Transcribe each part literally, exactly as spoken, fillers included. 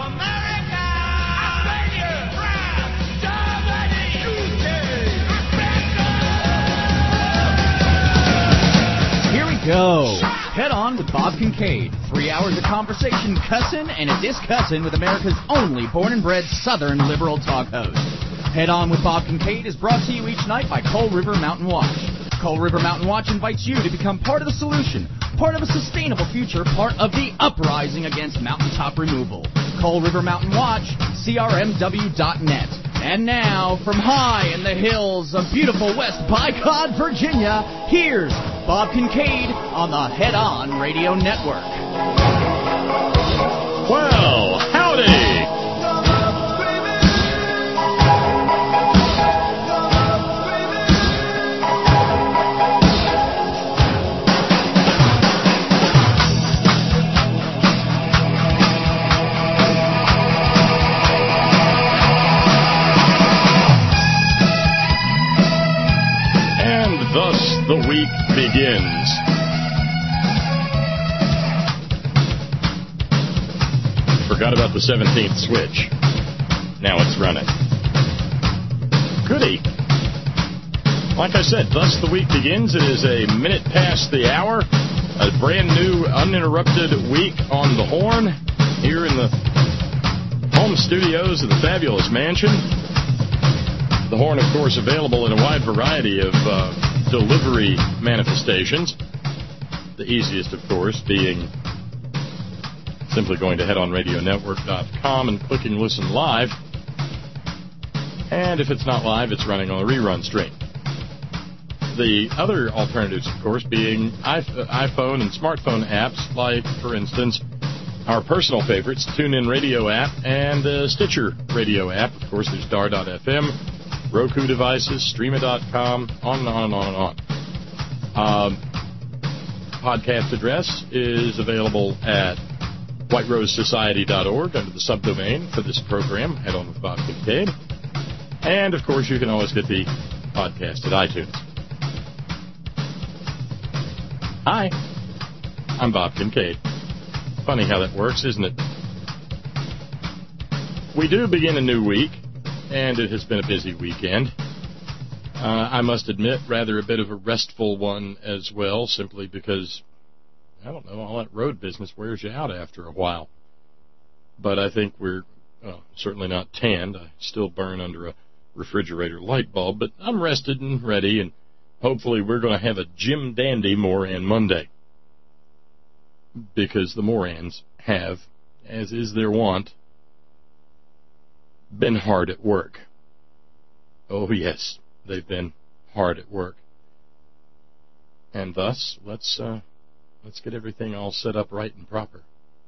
America! Australia! France! Germany! U K! Here we go. Head On with Bob Kincaid. Three hours of conversation, cussin' and a discussin' with America's only born and bred Southern liberal talk host. Head On with Bob Kincaid is brought to you each night by Coal River Mountain Watch. Coal River Mountain Watch invites you to become part of the solution, part of a sustainable future, part of the uprising against mountaintop removal. Coal River Mountain Watch, C R M W dot net. And now, from high in the hills of beautiful West Bicod, Virginia, here's Bob Kincaid on the Head On Radio Network. Well, howdy! Thus the week begins. Forgot about the seventeenth switch. Now it's running. Goody. Like I said, thus the week begins. It is a minute past the hour. A brand new, uninterrupted week on the Horn here in the home studios of the fabulous mansion. The Horn, of course, available in a wide variety of uh, delivery manifestations. The easiest, of course, being simply going to head on radio network dot com and clicking Listen Live. And if it's not live, it's running on a rerun stream. The other alternatives, of course, being iPhone and smartphone apps, like, for instance, our personal favorites, TuneIn Radio app and the Stitcher Radio app. Of course, there's dar dot f m. Roku devices, streama dot com, on and on and on and on. Um, podcast address is available at white rose society dot org under the subdomain for this program, Head On with Bob Kincaid. And, of course, you can always get the podcast at iTunes. Hi, I'm Bob Kincaid. Funny how that works, isn't it? We do begin a new week. And it has been a busy weekend. Uh, I must admit, rather a bit of a restful one as well, simply because, I don't know, all that road business wears you out after a while. But I think we're uh, certainly not tanned. I still burn under a refrigerator light bulb, but I'm rested and ready, and hopefully we're going to have a Jim Dandy Moran Monday. Because the Morans have, as is their wont, been hard at work. Oh, yes, they've been hard at work. And thus, let's uh, let's get everything all set up right and proper.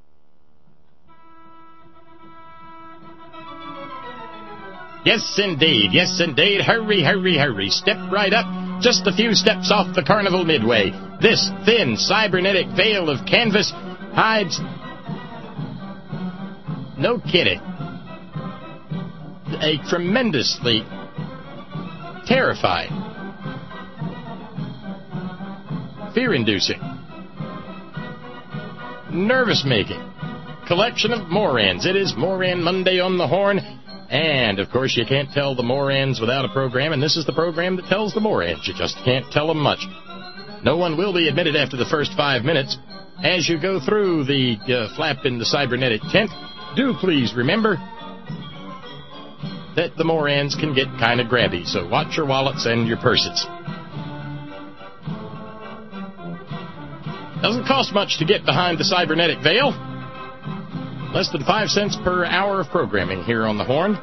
Yes, indeed. Yes, indeed. Hurry, hurry, hurry. Step right up. Just a few steps off the Carnival Midway. This thin, cybernetic veil of canvas hides... No kidding. A tremendously terrifying, fear-inducing, nervous-making collection of Morans. It is Moran Monday on the Horn, and, of course, you can't tell the Morans without a program, and this is the program that tells the Morans. You just can't tell them much. No one will be admitted after the first five minutes. As you go through the uh, flap in the cybernetic tent, do please remember that the Morans can get kind of grabby, so watch your wallets and your purses. Doesn't cost much to get behind the cybernetic veil. Less than five cents per hour of programming here on the Horn.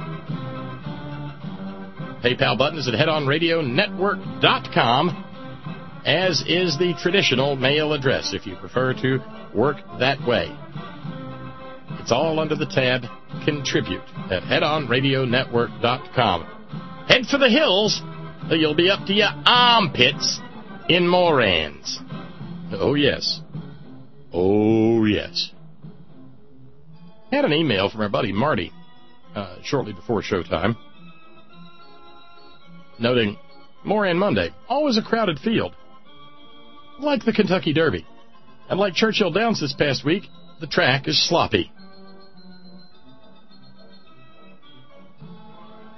PayPal button is at head on radio network dot com, as is the traditional mail address if you prefer to work that way. It's all under the tab Contribute at head on radio network dot com. Head for the hills, or you'll be up to your armpits in Morans. Oh, yes. Oh, yes. Had an email from our buddy Marty uh, shortly before showtime, noting, Moran Monday, always a crowded field. Like the Kentucky Derby. And like Churchill Downs this past week, the track is sloppy.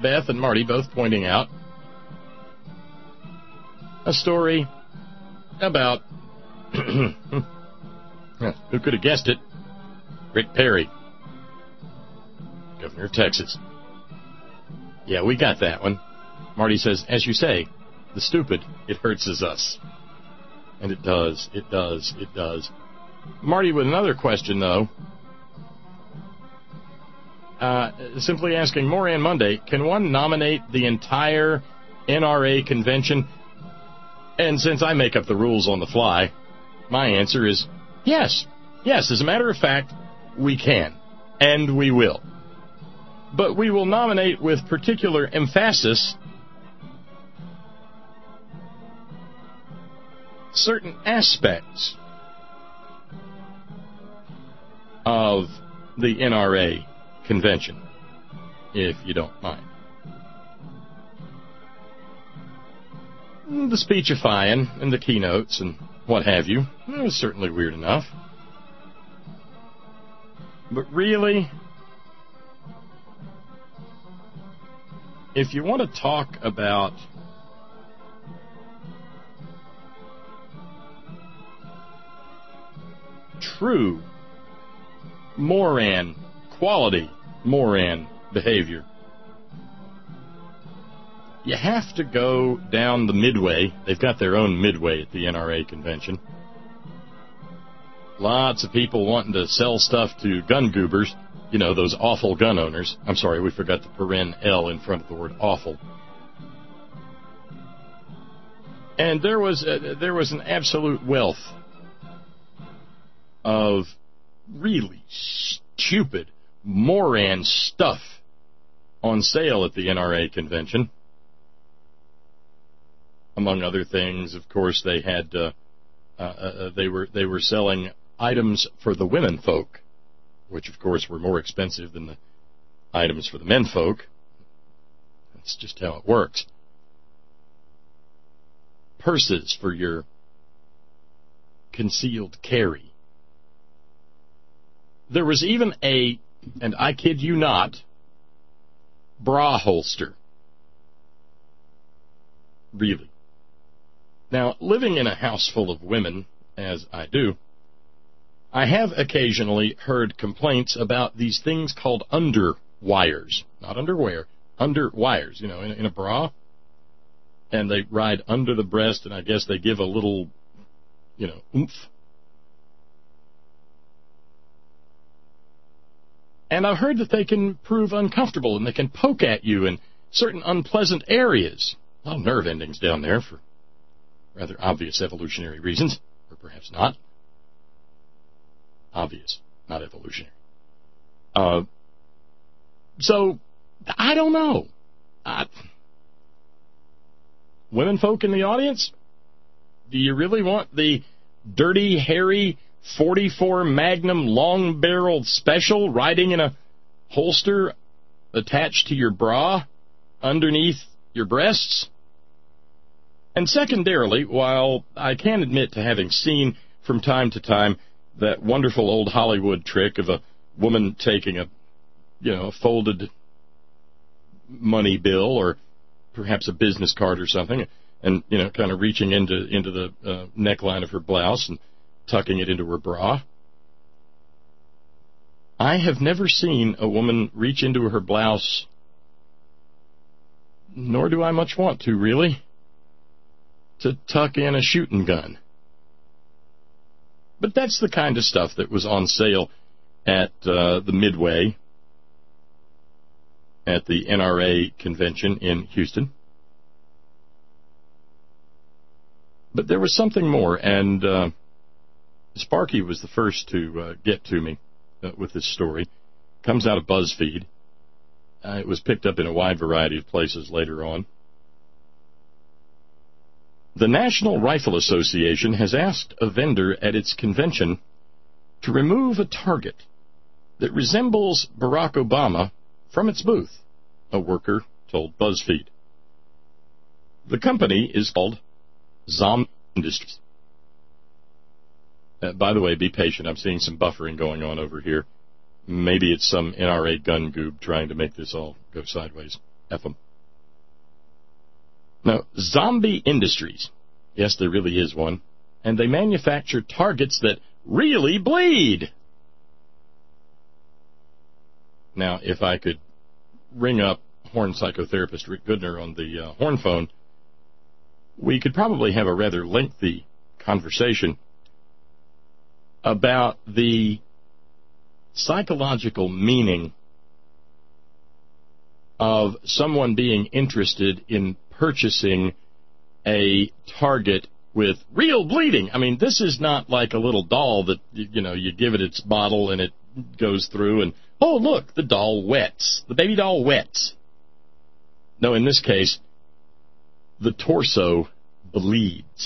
Beth and Marty both pointing out a story about, who could have guessed it, Rick Perry, governor of Texas. Yeah, we got that one. Marty says, as you say, the stupid, it hurts us. And it does, it does, it does. Marty with another question, though. Uh, simply asking, Moran Monday, can one nominate the entire N R A convention? And since I make up the rules on the fly, my answer is yes. Yes, as a matter of fact, we can. And we will. But we will nominate with particular emphasis certain aspects of the N R A convention, if you don't mind. The speechifying and the keynotes and what have you, it was certainly weird enough. But really, if you want to talk about true Moran, quality Moran behavior, you have to go down the midway. They've got their own midway at the N R A convention. Lots of people wanting to sell stuff to gun goobers, you know, those awful gun owners. I'm sorry, we forgot the paren L in front of the word awful. And there was a, there was an absolute wealth of really stupid Moran stuff on sale at the N R A convention. Among other things, of course, they had uh, uh, uh, they were they were selling items for the women folk, which of course were more expensive than the items for the men folk. That's just how it works. Purses for your concealed carry. There was even a, and I kid you not, bra holster. Really. Now, living in a house full of women, as I do, I have occasionally heard complaints about these things called underwires. Not underwear, underwires, you know, in, in a bra. And they ride under the breast, and I guess they give a little, you know, oomph. And I've heard that they can prove uncomfortable, and they can poke at you in certain unpleasant areas. A lot of nerve endings down there for rather obvious evolutionary reasons, or perhaps not. Obvious, not evolutionary. Uh, so, I don't know. I, women folk in the audience, do you really want the dirty, hairy forty-four Magnum long-barreled special riding in a holster attached to your bra underneath your breasts? And secondarily, while I can admit to having seen from time to time that wonderful old Hollywood trick of a woman taking a, you know, a folded money bill or perhaps a business card or something, and, you know, kind of reaching into into the uh, neckline of her blouse and tucking it into her bra. I have never seen a woman reach into her blouse, nor do I much want to, really, to tuck in a shooting gun. But that's the kind of stuff that was on sale at uh, the Midway at the N R A convention in Houston. But there was something more, and uh, Sparky was the first to uh, get to me uh, with this story. Comes out of BuzzFeed. Uh, it was picked up in a wide variety of places later on. The National Rifle Association has asked a vendor at its convention to remove a target that resembles Barack Obama from its booth, a worker told BuzzFeed. The company is called Zom Industries. Uh, by the way, be patient. I'm seeing some buffering going on over here. Maybe it's some N R A gun goob trying to make this all go sideways. F them. Now, Zombie Industries, yes, there really is one, and they manufacture targets that really bleed. Now, if I could ring up Horn psychotherapist Rick Goodner on the uh, Horn phone, we could probably have a rather lengthy conversation about the psychological meaning of someone being interested in purchasing a target with real bleeding. I mean, this is not like a little doll that, you know, you give it its bottle and it goes through and, oh, look, the doll wets. The baby doll wets. No, in this case, the torso bleeds.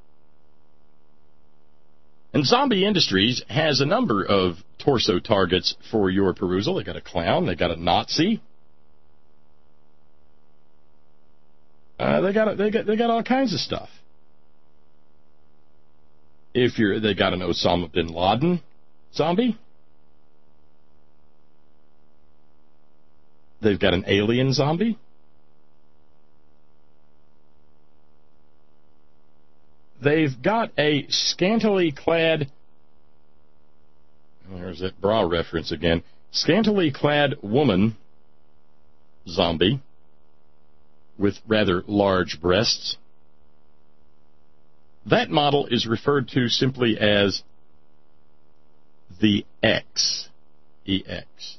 And Zombie Industries has a number of torso targets for your perusal. They got a clown, they got a Nazi. Uh, they got they got they got all kinds of stuff. If you're they got an Osama bin Laden zombie. They've got an alien zombie. They've got a scantily clad, there's that bra reference again, scantily clad woman zombie with rather large breasts. That model is referred to simply as the X, E X.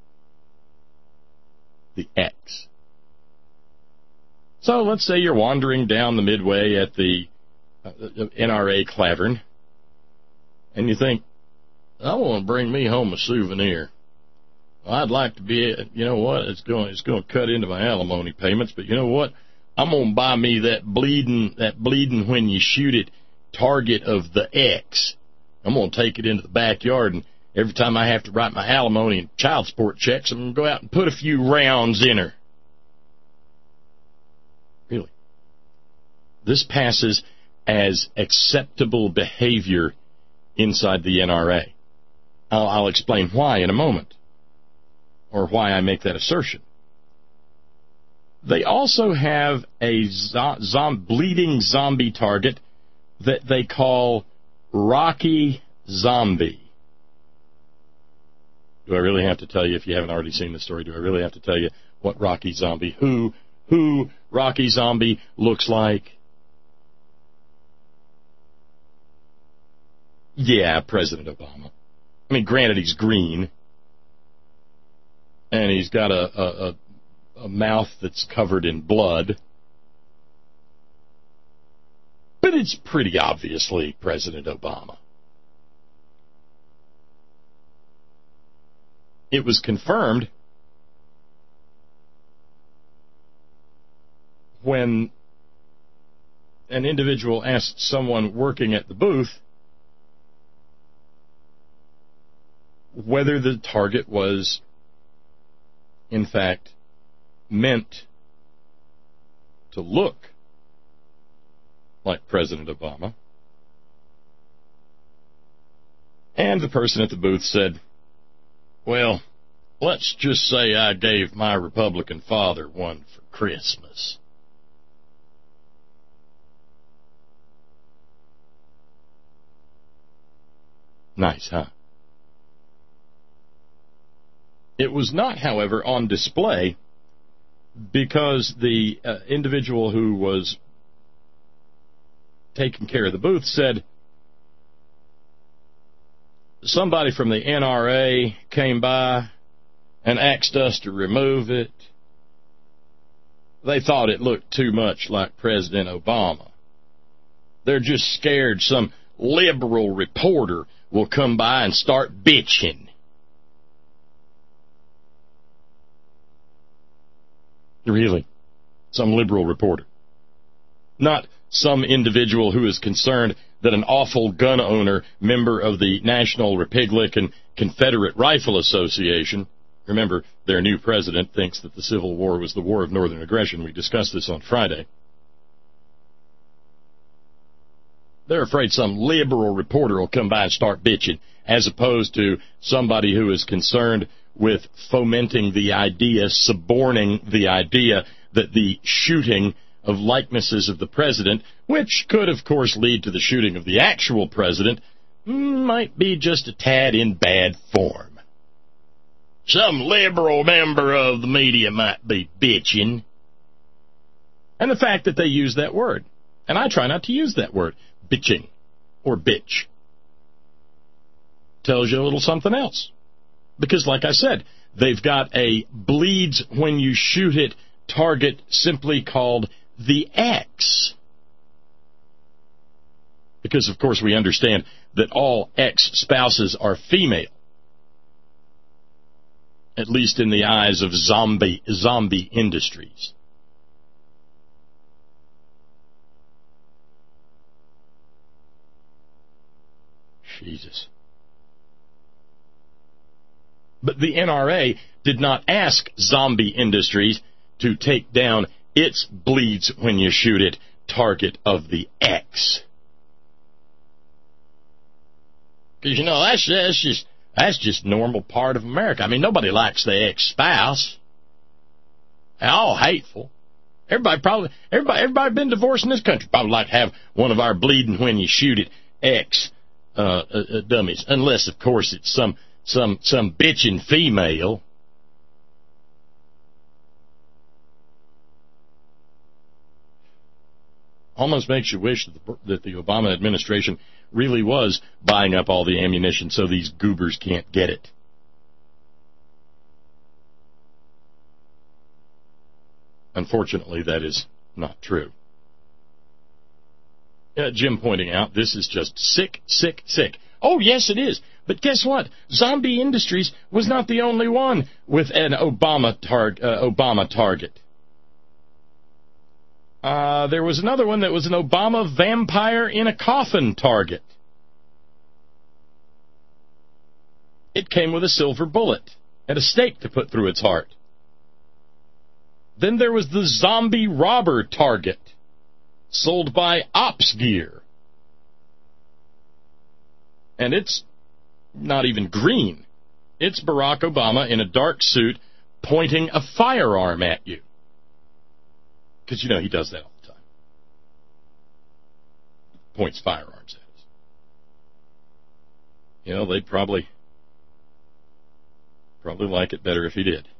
The X. So let's say you're wandering down the midway at the uh, N R A Clavern, and you think, I want to bring me home a souvenir. I'd like to be, you know what, it's going it's going to cut into my alimony payments, but you know what, I'm going to buy me that bleeding, that bleeding when you shoot it target of the X. I'm going to take it into the backyard, and every time I have to write my alimony and child support checks, I'm going to go out and put a few rounds in her. Really. This passes as acceptable behavior inside the N R A. I'll, I'll explain why in a moment, or why I make that assertion. They also have a zo- zom- bleeding zombie target that they call Rocky Zombie. Do I really have to tell you, if you haven't already seen the story, do I really have to tell you what Rocky Zombie, who, who Rocky Zombie looks like? Yeah, President Obama. I mean, granted, he's green, and he's got a, a, a, a mouth that's covered in blood, but it's pretty obviously President Obama. It was confirmed when an individual asked someone working at the booth whether the target was, in fact, meant to look like President Obama. And the person at the booth said, well, let's just say I gave my Republican father one for Christmas. Nice, huh? It was not, however, on display because the uh, individual who was taking care of the booth said, somebody from the N R A came by and asked us to remove it. They thought it looked too much like President Obama. They're just scared some liberal reporter will come by and start bitching. Really? Some liberal reporter. Not some individual who is concerned that an awful gun owner, member of the National Republican Confederate Rifle Association, remember, their new president thinks that the Civil War was the war of northern aggression. We discussed this on Friday. They're afraid some liberal reporter will come by and start bitching, as opposed to somebody who is concerned with fomenting the idea, suborning the idea that the shooting of likenesses of the president, which could, of course, lead to the shooting of the actual president, might be just a tad in bad form. Some liberal member of the media might be bitching. And the fact that they use that word. And I try not to use that word, bitching or bitch. Tells you a little something else. Because, like I said, they've got a bleeds when you shoot it target simply called the X. Because, of course, we understand that all ex-spouses are female. At least in the eyes of zombie zombie industries. Jesus. But the N R A did not ask Zombie Industries to take down its bleeds when you shoot it target of the X. Because, you know, that's, that's just that's just normal part of America. I mean, nobody likes their ex-spouse. They're all hateful. Everybody probably, everybody, everybody been divorced in this country probably like to have one of our bleeding when you shoot it ex uh, uh, dummies, unless, of course, it's some some some bitching female. Almost makes you wish that the, that the Obama administration really was buying up all the ammunition so these goobers can't get it. Unfortunately, that is not true. Uh, Jim pointing out, this is just sick, sick, sick. Oh, yes, it is. But guess what? Zombie Industries was not the only one with an Obama, tar- uh, Obama target. Uh, there was another one that was an Obama vampire in a coffin target. It came with a silver bullet and a stake to put through its heart. Then there was the zombie robber target, sold by Ops Gear. And it's not even green. It's Barack Obama in a dark suit pointing a firearm at you. Because, you know, he does that all the time. Points firearms at us. You know, they'd probably, probably like it better if he did.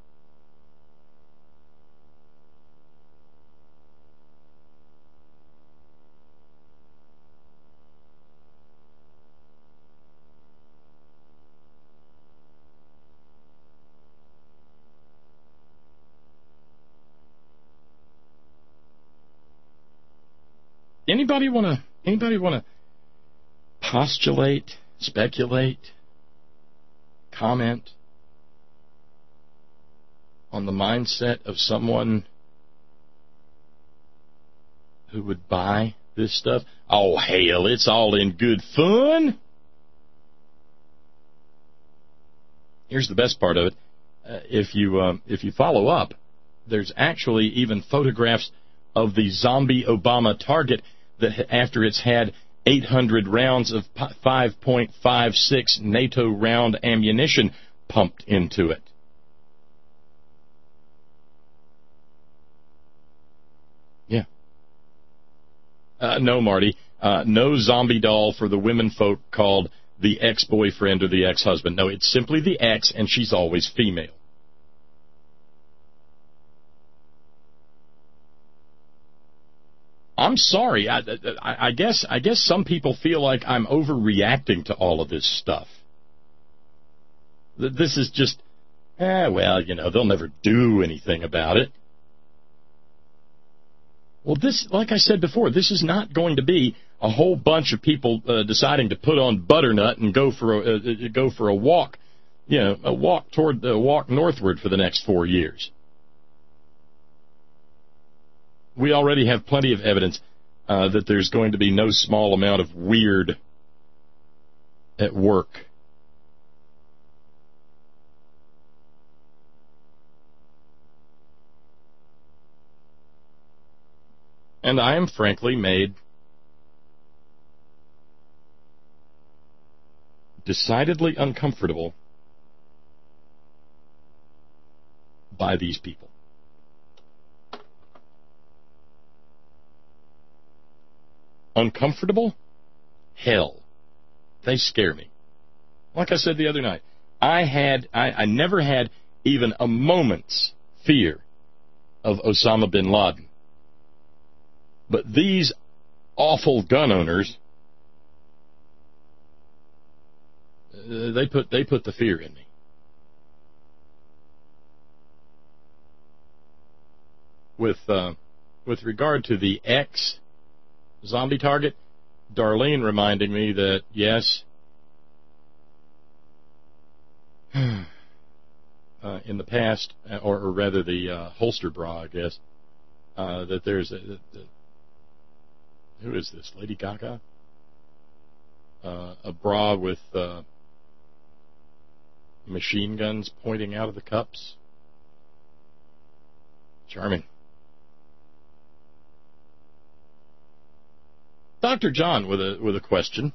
Anybody want to anybody want to postulate, speculate, comment on the mindset of someone who would buy this stuff? Oh, hell, it's all in good fun. Here's the best part of it. Uh, if you um, if you follow up, there's actually even photographs of the zombie Obama target that after it's had eight hundred rounds of five point five six NATO round ammunition pumped into it. Yeah. Uh, no, Marty. Uh, no zombie doll for the women folk called the ex-boyfriend or the ex-husband. No, it's simply the ex, and she's always female. I'm sorry. I, I, I guess I guess some people feel like I'm overreacting to all of this stuff. This is just, eh, well, you know, they'll never do anything about it. Well, this, like I said before, this is not going to be a whole bunch of people uh, deciding to put on butternut and go for a uh, go for a walk, you know, a walk toward a walk northward for the next four years. We already have plenty of evidence uh, that there's going to be no small amount of weird at work. And I am frankly made decidedly uncomfortable by these people. Uncomfortable? Hell. They scare me. Like I said the other night, I had, I, I never had even a moment's fear of Osama bin Laden. But these awful gun owners, uh, they put they put the fear in me. With uh, with regard to the ex zombie target, Darlene reminding me that yes, uh, in the past, or, or rather the uh, holster bra, I guess, uh, that there's a, a, a who is this, Lady Gaga? Uh, a bra with uh, machine guns pointing out of the cups. Charming. Doctor John with a with a question.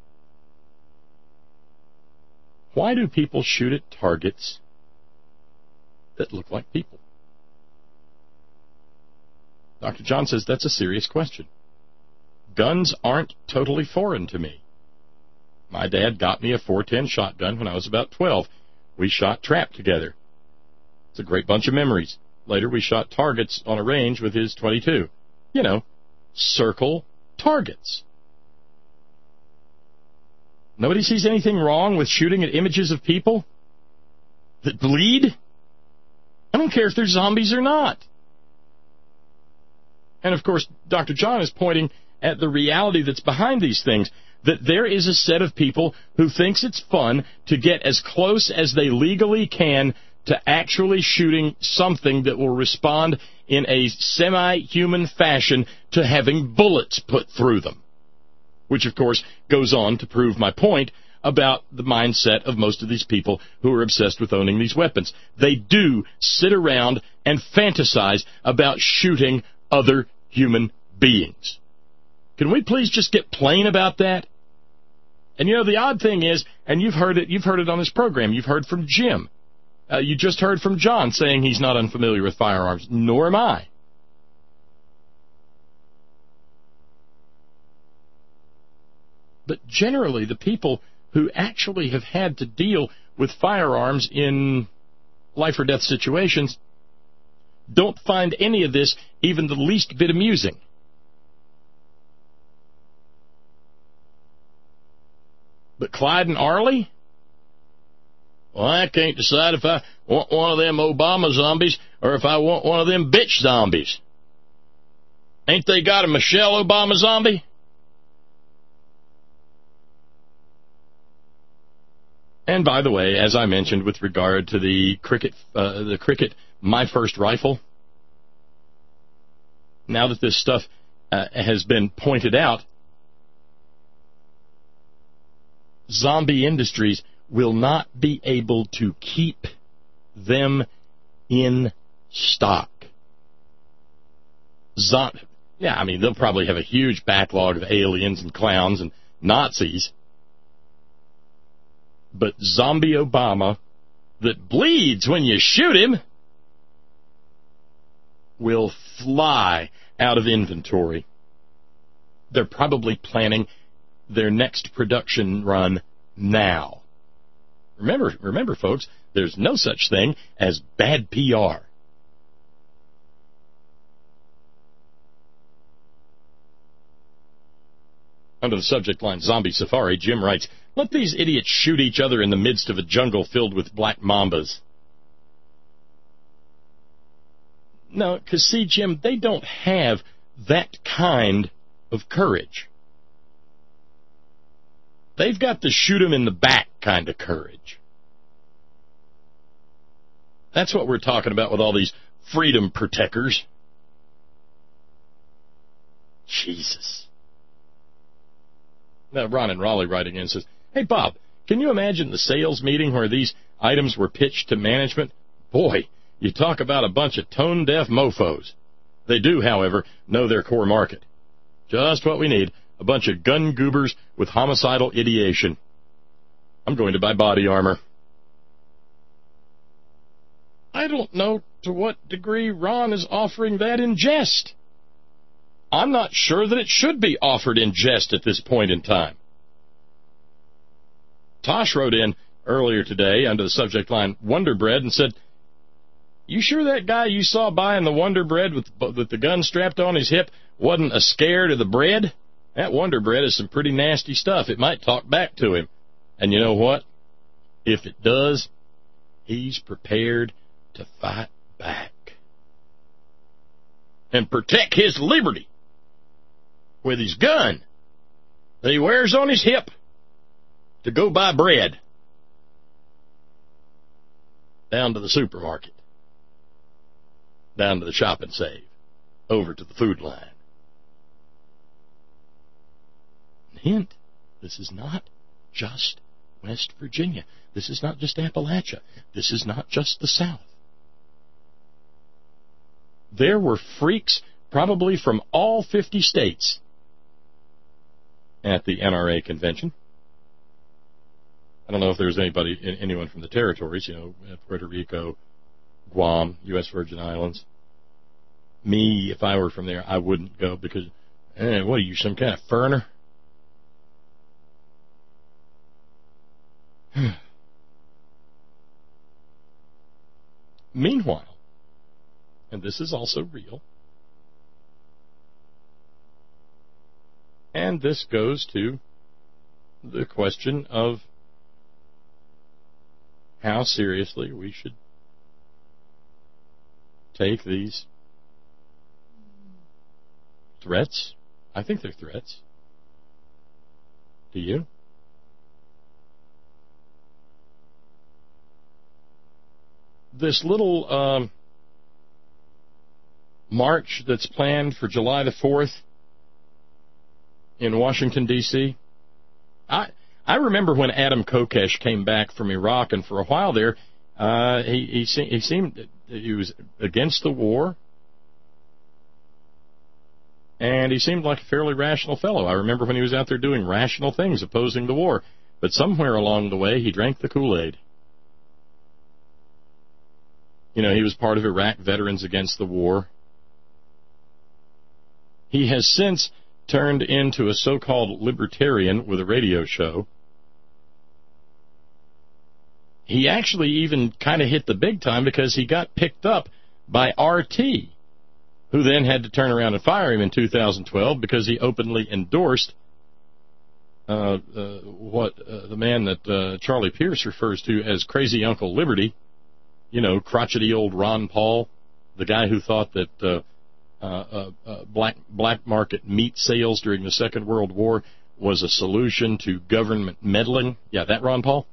Why do people shoot at targets that look like people? Doctor John says that's a serious question. Guns aren't totally foreign to me. My dad got me a four ten shotgun when I was about twelve. We shot trap together. It's a great bunch of memories. Later we shot targets on a range with his twenty-two. You know, circle targets. Nobody sees anything wrong with shooting at images of people that bleed? I don't care if they're zombies or not. And of course, Doctor John is pointing at the reality that's behind these things, that there is a set of people who thinks it's fun to get as close as they legally can to actually shooting something that will respond in a semi-human fashion to having bullets put through them. Which, of course, goes on to prove my point about the mindset of most of these people who are obsessed with owning these weapons. They do sit around and fantasize about shooting other human beings. Can we please just get plain about that? And you know, the odd thing is, and you've heard it, you've heard it on this program, you've heard from Jim. Uh, you just heard from John saying he's not unfamiliar with firearms, nor am I. But generally, the people who actually have had to deal with firearms in life or death situations don't find any of this even the least bit amusing. But Clyde and Arlie? Well, I can't decide if I want one of them Obama zombies or if I want one of them bitch zombies. Ain't they got a Michelle Obama zombie? And by the way, as I mentioned with regard to the cricket, uh, the cricket My First Rifle, now that this stuff uh, has been pointed out, zombie industries will not be able to keep them in stock. Zom- yeah, I mean, they'll probably have a huge backlog of aliens and clowns and Nazis. But Zombie Obama, that bleeds when you shoot him, will fly out of inventory. They're probably planning their next production run now. Remember, remember, folks, there's no such thing as bad P R. Under the subject line, Zombie Safari, Jim writes, let these idiots shoot each other in the midst of a jungle filled with black mambas. No, because, see, Jim, they don't have that kind of courage. They've got the shoot 'em in the back kind of courage. That's what we're talking about with all these freedom protectors. Jesus. Now, Ron and Raleigh writing in says, hey, Bob, can you imagine the sales meeting where these items were pitched to management? Boy, you talk about a bunch of tone-deaf mofos. They do, however, know their core market. Just what we need, a bunch of gun goobers with homicidal ideation. I'm going to buy body armor. I don't know to what degree Ron is offering that in jest. I'm not sure that it should be offered in jest at this point in time. Tosh wrote in earlier today under the subject line Wonder Bread and said, "You sure that guy you saw buying the Wonder Bread with, with the gun strapped on his hip wasn't a scared of the bread? That Wonder Bread is some pretty nasty stuff. It might talk back to him." And you know what? If it does, he's prepared to fight back and protect his liberty with his gun that he wears on his hip to go buy bread down to the supermarket, down to the Shop and Save, over to the food line. Hint, this is not just West Virginia. This is not just Appalachia. This is not just the South. There were freaks probably from all fifty states at the N R A convention. I don't know if there was anybody, anyone from the territories, you know, Puerto Rico, Guam, U S Virgin Islands. Me, if I were from there, I wouldn't go because, eh, what are you, some kind of foreigner? Meanwhile, and this is also real, and this goes to the question of how seriously we should take these threats. I think they're threats. Do you? This little um, march that's planned for July the fourth in Washington, D C, I I remember when Adam Kokesh came back from Iraq, and for a while there, uh, he, he, se- he seemed he was against the war, and he seemed like a fairly rational fellow. I remember when he was out there doing rational things, opposing the war, but somewhere along the way, he drank the Kool-Aid. You know, he was part of Iraq Veterans Against the War. He has since turned into a so-called libertarian with a radio show. He actually even kind of hit the big time because he got picked up by R T, who then had to turn around and fire him in two thousand twelve because he openly endorsed uh, uh, what uh, the man that uh, Charlie Pierce refers to as Crazy Uncle Liberty. You know, crotchety old Ron Paul, the guy who thought that uh, uh, uh, uh, black black market meat sales during the Second World War was a solution to government meddling. Yeah, that Ron Paul.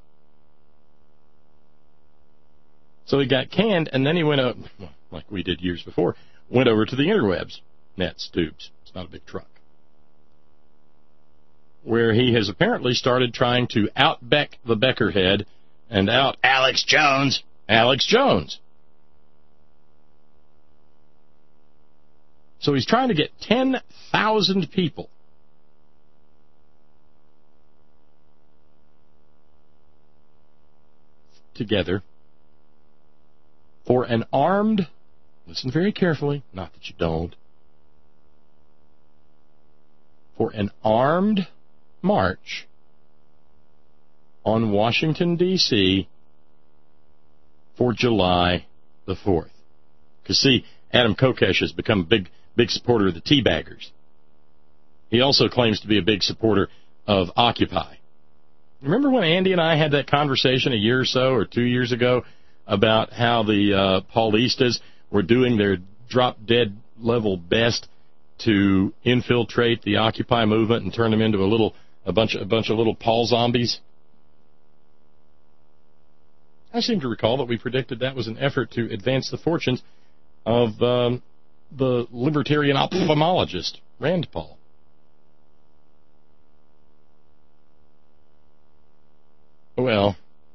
So he got canned, and then he went up, like we did years before, went over to the interwebs, nets, tubes. It's not a big truck. Where he has apparently started trying to out-Beck the Beckerhead and out Alex Jones. Alex Jones. So he's trying to get ten thousand people together for an armed, listen very carefully, not that you don't, for an armed march on Washington, D C for July the fourth. Because, see, Adam Kokesh has become a big, big supporter of the teabaggers. He also claims to be a big supporter of Occupy. Remember when Andy and I had that conversation a year or so, or two years ago, about how the uh, Paulistas were doing their drop-dead level best to infiltrate the Occupy movement and turn them into a little, a bunch, a bunch of little Paul zombies? I seem to recall that we predicted that was an effort to advance the fortunes of um, the libertarian ophthalmologist, Rand Paul. Well,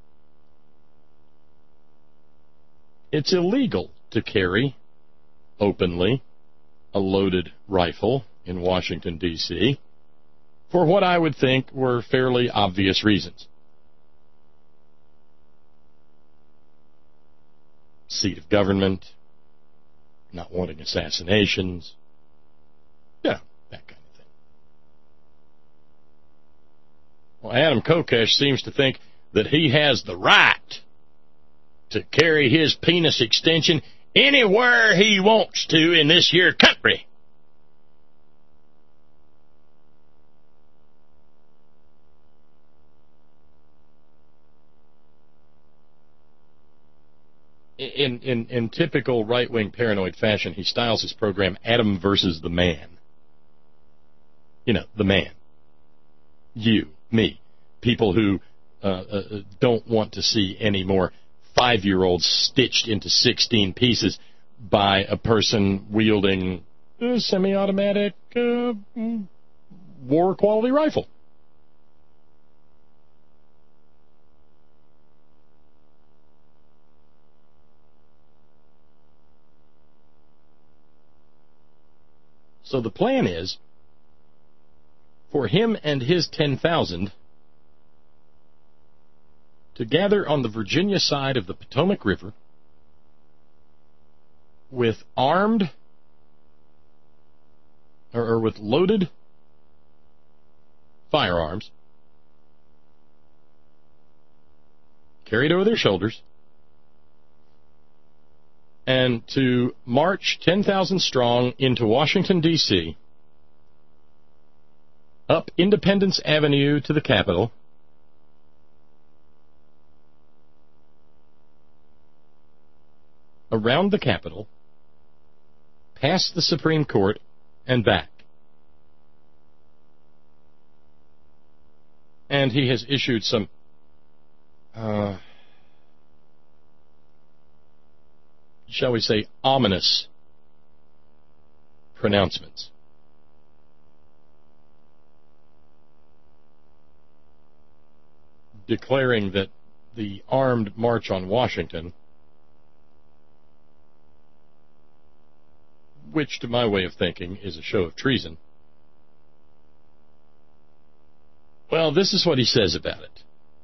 it's illegal to carry openly a loaded rifle in Washington, D C for what I would think were fairly obvious reasons. Seat of government, not wanting assassinations. Yeah, that kind of thing. Well, Adam Kokesh seems to think that he has the right to carry his penis extension anywhere he wants to in this here country. In, in, in typical right-wing paranoid fashion, he styles his program Adam versus the Man. You know, the man. You, me. People who uh, uh, don't want to see any more five-year-olds stitched into sixteen pieces by a person wielding a semi-automatic uh, war-quality rifle. So the plan is for him and his ten thousand to gather on the Virginia side of the Potomac River with armed or, or with loaded firearms carried over their shoulders, and to march ten thousand strong into Washington, D C, up Independence Avenue to the Capitol, around the Capitol, past the Supreme Court, and back. And he has issued some uh, shall we say, ominous pronouncements. Declaring that the armed march on Washington, which to my way of thinking is a show of treason, well, this is what he says about it.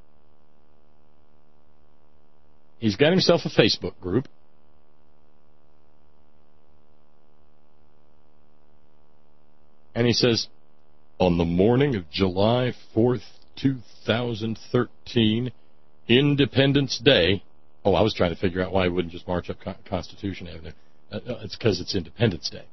He's got himself a Facebook group. And he says, on the morning of July fourth, two thousand thirteen, Independence Day. Oh, I was trying to figure out why he wouldn't just march up Constitution Avenue. Uh, it's because it's Independence Day.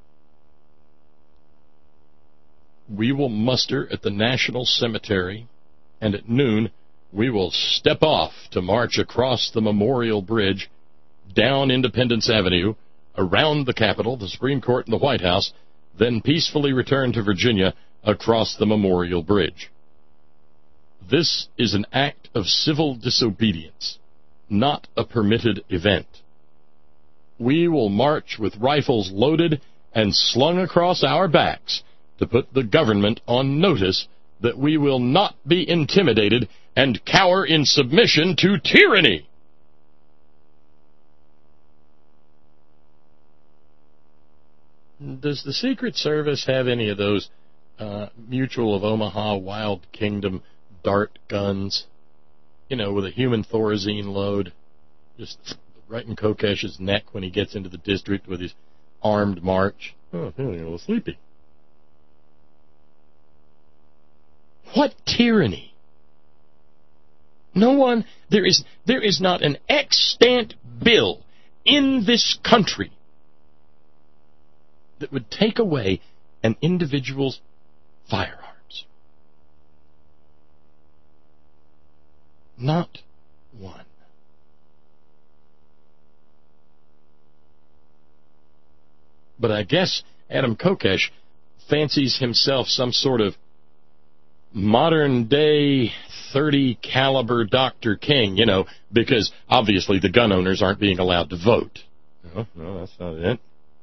We will muster at the National Cemetery, and at noon we will step off to march across the Memorial Bridge, down Independence Avenue, around the Capitol, the Supreme Court, and the White House, then peacefully return to Virginia across the Memorial Bridge. This is an act of civil disobedience, not a permitted event. We will march with rifles loaded and slung across our backs to put the government on notice that we will not be intimidated and cower in submission to tyranny. Does the Secret Service have any of those uh, Mutual of Omaha Wild Kingdom dart guns, you know, with a human Thorazine load, just right in Kokesh's neck when he gets into the district with his armed march? Oh, feeling a little sleepy. What tyranny? No one, there is, there is not an extant bill in this country that would take away an individual's firearms. Not one. But I guess Adam Kokesh fancies himself some sort of modern-day thirty caliber Doctor King, you know, because obviously the gun owners aren't being allowed to vote. No, no, that's not it.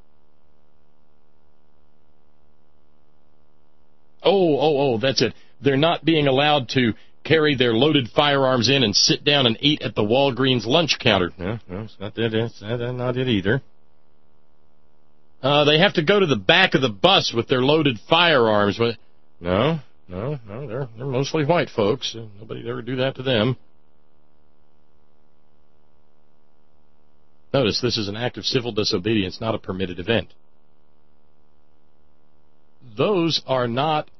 Oh, oh, oh, that's it. They're not being allowed to carry their loaded firearms in and sit down and eat at the Walgreens lunch counter. No, no, it's not that. It's not it either. Uh, they have to go to the back of the bus with their loaded firearms. No, no, no, they're, they're mostly white folks. Nobody'd ever do that to them. Notice this is an act of civil disobedience, not a permitted event. Those are not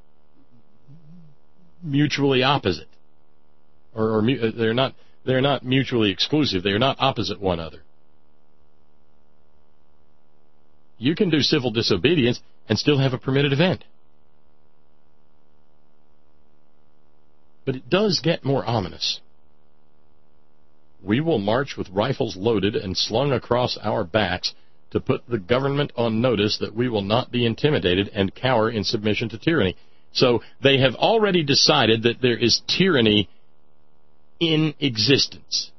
mutually opposite, or, or they're not they're not mutually exclusive. They are not opposite one another. You can do civil disobedience and still have a permitted event. But it does get more ominous. We will march with rifles loaded and slung across our backs to put the government on notice that we will not be intimidated and cower in submission to tyranny. So they have already decided that there is tyranny in existence.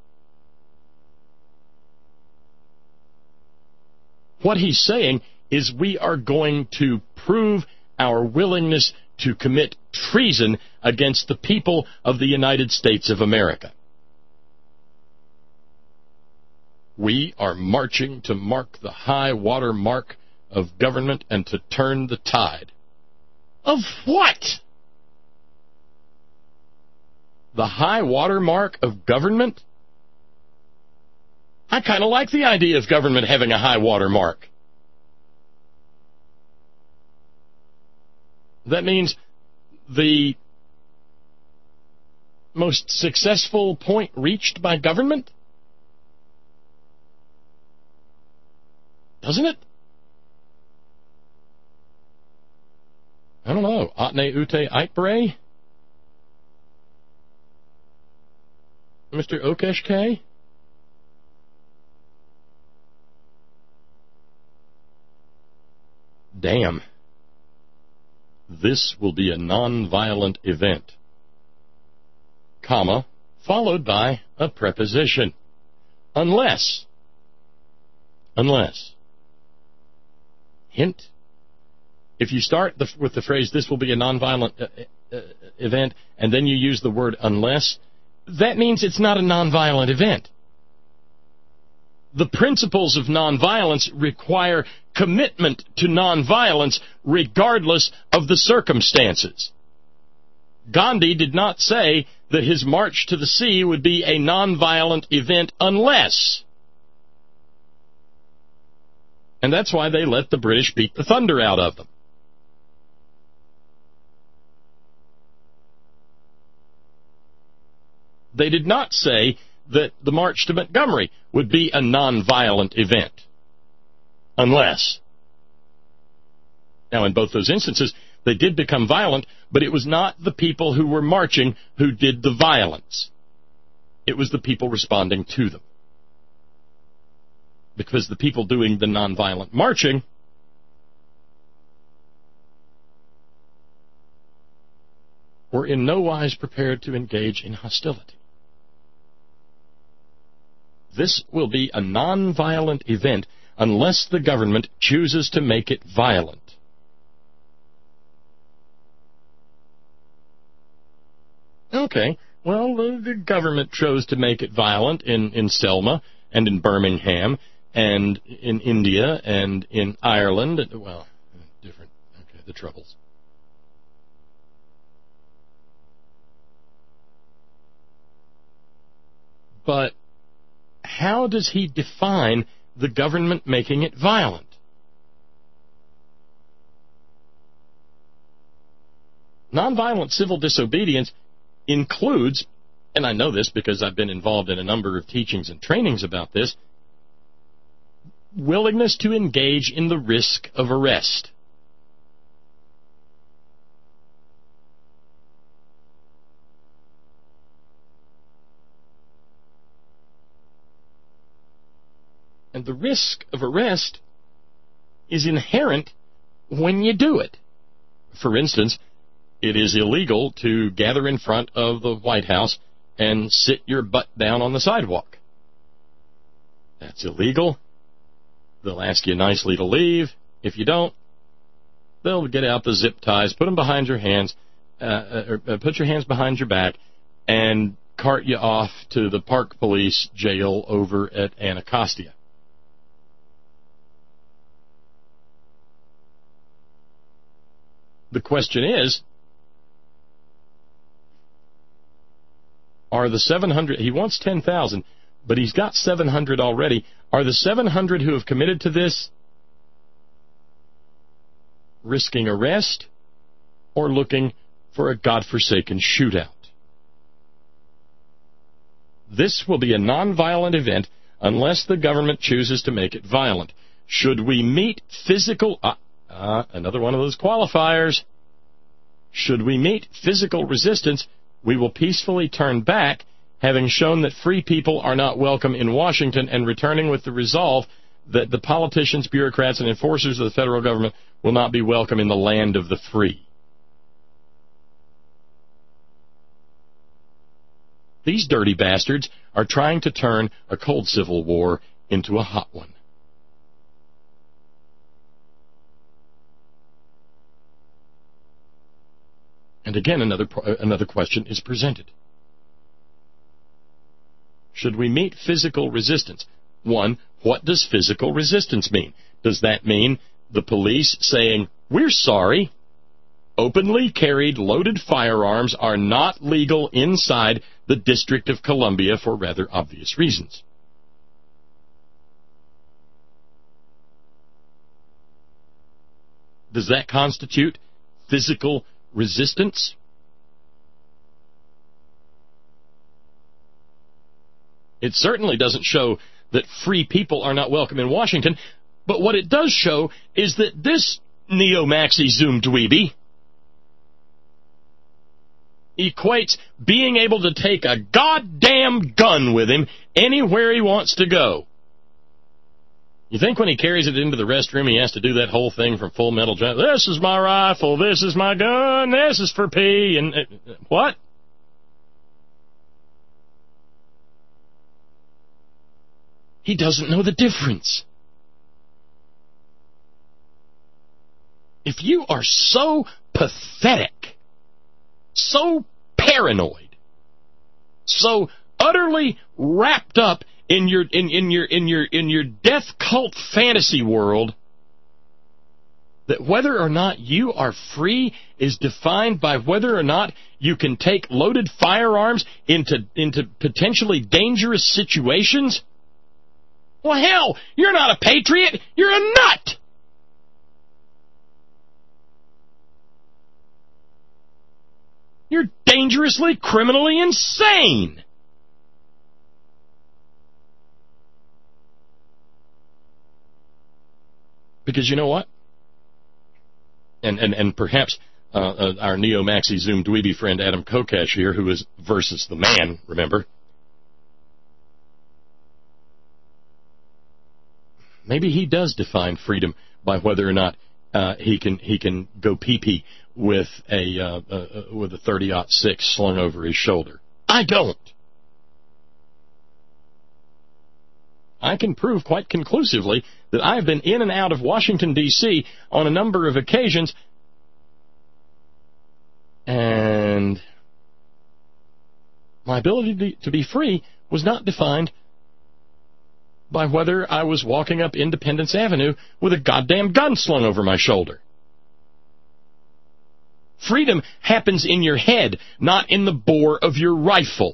What he's saying is we are going to prove our willingness to commit treason against the people of the United States of America. We are marching to mark the high water mark of government and to turn the tide. Of what? The high water mark of government? I kind of like the idea of government having a high water mark. That means the most successful point reached by government? Doesn't it? I don't know. Atne ute Eitbre? Mister Okeshke? Damn. This will be a non-violent event, comma, followed by a preposition. Unless, unless, hint, if you start the, with the phrase, this will be a non-violent uh, uh, event, and then you use the word unless, that means it's not a non-violent event. The principles of nonviolence require commitment to nonviolence regardless of the circumstances. Gandhi did not say that his march to the sea would be a nonviolent event unless. And that's why they let the British beat the thunder out of them. They did not say that the march to Montgomery would be a nonviolent event. Unless. Now, in both those instances, they did become violent, but it was not the people who were marching who did the violence. It was the people responding to them. Because the people doing the nonviolent marching were in no wise prepared to engage in hostility. This will be a non-violent event unless the government chooses to make it violent. Okay, well, the, the government chose to make it violent in, in Selma and in Birmingham and in India and in Ireland. Well, different, okay, the Troubles. But how does he define the government making it violent? Nonviolent civil disobedience includes, and I know this because I've been involved in a number of teachings and trainings about this, willingness to engage in the risk of arrest. And the risk of arrest is inherent when you do it. For instance, it is illegal to gather in front of the White House and sit your butt down on the sidewalk. That's illegal. They'll ask you nicely to leave. If you don't, they'll get out the zip ties, put them behind your hands, uh, or uh, put your hands behind your back, and cart you off to the Park Police jail over at Anacostia. The question is, are the seven hundred, he wants ten thousand, but he's got seven hundred already. Are the seven hundred who have committed to this risking arrest or looking for a godforsaken shootout? This will be a nonviolent event unless the government chooses to make it violent. Should we meet physical... Uh, uh, another one of those qualifiers. Should we meet physical resistance, we will peacefully turn back, having shown that free people are not welcome in Washington, and returning with the resolve that the politicians, bureaucrats, and enforcers of the federal government will not be welcome in the land of the free. These dirty bastards are trying to turn a cold civil war into a hot one. And again, another another question is presented. Should we meet physical resistance? One, what does physical resistance mean? Does that mean the police saying, we're sorry, openly carried loaded firearms are not legal inside the District of Columbia for rather obvious reasons? Does that constitute physical resistance? It certainly doesn't show that free people are not welcome in Washington, but what it does show is that this neo-maxi Zoom dweeby equates being able to take a goddamn gun with him anywhere he wants to go. You think when he carries it into the restroom, he has to do that whole thing from Full Metal Jacket? This is my rifle, this is my gun, this is for pee, and uh, what? He doesn't know the difference. If you are so pathetic, so paranoid, so utterly wrapped up in your in, in your in your in your death cult fantasy world, that whether or not you are free is defined by whether or not you can take loaded firearms into into potentially dangerous situations, well, hell, you're not a patriot, you're a nut. You're dangerously, criminally insane. Because you know what? And and, and perhaps uh, uh, our neo-maxi Zoom dweeby friend Adam Kokesh here, who is versus the man, remember? Maybe he does define freedom by whether or not uh, he can he can go pee-pee with a uh, uh, with a thirty aught six slung over his shoulder. I don't. I can prove quite conclusively that I have been in and out of Washington, D C on a number of occasions, and my ability to be, to be free was not defined by whether I was walking up Independence Avenue with a goddamn gun slung over my shoulder. Freedom happens in your head, not in the bore of your rifle.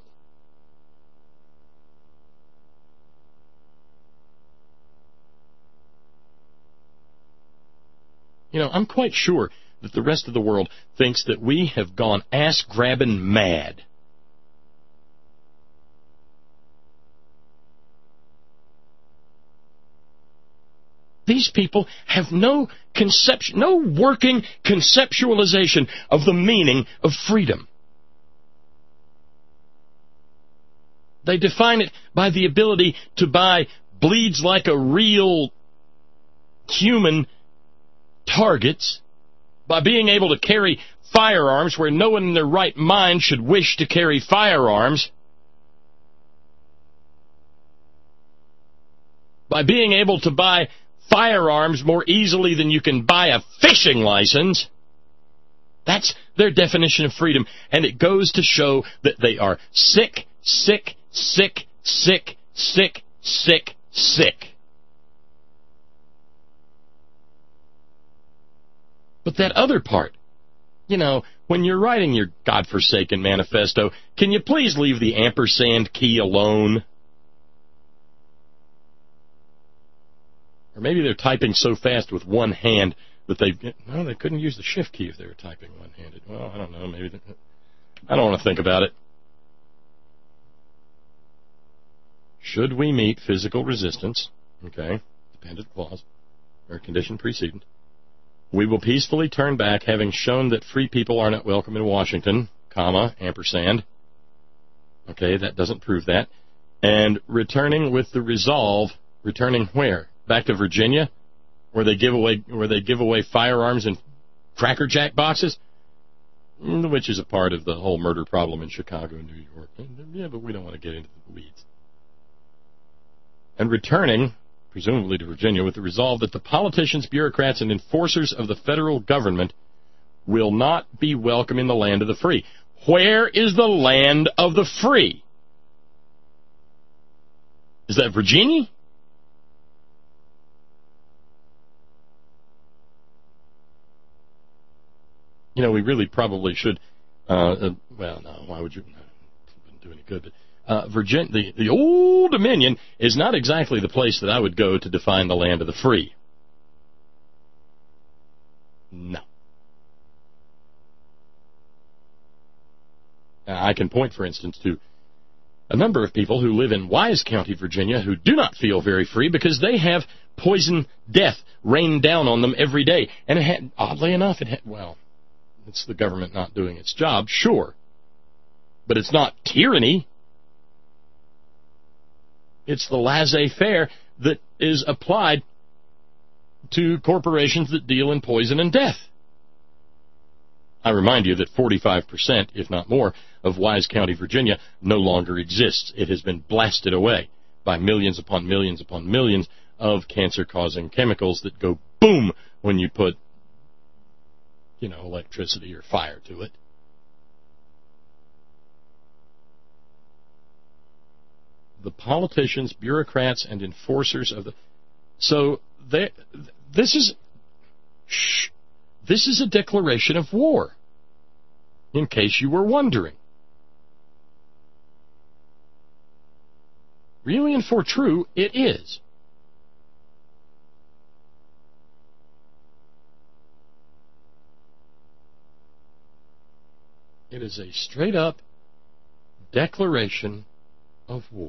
You know, I'm quite sure that the rest of the world thinks that we have gone ass-grabbing mad. These people have no conception, no working conceptualization of the meaning of freedom. They define it by the ability to buy bleeds like a real human targets, by being able to carry firearms where no one in their right mind should wish to carry firearms, by being able to buy firearms more easily than you can buy a fishing license. That's their definition of freedom, and it goes to show that they are sick, sick, sick, sick, sick, sick, sick. But that other part, you know, when you're writing your godforsaken manifesto, can you please leave the ampersand key alone? maybe they're typing so fast with one hand that they, no, they couldn't use the shift key if they were typing one-handed. Well, I don't know, maybe, they, I don't want to think about it. Should we meet physical resistance, okay, dependent clause, or condition precedent, we will peacefully turn back, having shown that free people are not welcome in Washington, comma, ampersand. Okay, that doesn't prove that. And returning with the resolve, returning where? Back to Virginia, where they give away where they give away firearms and Cracker Jack boxes, which is a part of the whole murder problem in Chicago and New York. Yeah, but we don't want to get into the weeds. And returning, presumably to Virginia, with the resolve that the politicians, bureaucrats, and enforcers of the federal government will not be welcome in the land of the free. Where is the land of the free? Is that Virginia? You know, we really probably should, uh, uh, well, no, why would you, no, it wouldn't do any good, but Uh, Virginia, the, the Old Dominion is not exactly the place that I would go to define the land of the free. No. Now, I can point, for instance, to a number of people who live in Wise County, Virginia, who do not feel very free because they have poison death rained down on them every day. And it had, oddly enough, it had, well, it's the government not doing its job, sure. But it's not tyranny. It's the laissez-faire that is applied to corporations that deal in poison and death. I remind you that forty-five percent, if not more, of Wise County, Virginia, no longer exists. It has been blasted away by millions upon millions upon millions of cancer-causing chemicals that go boom when you put, you know, electricity or fire to it. The politicians, bureaucrats, and enforcers of the... So, they, this is... Shh, this is a declaration of war, in case you were wondering. Really and for true, it is. It is a straight-up declaration of war.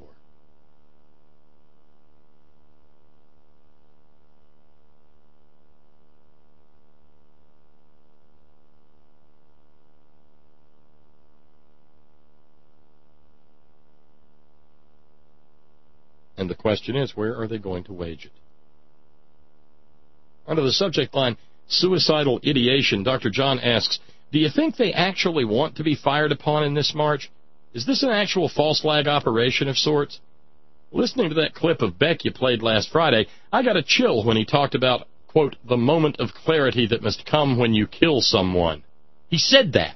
And the question is, where are they going to wage it? Under the subject line, suicidal ideation, Doctor John asks, do you think they actually want to be fired upon in this march? Is this an actual false flag operation of sorts? Listening to that clip of Beck you played last Friday, I got a chill when he talked about, quote, the moment of clarity that must come when you kill someone. He said that.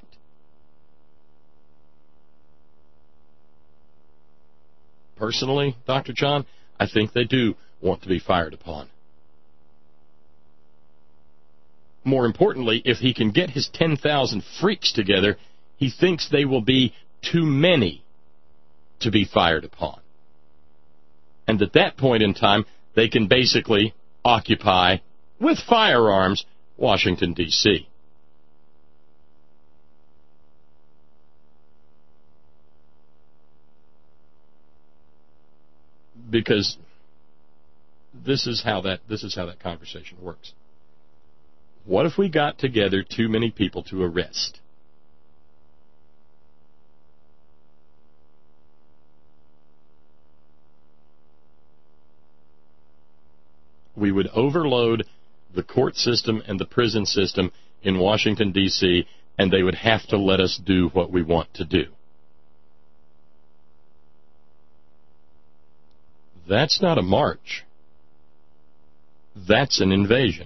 Personally, Doctor John, I think they do want to be fired upon. More importantly, if he can get his ten thousand freaks together, he thinks they will be too many to be fired upon. And at that point in time, they can basically occupy, with firearms, Washington, D C Because this is how that this is how that conversation works. What if we got together too many people to arrest? We would overload the court system and the prison system in Washington, D C, and they would have to let us do what we want to do. That's not a march. That's an invasion.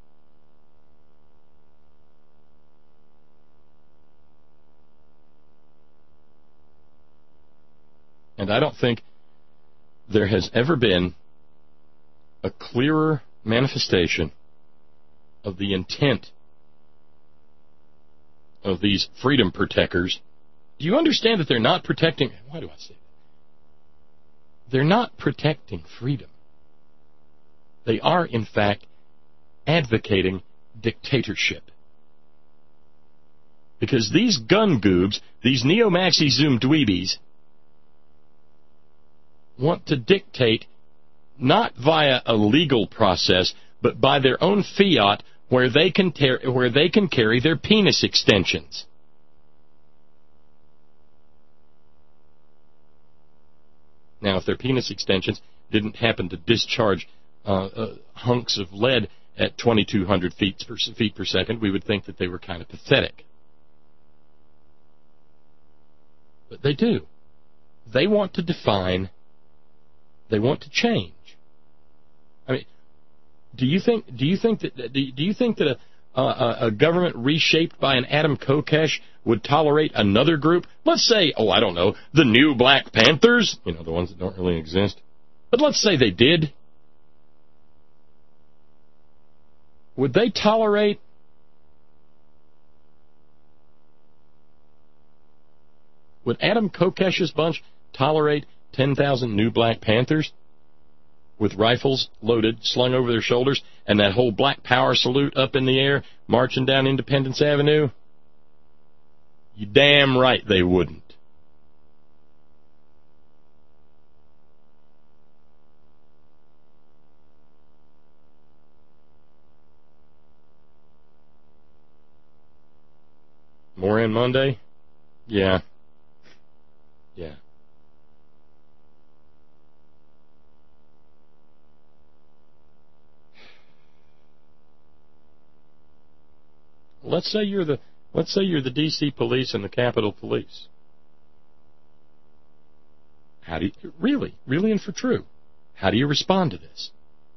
And I don't think there has ever been a clearer manifestation of the intent of these freedom protectors. Do you understand that they're not protecting... Why do I say that? They're not protecting freedom. They are, in fact, advocating dictatorship. Because these gun goobs, these neo-maxi zoom dweebies, want to dictate not via a legal process, but by their own fiat, where they can ter- where they can carry their penis extensions. Now, if their penis extensions didn't happen to discharge uh, uh, hunks of lead at twenty-two hundred feet per, feet per second, we would think that they were kind of pathetic. But they do. They want to define. They want to change. I mean, do you think? Do you think that? Do you think that a, a, a government reshaped by an Adam Kokesh would tolerate another group? Let's say, oh, I don't know, the new Black Panthers. You know, the ones that don't really exist. But let's say they did. Would they tolerate? Would Adam Kokesh's bunch tolerate ten thousand new Black Panthers with rifles loaded, slung over their shoulders, and that whole Black Power salute up in the air, marching down Independence Avenue? You damn right they wouldn't. Moran Monday? Yeah. Yeah. Let's say you're the let's say you're the D C police and the Capitol Police. How do you really, really and for true? How do you respond to this?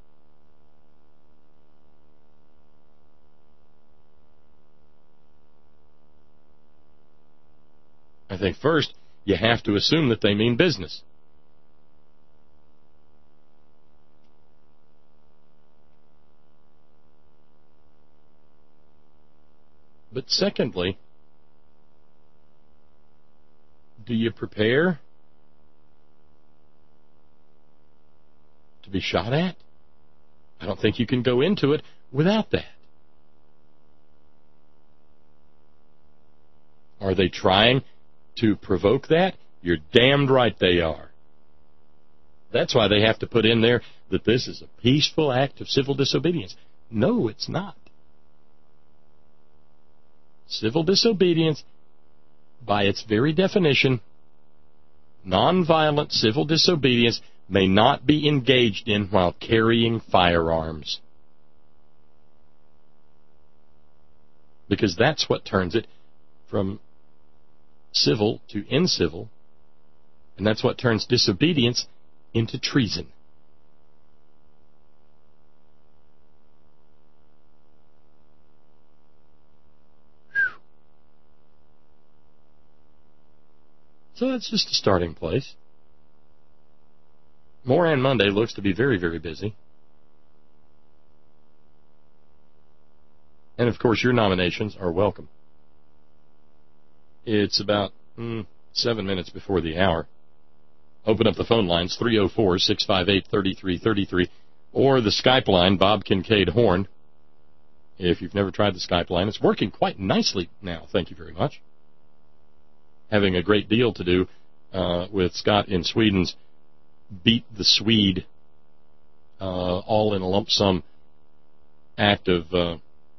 I think first you have to assume that they mean business. But secondly, do you prepare to be shot at? I don't think you can go into it without that. Are they trying to provoke that? You're damned right they are. That's why they have to put in there that this is a peaceful act of civil disobedience. No, it's not. Civil disobedience, by its very definition, nonviolent civil disobedience may not be engaged in while carrying firearms. Because that's what turns it from civil to incivil, and that's what turns disobedience into treason. So that's just a starting place. Moran Monday looks to be very, very busy. And, of course, your nominations are welcome. It's about mm, seven minutes before the hour. Open up the phone lines, three oh four, six five eight, three three three three, or the Skype line, Bob Kincaid Horn. If you've never tried the Skype line, it's working quite nicely now. Thank you very much. Having a great deal to do uh, with Scott in Sweden's Beat the Swede, uh, all in a lump sum act of uh,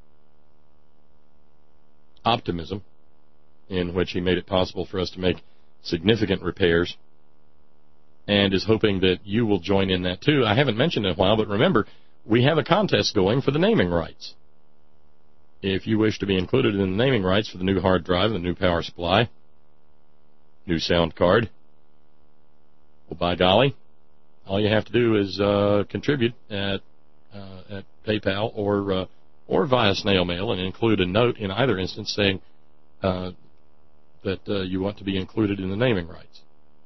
optimism, in which he made it possible for us to make significant repairs, and is hoping that you will join in that too. I haven't mentioned it in a while, but remember, we have a contest going for the naming rights. If you wish to be included in the naming rights for the new hard drive, the new power supply, new sound card, well, by golly, all you have to do is uh, contribute at uh, at PayPal or uh, or via snail mail, and include a note in either instance saying uh, that uh, you want to be included in the naming rights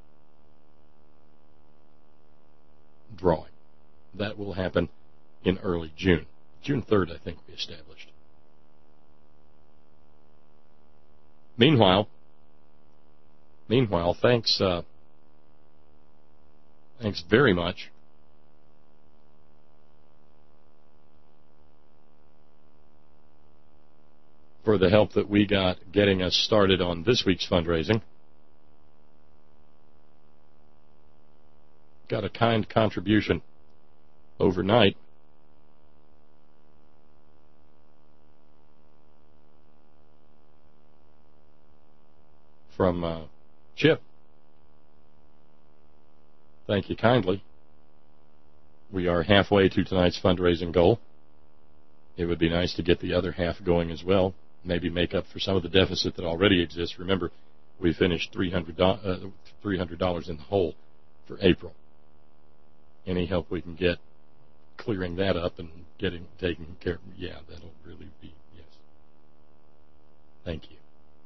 drawing. That will happen in early June. June third, I think, we established. Meanwhile, Meanwhile, thanks, uh, thanks very much for the help that we got getting us started on this week's fundraising. Got a kind contribution overnight from uh, Chip. Thank you kindly. We are halfway to tonight's fundraising goal. It would be nice to get the other half going as well, maybe make up for some of the deficit that already exists. Remember, we finished three hundred dollars uh, three hundred dollars in the hole for April. Any help we can get clearing that up and getting taking care of, yeah, that'll really be, yes. Thank you.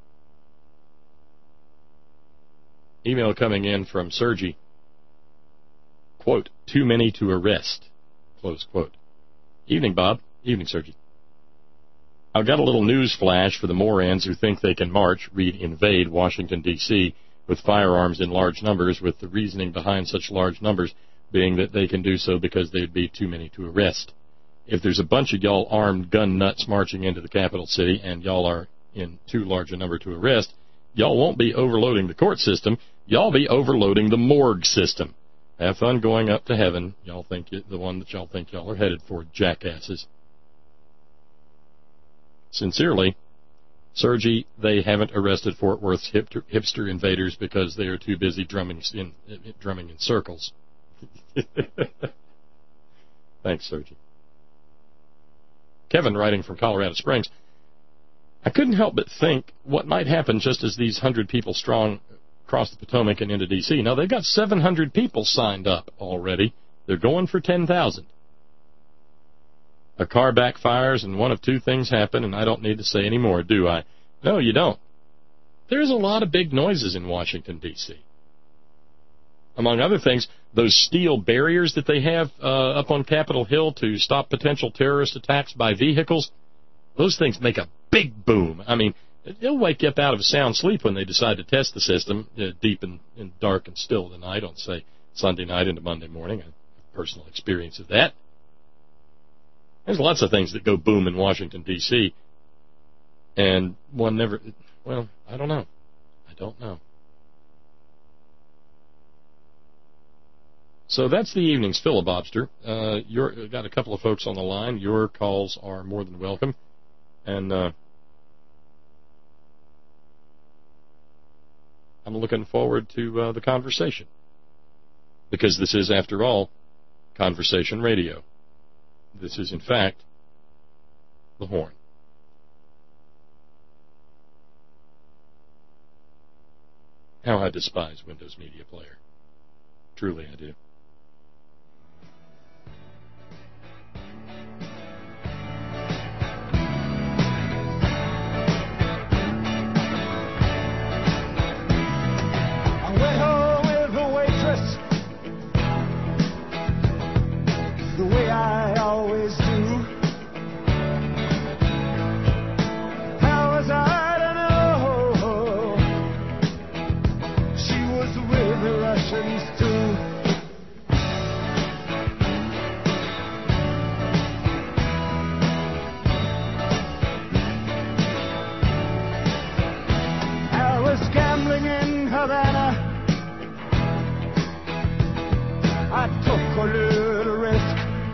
Email coming in from Sergi. Quote, too many to arrest. Close quote. Evening, Bob. Evening, Sergi. I've got a little news flash for the Morans who think they can march, read invade Washington, D C with firearms in large numbers, with the reasoning behind such large numbers being that they can do so because there'd be too many to arrest. If there's a bunch of y'all armed gun nuts marching into the capital city and y'all are in too large a number to arrest, y'all won't be overloading the court system, y'all be overloading the morgue system. Have fun going up to heaven. Y'all think it, the one that y'all think y'all are headed for, jackasses. Sincerely, Sergi, they haven't arrested Fort Worth's hipster, hipster invaders because they are too busy drumming in, drumming in circles. Thanks, Sergi. Kevin, writing from Colorado Springs. I couldn't help but think what might happen just as these hundred people strong cross the Potomac and into D C. Now, they've got seven hundred people signed up already. They're going for ten thousand. A car backfires and one of two things happen, and I don't need to say any more, do I? No, you don't. There's a lot of big noises in Washington, D C Among other things, those steel barriers that they have uh, up on Capitol Hill to stop potential terrorist attacks by vehicles, those things make a big boom. I mean, they'll wake you up out of a sound sleep when they decide to test the system uh, deep and, and dark and still of the night on, say, Sunday night into Monday morning. I have personal experience of that. There's lots of things that go boom in Washington, D C, and one never, well, I don't know. I don't know. So that's the evening's filibuster. Uh, you're got a couple of folks on the line. Your calls are more than welcome. And uh, I'm looking forward to uh, the conversation. Because this is, after all, conversation radio. This is, in fact, the Horn. How I despise Windows Media Player. Truly I do. I went home with a waitress, the way I always do. How was I to know she was with the Russians too? I was gambling in Havana. I took a little risk.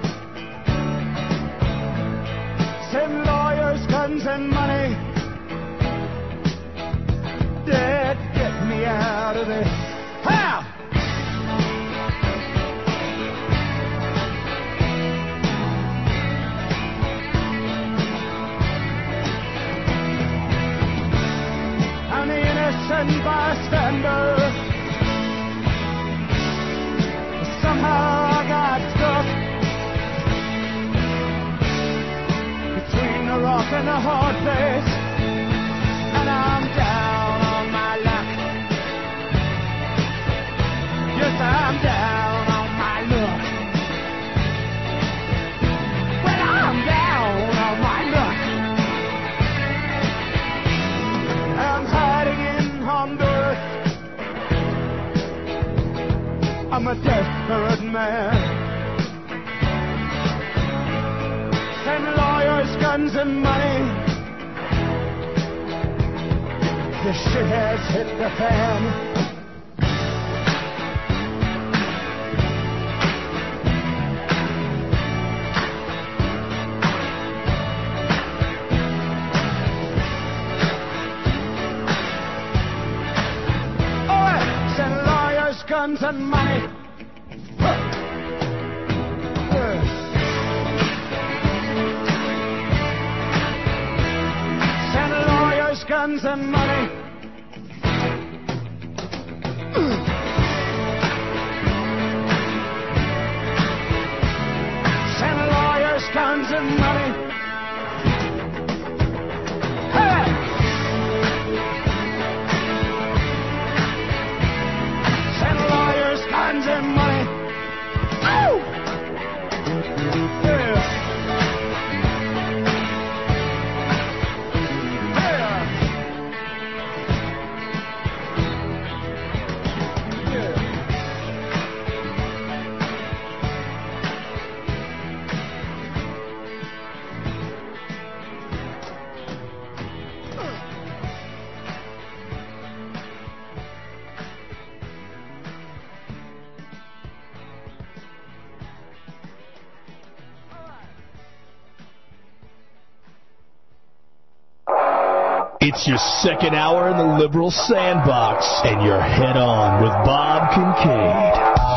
Send lawyers, guns, and money. Dad, get me out of this. How? I'm the innocent bystander. Somehow I got stuck between the rock and a hard place, and I'm down on my luck. Yes, I'm down on my luck. Well, I'm down on my luck. I'm hiding in Honduras. I'm a desperate man. Send lawyers, guns, and money. the shit has hit the fan. Guns and money. Send lawyers, guns and money. Send lawyers, guns and money. Guns and money. Oh! Yeah. Yeah. Yeah. It's your second hour in the Liberal Sandbox, and you're head on with Bob Kincaid.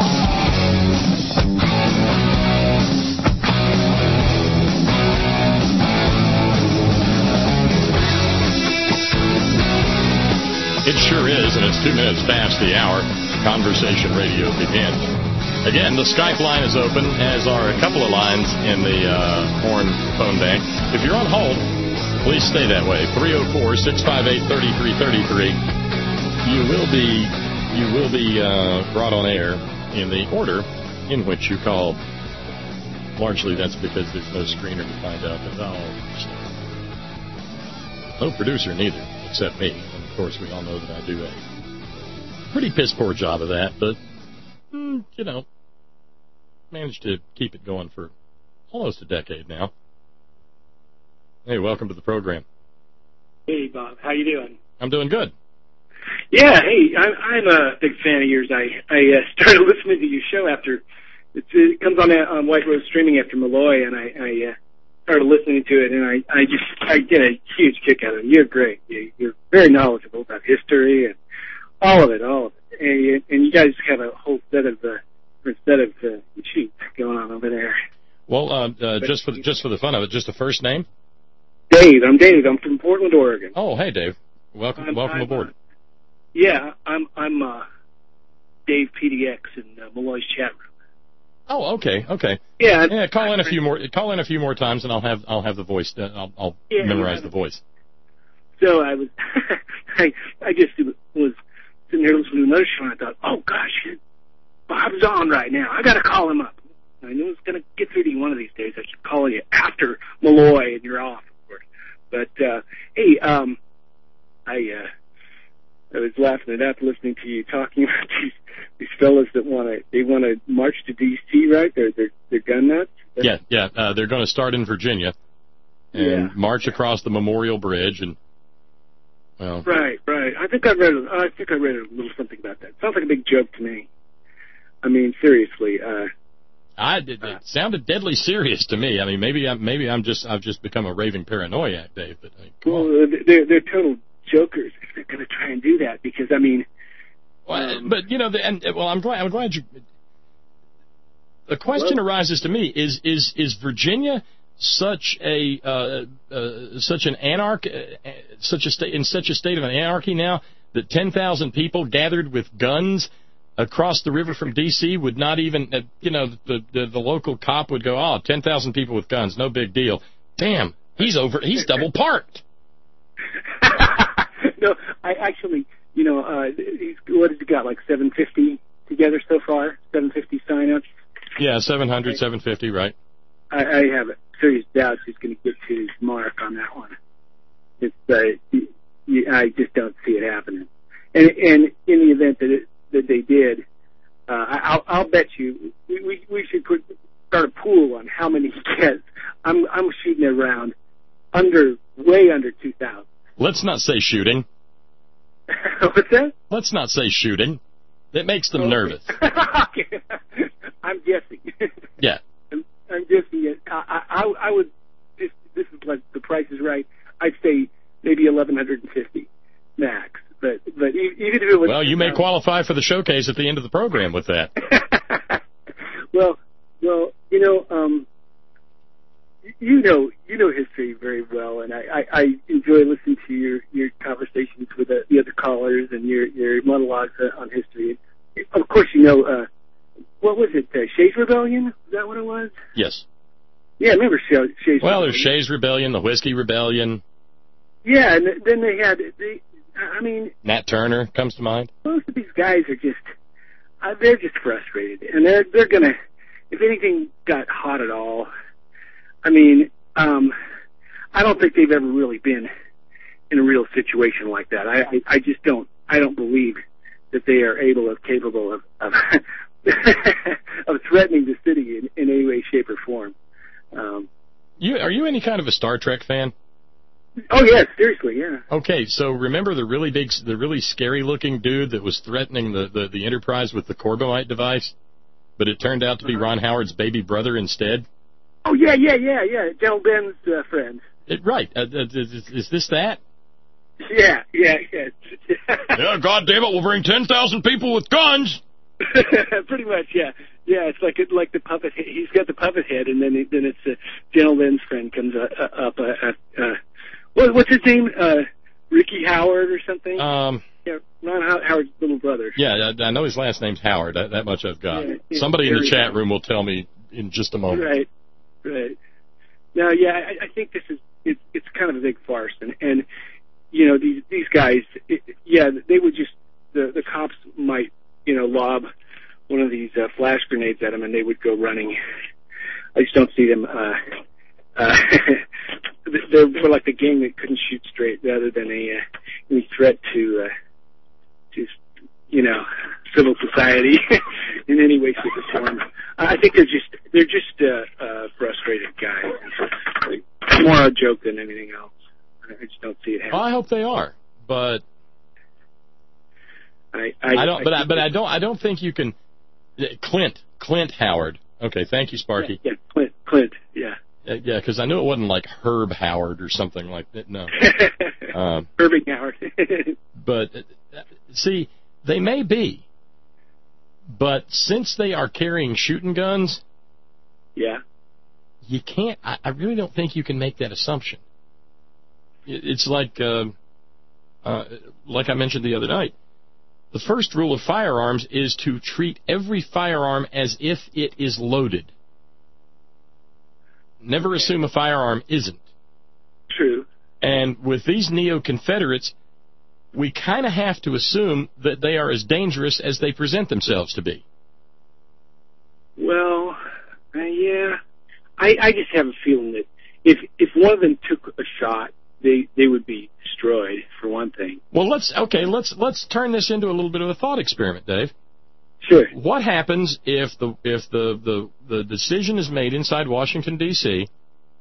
It sure is, and it's two minutes past the hour. Conversation Radio begins. Again, the Skype line is open, as are a couple of lines in the uh, Horn phone bank. If you're on hold, please stay that way. three oh four, six five eight, three three three three. You will be you will be uh, brought on air in the order in which you call. Largely that's because there's no screener to find out the vowel. No producer neither, except me. And of course, we all know that I do a pretty piss poor job of that, but, mm, you know, managed to keep it going for almost a decade now. Hey, welcome to the program. Hey, Bob. How you doing? I'm doing good. Yeah, hey, I'm, I'm a big fan of yours. I, I uh, started listening to your show after, it, it comes on on White Rose Streaming after Malloy, and I, I uh, started listening to it, and I, I just, I get a huge kick out of it. You're great. You, you're very knowledgeable about history and all of it, all of it. And you, and you guys have a whole set of, uh, set of uh, sheets going on over there. Well, uh, uh, just for the, just for the fun of it, just a first name? Dave. I'm Dave. I'm from Portland, Oregon. Oh, hey, Dave. Welcome, I'm, welcome I'm, aboard. Uh, yeah, I'm I'm uh, Dave P D X in uh, Malloy's chat room. Oh, okay, okay. Yeah, yeah. Call in a few more. Call in a few more times, and I'll have I'll have the voice. Uh, I'll, I'll yeah, memorize yeah. the voice. So I was, I I just was sitting here listening to another show, and I thought, oh gosh, Bob's on right now. I got to call him up. I knew I was going to get through to you one of these days. I keep calling you after Malloy, and you're off, of course. But uh, hey, um, I uh, I was laughing it up listening to you talking about these these fellas that want to they want to march to D C, right? They're they're, they're gun nuts. That's, yeah, yeah. Uh, they're going to start in Virginia and yeah, march yeah. across the Memorial Bridge, and well, right, right. I think I read I think I read a little something about that. Sounds like a big joke to me. I mean, seriously. Uh, I it, it sounded deadly serious to me. I mean, maybe I'm maybe I'm just I've just become a raving paranoiac, Dave. But I mean, come well, on. they're they're total jokers if they're going to try and do that, because I mean. Well, um, but you know, the, and well, I'm glad I'm glad you. The question well, arises to me: Is is is Virginia such a uh, uh, such an anarch uh, such a state in such a state of an anarchy now that ten thousand people gathered with guns across the river from D C would not even, uh, you know, the, the the local cop would go, oh, ten thousand people with guns, no big deal. Damn, he's over, he's double parked. No, I actually, you know, uh, he's, what has he got, like seven fifty together so far? seven fifty sign-ups? Yeah, seven hundred, seven fifty, right. I, I have serious doubts he's going to get to his mark on that one. It's, uh, you, you, I just don't see it happening. And, and in the event that it, that they did, uh, I'll, I'll bet you we, we, we should put, start a pool on how many he gets. I'm I'm shooting around under way under two thousand. Let's not say shooting. What's that? Let's not say shooting. It makes them Okay. nervous. Okay. I'm guessing. Yeah. I'm, I'm guessing it. I, I, I would, if this is like the price is right, I'd say maybe eleven fifty max. But, but e- even if it was... Well, you may qualify for the showcase at the end of the program with that. well, well, you know, um, you know, you know history very well, and I, I, I enjoy listening to your, your conversations with the, the other callers and your, your monologues on history. Of course, you know, uh, what was it, uh, Shays Rebellion? Is that what it was? Yes. Yeah, I remember Shays Rebellion. Well, there's Shays Rebellion, the Whiskey Rebellion. Yeah, and then they had, they, I mean... Nat Turner comes to mind. Most of these guys are just, uh, they're just frustrated. And they're, they're gonna, if anything got hot at all, I mean, um, I don't think they've ever really been in a real situation like that. I, I, I just don't, I don't believe that they are able or capable of, of, of threatening the city in, in any way, shape, or form. Um, you Are you any kind of a Star Trek fan? Oh, yeah, seriously, yeah. Okay, so remember the really big, the really scary-looking dude that was threatening the, the, the Enterprise with the Corbomite device, but it turned out to be Ron Howard's baby brother instead? Oh, yeah, yeah, yeah, yeah, General Ben's uh, friend. It, right. Uh, is, is this that? Yeah, yeah, yeah. Yeah, God damn it, we'll bring ten thousand people with guns! Pretty much, yeah. Yeah, it's like it, like the puppet. He's got the puppet head, and then then it's uh, General Ben's friend comes uh, up. Uh, uh, uh, what, what's his name? Uh, Ricky Howard or something? Um, yeah, Ron How- Howard's little brother. Yeah, I, I know his last name's Howard. That, that much I've got. Yeah, yeah, Somebody in the chat Howard. room will tell me in just a moment. Right, right. Now, yeah, I, I think this is it, it's kind of a big farce, and and you know these these guys, it, yeah, they would just the the cops might you know lob one of these uh, flash grenades at them, and they would go running. I just don't see them. Uh, uh, they're more like the gang that couldn't shoot straight, rather than a uh, any threat to uh, to you know civil society in any way, shape, or form. I think they're just they're just uh, uh, frustrated guys. More a joke than anything else. I just don't see it happening. Well, I hope they are, but I, I, I don't. I But I, but I don't. I don't think you can. Clint, Clint Howard. Okay, thank you, Sparky. Yeah, yeah Clint, Clint, yeah. Uh, yeah, because I knew it wasn't like Herb Howard or something like that. No. um, Herbing Howard. But uh, see, they may be, but since they are carrying shooting guns, yeah, you can't. I, I really don't think you can make that assumption. It, it's like, uh, uh, like I mentioned the other night. The first rule of firearms is to treat every firearm as if it is loaded. Never assume a firearm isn't. True. And with these neo-Confederates, we kind of have to assume that they are as dangerous as they present themselves to be. Well, uh, yeah. I, I just have a feeling that if if one of them took a shot, they they would be destroyed, for one thing. Well, let's okay. Let's let's turn this into a little bit of a thought experiment, Dave. Sure. What happens if the if the the, the decision is made inside Washington D C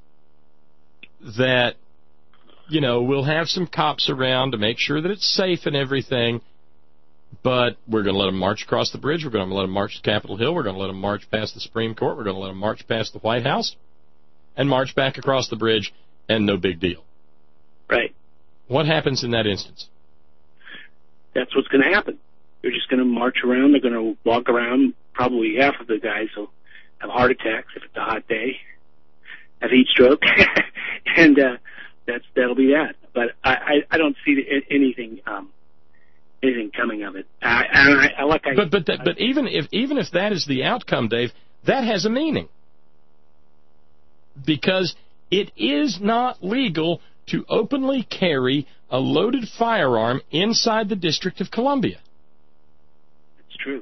that you know we'll have some cops around to make sure that it's safe and everything, but we're going to let them march across the bridge. We're going to let them march to Capitol Hill. We're going to let them march past the Supreme Court. We're going to let them march past the White House, and march back across the bridge, and no big deal. Right. What happens in that instance? That's what's going to happen. They're just going to march around. They're going to walk around. Probably half of the guys will have heart attacks if it's a hot day, have heat stroke, and uh, that's that'll be that. But I, I, I don't see anything um, anything coming of it. I, I, I like I. But but that, but even if even if that is the outcome, Dave, that has a meaning because it is not legal to openly carry a loaded firearm inside the District of Columbia. It's true.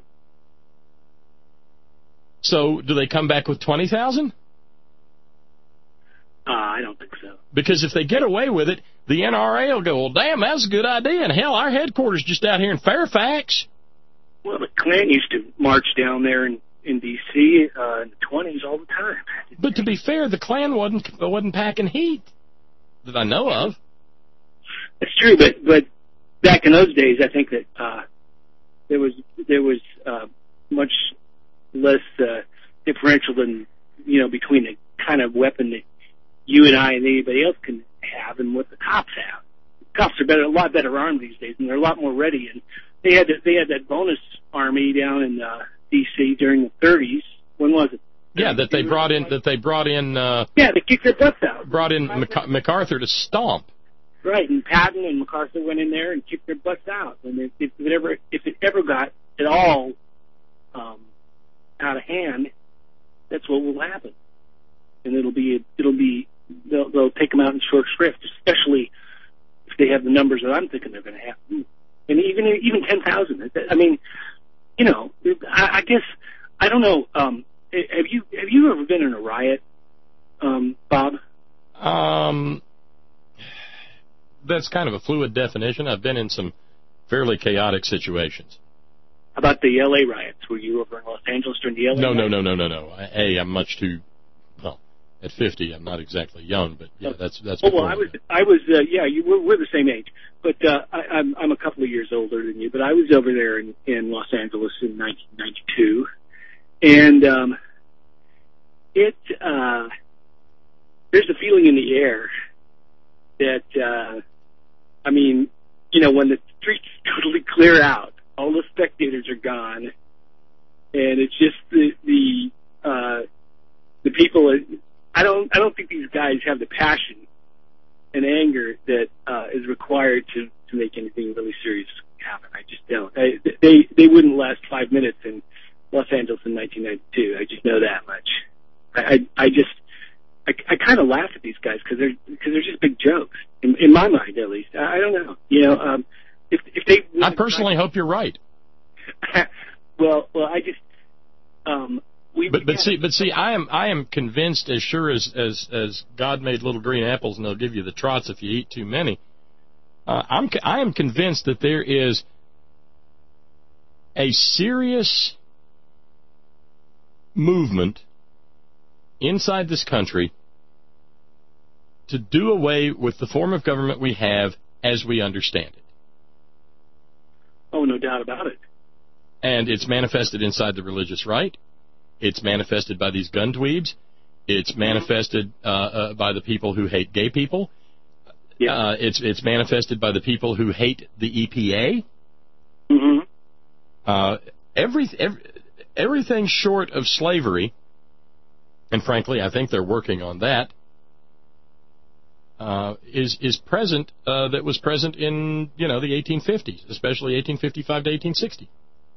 So, do they come back with twenty thousand? Uh, I don't think so. Because if they get away with it, the N R A will go, well, damn, that's a good idea, and hell, our headquarters just out here in Fairfax. Well, the Klan used to march down there in, in D C uh, in the twenties all the time. But to be fair, the Klan wasn't wasn't packing heat that I know of. That's true, but but back in those days, I think that uh, there was there was uh, much less uh, differential than you know between the kind of weapon that you and I and anybody else can have and what the cops have. The cops are better, a lot better armed these days, and they're a lot more ready. And they had they had that bonus army down in uh, D C during the thirties. When was it? Yeah, that they brought in. That they brought in. Uh, yeah, they kicked their butts out. Brought in Mac- MacArthur to stomp. Right, and Patton and MacArthur went in there and kicked their butts out. And if, if it ever if it ever got at all um, out of hand, that's what will happen. And it'll be it'll be they'll, they'll take them out in short shrift, especially if they have the numbers that I'm thinking they're going to have. And even even ten thousand. I mean, you know, I, I guess I don't know. Um, have you have you ever been in a riot, um, Bob? Um. That's kind of a fluid definition. I've been in some fairly chaotic situations. How about the L A riots? Were you over in Los Angeles during the L A No, riots? no, no, no, no, no. A, I'm much too, well, at fifty, I'm not exactly young, but yeah, that's that's. Oh well, I was, I was, uh, yeah, you we're, we're the same age, but uh, I, I'm I'm a couple of years older than you. But I was over there in, in Los Angeles in nineteen ninety-two, and um, it uh, there's a feeling in the air that. Uh, I mean, you know, when the streets totally clear out, all the spectators are gone, and it's just the the uh, the people. I don't I don't think these guys have the passion and anger that uh, is required to, to make anything really serious happen. I just don't. I, they they wouldn't last five minutes in Los Angeles in nineteen ninety-two. I just know that much. I I, I just. I, I kind of laugh at these guys because they're because they're just big jokes in, in my mind, at least. I, I don't know, you know. Um, if if they, I personally I, hope you're right. well, well, I just um, we. But but see, but see, I am I am convinced, as sure as as as God made little green apples, and they'll give you the trots if you eat too many. Uh, I'm I am convinced that there is a serious movement inside this country to do away with the form of government we have as we understand it. Oh, no doubt about it. And it's manifested inside the religious right. It's manifested by these gun dweebs. It's manifested uh, uh, by the people who hate gay people. Yeah. Uh, it's it's manifested by the people who hate the E P A. Mm-hmm. Uh, every, every everything short of slavery. And frankly, I think they're working on that. Uh, is is present uh, that was present in you know the eighteen fifties, especially eighteen fifty-five to eighteen sixty.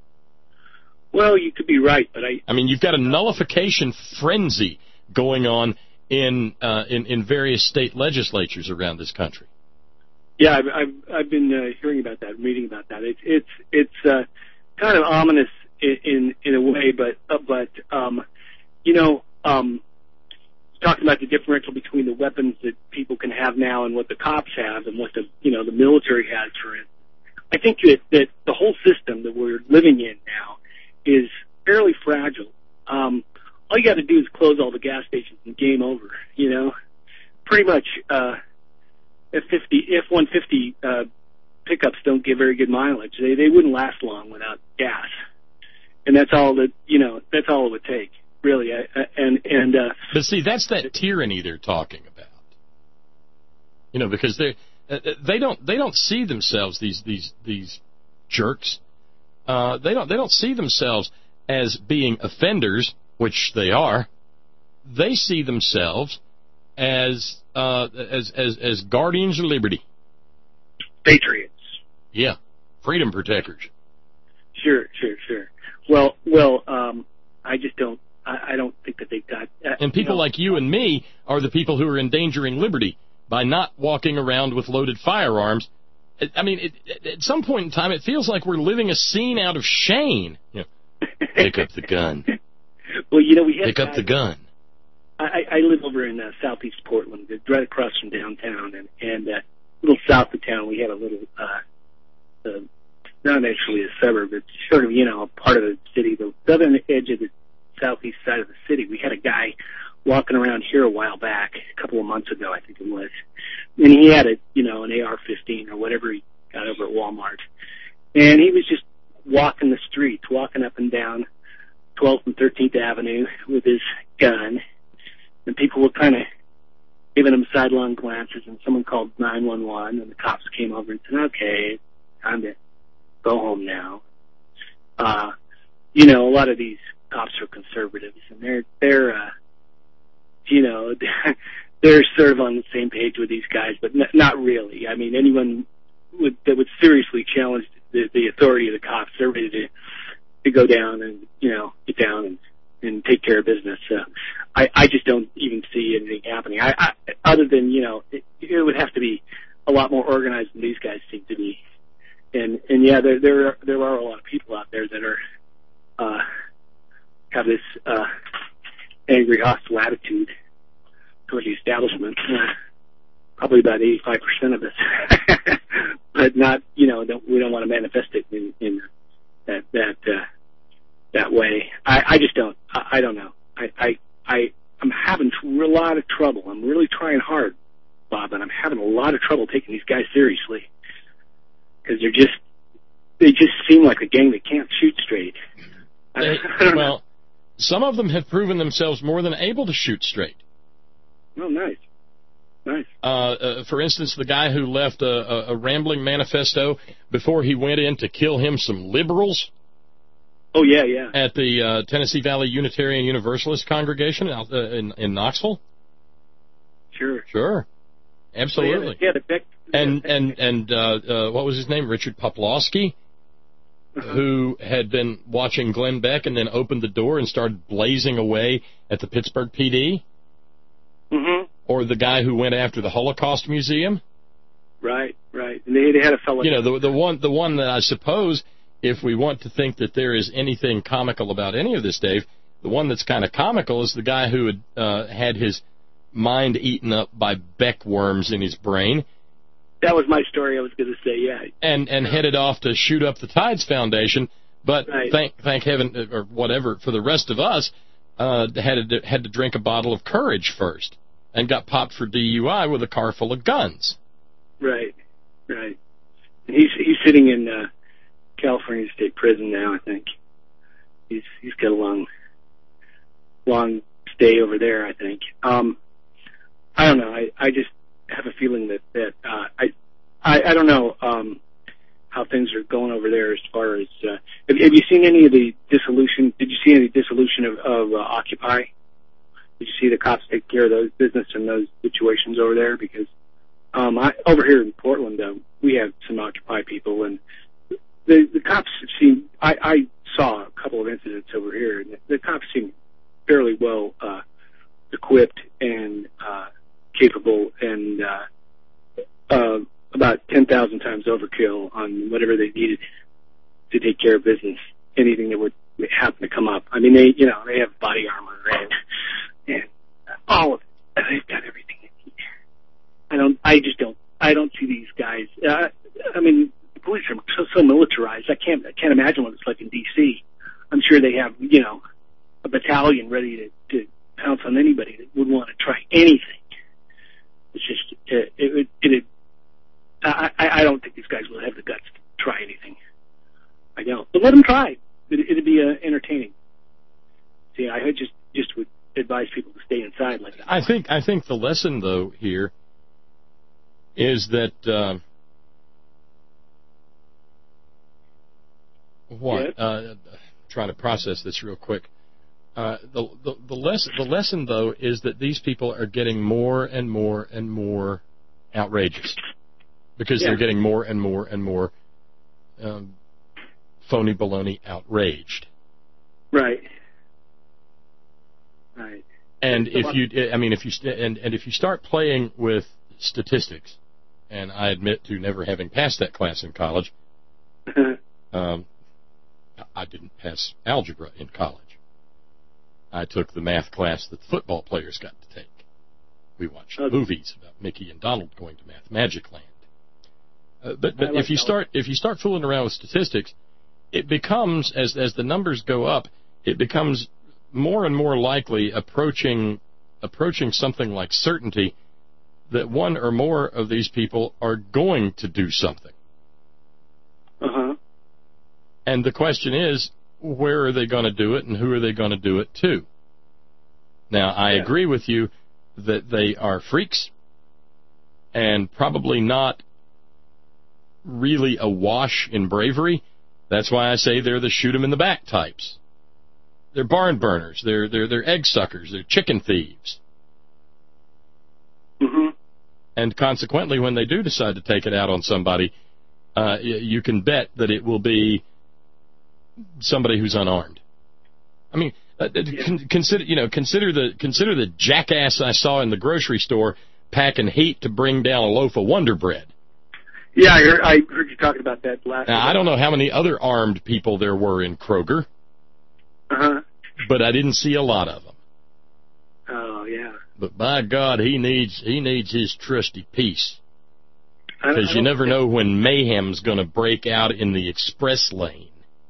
Well, you could be right, but I. I mean, you've got a nullification frenzy going on in uh, in in various state legislatures around this country. Yeah, I've I've, I've been uh, hearing about that, reading about that. It's it's it's uh, kind of ominous in in, in a way, but uh, but um, you know. Um, talking about the differential between the weapons that people can have now and what the cops have and what the you know the military has for it. I think that, that the whole system that we're living in now is fairly fragile. Um, all you got to do is close all the gas stations and game over. You know, pretty much uh, F fifty, F one fifty uh, pickups don't give very good mileage. They they wouldn't last long without gas, and that's all that you know. That's all it would take. Really, I, I, and and uh, but see, that's that tyranny they're talking about. You know, because they they don't they don't see themselves these these these jerks. Uh, they don't they don't see themselves as being offenders, which they are. They see themselves as uh, as as as guardians of liberty, patriots. Yeah, freedom protectors. Sure, sure, sure. Well, well, um, I just don't. I don't think that they got... Uh, and people you know, like you and me are the people who are endangering liberty by not walking around with loaded firearms. I mean, it, at some point in time, it feels like we're living a scene out of Shane. You know, pick up the gun. Well, you know, we have... Pick up the gun. I, I live over in uh, southeast Portland, it's right across from downtown, and, and uh, a little south of town, we had a little... Uh, uh, not actually a suburb, it's sort of, you know, a part of the city, the southern edge of the southeast side of the city. We had a guy walking around here a while back, a couple of months ago, I think it was, and he had a, you know, an A R fifteen or whatever he got over at Walmart and he was just walking the streets, walking up and down twelfth and thirteenth Avenue with his gun, and people were kind of giving him sidelong glances, and someone called nine one one, and the cops came over and said, okay, time to go home now. Uh, you know, a lot of these cops are conservatives, and they're, they're, uh, you know, they're sort of on the same page with these guys, but n- not really. I mean, anyone would, that would seriously challenge the, the authority of the cops, they're ready to, to go down and, you know, get down and, and take care of business. So I, I just don't even see anything happening. I, I, other than, you know, it, it would have to be a lot more organized than these guys seem to be. And, and yeah, there, there are, there are a lot of people out there that are, uh, have this, uh, angry, hostile attitude toward the establishment. Uh, probably about eighty-five percent of us. But not, you know, don't, we don't want to manifest it in, in that, that, uh, that way. I, I just don't, I, I don't know. I, I, I, I'm having a lot of trouble. I'm really trying hard, Bob, and I'm having a lot of trouble taking these guys seriously. Because they're just, they just seem like a gang that can't shoot straight. They, well, some of them have proven themselves more than able to shoot straight. Oh, nice. Nice. Uh, uh, for instance, the guy who left a, a, a rambling manifesto before he went in to kill him some liberals. Oh, yeah, yeah. At the uh, Tennessee Valley Unitarian Universalist congregation out, uh, in, in Knoxville. Sure. Sure. Absolutely. Yeah, the Beck, and and and uh, uh, what was his name? Richard Poplawski, uh-huh. who had been watching Glenn Beck and then opened the door and started blazing away at the Pittsburgh P D. Mm-hmm. Or the guy who went after the Holocaust Museum. Right, right. And they, they had a fellow. You know, the the one the one that I suppose, if we want to think that there is anything comical about any of this, Dave, the one that's kind of comical is the guy who had uh, had his mind eaten up by Beck worms in his brain. That was my story. I was going to say, yeah. And and headed off to shoot up the Tides Foundation, but right. thank thank heaven or whatever for the rest of us, uh, had to had to drink a bottle of Courage first, and got popped for D U I with a car full of guns. Right, right. And he's he's sitting in uh, California State Prison now. I think he's he's got a long long stay over there. I think. Um, I don't know. I, I just have a feeling that that uh, I, I I don't know um, how things are going over there as far as uh, have, have you seen any of the dissolution? Did you see any dissolution of, of uh, Occupy? Did you see the cops take care of those business and those situations over there? Because um, I, over here in Portland, uh, we have some Occupy people, and the the cops seem. I, I saw a couple of incidents over here, and the, the cops seem fairly well uh, equipped and uh, capable, and uh, uh, about ten thousand times overkill on whatever they needed to take care of business. Anything that would happen to come up. I mean, they you know they have body armor and. And all of it. They've got everything they need. I don't, I just don't, I don't see these guys. Uh, I mean, the police are so, so militarized. I can't, I can't imagine what it's like in D C. I'm sure they have, you know, a battalion ready to, to pounce on anybody that would want to try anything. It's just, it, it, it, it I, I don't think these guys will have the guts to try anything. I don't. But let them try. It, it'd be uh, entertaining. See, I just, just would advise people to stay inside like that. I think I think the lesson though here is that uh, what yes. uh, trying to process this real quick. Uh, the the the lesson the lesson though is that these people are getting more and more and more outrageous because yeah. they're getting more and more and more um, phony baloney outraged. Right. Right. And if you, I mean, if you and and if you start playing with statistics, and I admit to never having passed that class in college, um, I didn't pass algebra in college. I took the math class that football players got to take. We watched okay. movies about Mickey and Donald going to Math Magic Land. Uh, but but like if you start if you start fooling around with statistics, it becomes as as the numbers go up, it becomes more and more likely approaching approaching something like certainty that one or more of these people are going to do something. Uh-huh. And the question is, where are they going to do it, and who are they going to do it to? Now, I Yeah. agree with you that they are freaks and probably not really awash in bravery. That's why I say they're the shoot-'em-in-the-back types. They're barn burners. They're they're they're egg suckers. They're chicken thieves. Mm-hmm. And consequently, when they do decide to take it out on somebody, uh, you can bet that it will be somebody who's unarmed. I mean, uh, con- consider you know consider the consider the jackass I saw in the grocery store packing heat to bring down a loaf of Wonder Bread. Yeah, I heard, I heard you talking about that last. Now, I don't know how many other armed people there were in Kroger, Uh-huh. but I didn't see a lot of them. Oh, yeah. But by God, he needs he needs his trusty peace, I don't- because I you don't never think- know when mayhem's going to break out in the express lane.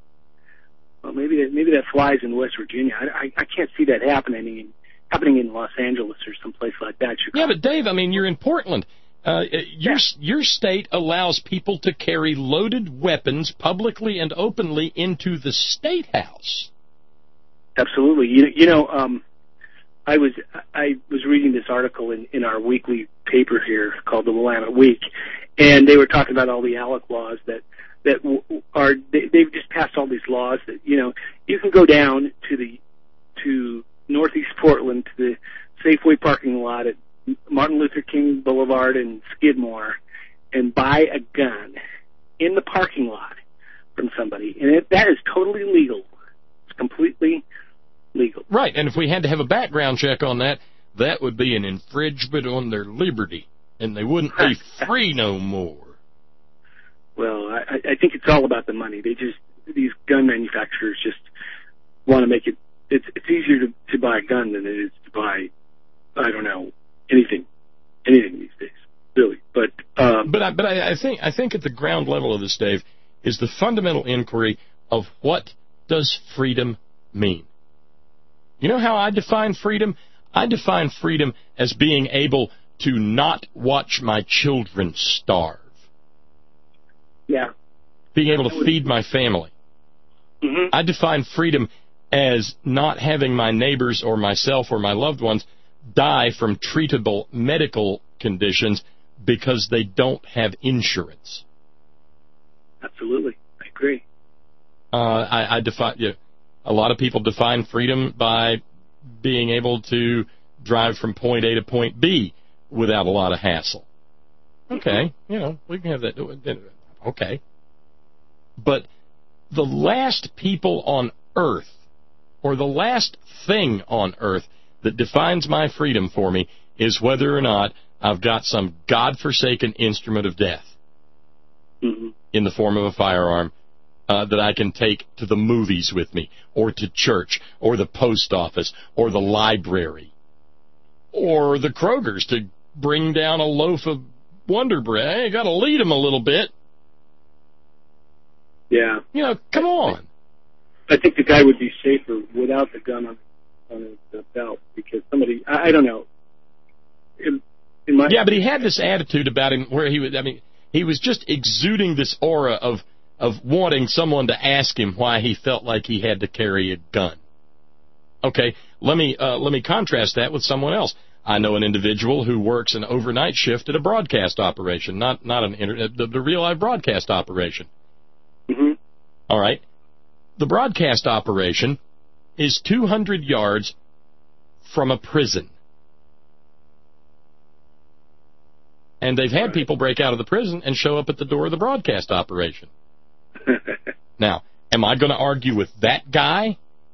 Well, maybe that, maybe that flies in West Virginia. I, I, I can't see that happening in, happening in Los Angeles or someplace like that. Chicago. Yeah, but Dave, I mean, you're in Portland. Uh, your Yeah. your state allows people to carry loaded weapons publicly and openly into the state house. Absolutely. You, you know, um, I was I was reading this article in, in our weekly paper here called the Willamette Week, and they were talking about all the ALEC laws that that w- are they, they've just passed all these laws that you know you can go down to the to Northeast Portland to the Safeway parking lot at Martin Luther King Boulevard and Skidmore and buy a gun in the parking lot from somebody, and it, that is totally legal. It's completely legal. Right, and if we had to have a background check on that, that would be an infringement on their liberty, and they wouldn't be free no more. Well, I, I think it's all about the money. They just these gun manufacturers just want to make it. It's it's easier to, to buy a gun than it is to buy, I don't know, anything, anything these days, really. But um, But I, but I, I think I think at the ground level of this, Dave, is the fundamental inquiry of what does freedom mean. You know how I define freedom? I define freedom as being able to not watch my children starve, yeah, being able to feed my family. mm-hmm. I define freedom as not having my neighbors or myself or my loved ones die from treatable medical conditions because they don't have insurance. Absolutely, I agree. Uh, I, I define. Yeah, a lot of people define freedom by being able to drive from point A to point B without a lot of hassle. Okay, you know, we can have that. Okay. But the last people on Earth, or the last thing on Earth that defines my freedom for me, is whether or not I've got some godforsaken instrument of death Mm-hmm. in the form of a firearm uh, that I can take to the movies with me, or to church, or the post office, or the library, or the Kroger's to bring down a loaf of Wonder Bread. Hey, got to lead them a little bit. Yeah, You know, come on. I think the guy would be safer without the gun on, on his uh, belt because somebody, I, I don't know. In, in my Yeah, but he had this attitude about him where he was, I mean, he was just exuding this aura of of wanting someone to ask him why he felt like he had to carry a gun. Okay, let me uh, let me contrast that with someone else. I know an individual who works an overnight shift at a broadcast operation, not not an internet, the, the real life broadcast operation. Mm-hmm. All right, the broadcast operation is two hundred yards from a prison. And they've had people break out of the prison and show up at the door of the broadcast operation. Now, am I going to argue with that guy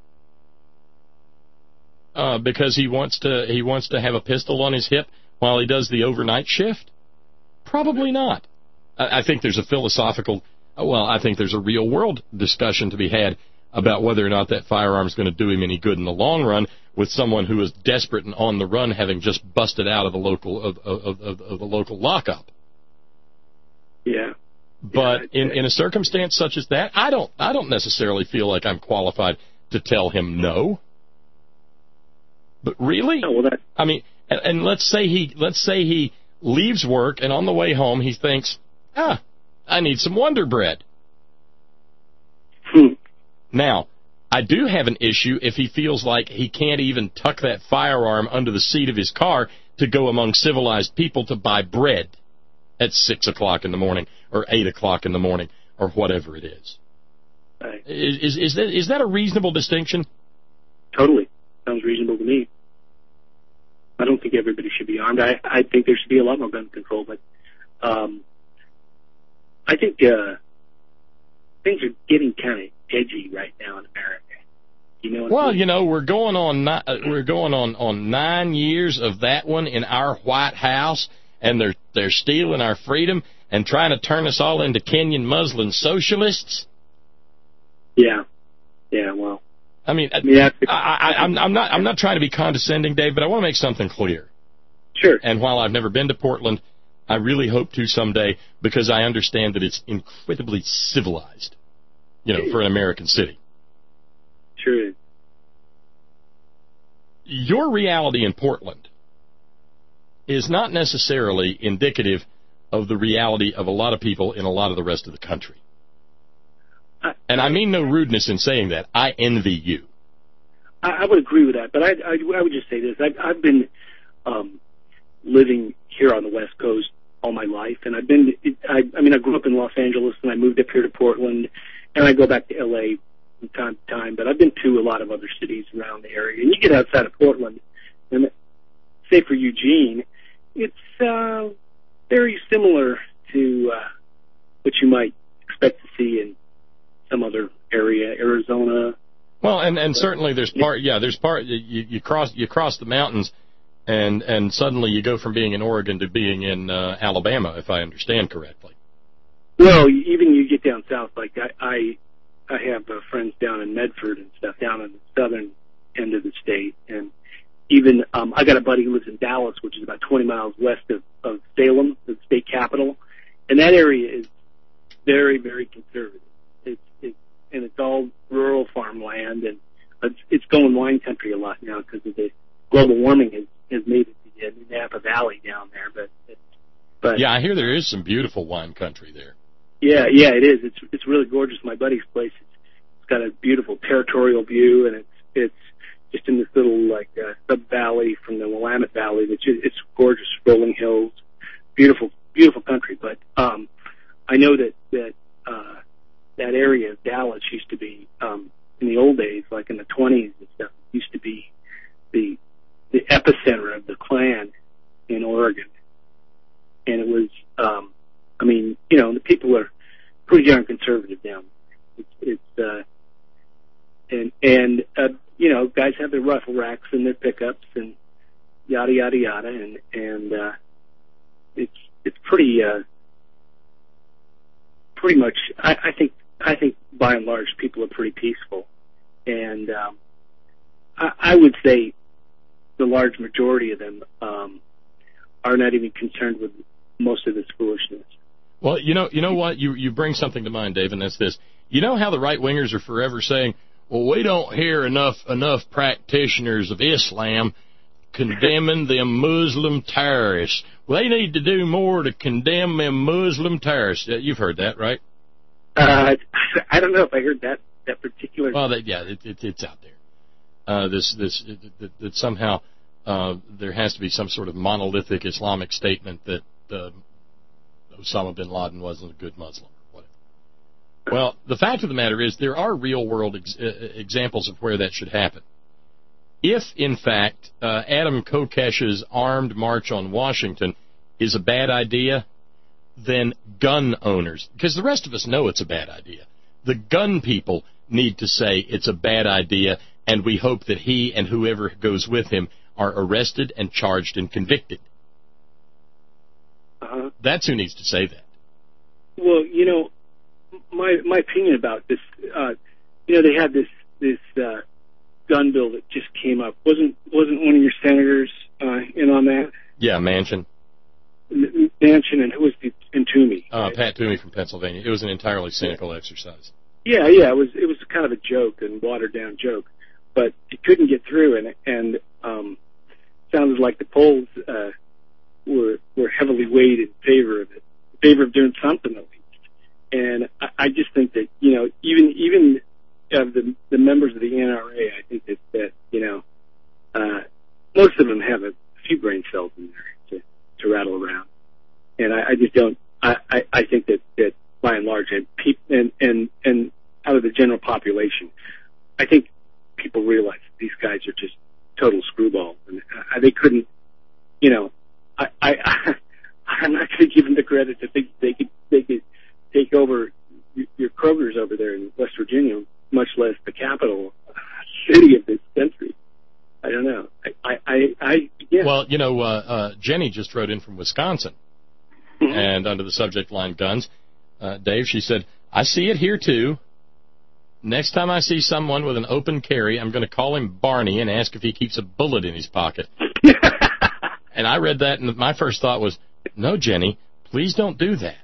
uh, because he wants to he wants to have a pistol on his hip while he does the overnight shift? Probably not. I, I think there's a philosophical, well, I think there's a real world discussion to be had about whether or not that firearm is going to do him any good in the long run, with someone who is desperate and on the run, having just busted out of the local of of, of, of the local lockup. Yeah. But yeah, in, in a circumstance such as that, I don't I don't necessarily feel like I'm qualified to tell him no. But really, oh, well, that, I mean, and, and let's say he let's say he leaves work and on the way home he thinks, ah, I need some Wonder Bread. hmm. Now, I do have an issue if he feels like he can't even tuck that firearm under the seat of his car to go among civilized people to buy bread at six o'clock in the morning or eight o'clock in the morning or whatever it is. Right. Is, is, is, that, is that a reasonable distinction? Totally. Sounds reasonable to me. I don't think everybody should be armed. I, I think there should be a lot more gun control, but um, I think uh, things are getting kind of edgy right now in America. You know. Well, you know, we're going on uh, we're going on, on nine years of that one in our White House, and they're they're stealing our freedom and trying to turn us all into Kenyan Muslim socialists. Yeah. Yeah. Well. I mean, yeah, I, I, I'm, I'm not I'm not trying to be condescending, Dave, but I want to make something clear. Sure. And while I've never been to Portland, I really hope to someday because I understand that it's incredibly civilized, you know, for an American city. Sure is. Your reality in Portland is not necessarily indicative of the reality of a lot of people in a lot of the rest of the country. And I mean no rudeness in saying that. I envy you. I, I would agree with that, but I, I, I would just say this. I, I've been um, living here on the West Coast all my life, and I've been, I, I mean, I grew up in Los Angeles, and I moved up here to Portland, and I go back to L A from time to time, but I've been to a lot of other cities around the area. And you get outside of Portland, and say for Eugene, it's uh, very similar to uh, what you might expect to see in some other area, Arizona. Well, and, and certainly there's part, yeah, there's part, you, you cross you cross the mountains, and, and suddenly you go from being in Oregon to being in uh, Alabama, if I understand correctly. Well, even you get down south, like I I, I have uh, friends down in Medford and stuff, down in the southern end of the state, and even um, I got a buddy who lives in Dallas, which is about twenty miles west of, of Salem, the state capital, and that area is very, very conservative. It's, it's, and it's all rural farmland, and it's, it's going wine country a lot now because of the global warming has, has made it the, uh, the Napa Valley down there. But, it's, but yeah, I hear there is some beautiful wine country there. Yeah, yeah, it is. It's it's really gorgeous. My buddy's place, it's, it's got a beautiful territorial view, and it's it's just in this little like uh, sub valley from the Willamette Valley. It's just, it's gorgeous, rolling hills, beautiful, beautiful country. But um, I know that that. Uh, that area of Dallas used to be, um, in the old days, like in the twenties and stuff, used to be the the epicenter of the Klan in Oregon. And it was, um, I mean, you know, the people are pretty darn conservative down there. It's, it's uh, and, and uh, you know, guys have their rifle racks and their pickups and yada, yada, yada, and, and uh, it's, it's pretty, uh, pretty much, I, I think, I think by and large people are pretty peaceful, and um, I, I would say the large majority of them um, are not even concerned with most of this foolishness. Well, you know, you know what? You you bring something to mind, Dave, and that's this. You know how the right wingers are forever saying, "Well, we don't hear enough enough practitioners of Islam condemning them Muslim terrorists. Well, they need to do more to condemn them Muslim terrorists." You've heard that, right? Uh, I don't know if I heard that that particular. Well, that, yeah, it, it, it's out there. Uh, this this that, that somehow uh, there has to be some sort of monolithic Islamic statement that uh, Osama bin Laden wasn't a good Muslim. Or whatever. Well, the fact of the matter is there are real world ex- examples of where that should happen. If, in fact, uh, Adam Kokesh's armed march on Washington is a bad idea, then gun owners, because the rest of us know it's a bad idea, the gun people need to say it's a bad idea, and we hope that he and whoever goes with him are arrested and charged and convicted. Uh-huh. That's who needs to say that. Well, you know, my my opinion about this, uh, you know, they had this this uh, gun bill that just came up. Wasn't wasn't one of your senators uh, in on that? Yeah, Manchin. Manchin, and who was the, and Toomey? Uh, right? Pat Toomey from Pennsylvania. It was an entirely cynical exercise. Yeah, yeah, it was it was kind of a joke and watered down joke, but it couldn't get through, and and um, sounded like the polls uh, were were heavily weighed in favor of it, in favor of doing something at least. And I, I just think that, you know, even even of the the members of the N R A, I think that, that you know, uh, most of them have a few brain cells in there to, to rattle around, and I, I just don't. I, I, I think that, that by and large, and, peop, and and and out of the general population, I think people realize that these guys are just total screwballs, and uh, they couldn't. You know, I, I, I I'm not going to give them the credit to think they could they could take over your Kroger's over there in West Virginia, much less the capital city of this country. I don't know. I, I, I, I yeah. Well, you know, uh, uh, Jenny just wrote in from Wisconsin, mm-hmm. and under the subject line guns, uh, Dave, she said, I see it here too. Next time I see someone with an open carry, I'm going to call him Barney and ask if he keeps a bullet in his pocket. And I read that, and my first thought was, no, Jenny, please don't do that.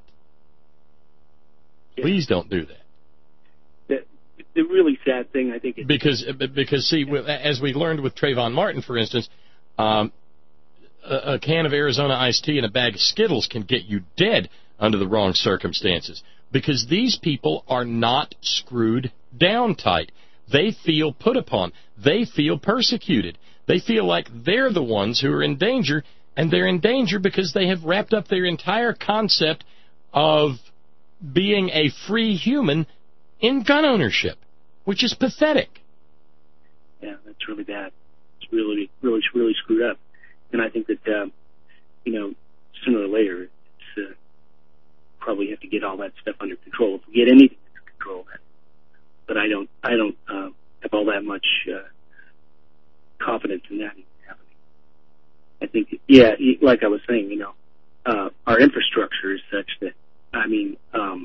Please don't do that. The, the really sad thing, I think, is... Because, because see, as we learned with Trayvon Martin, for instance, um, a, a can of Arizona iced tea and a bag of Skittles can get you dead under the wrong circumstances. Because these people are not screwed down tight. They feel put upon. They feel persecuted. They feel like they're the ones who are in danger, and they're in danger because they have wrapped up their entire concept of being a free human in gun ownership, which is pathetic. Yeah, that's really bad. It's really, really, really screwed up. And I think that, um, you know, sooner or later, it's uh, probably have to get all that stuff under control. If we get anything under control, but I don't, I don't uh, have all that much uh, confidence in that happening. I think, yeah, like I was saying, you know, uh, our infrastructure is such that, I mean, um,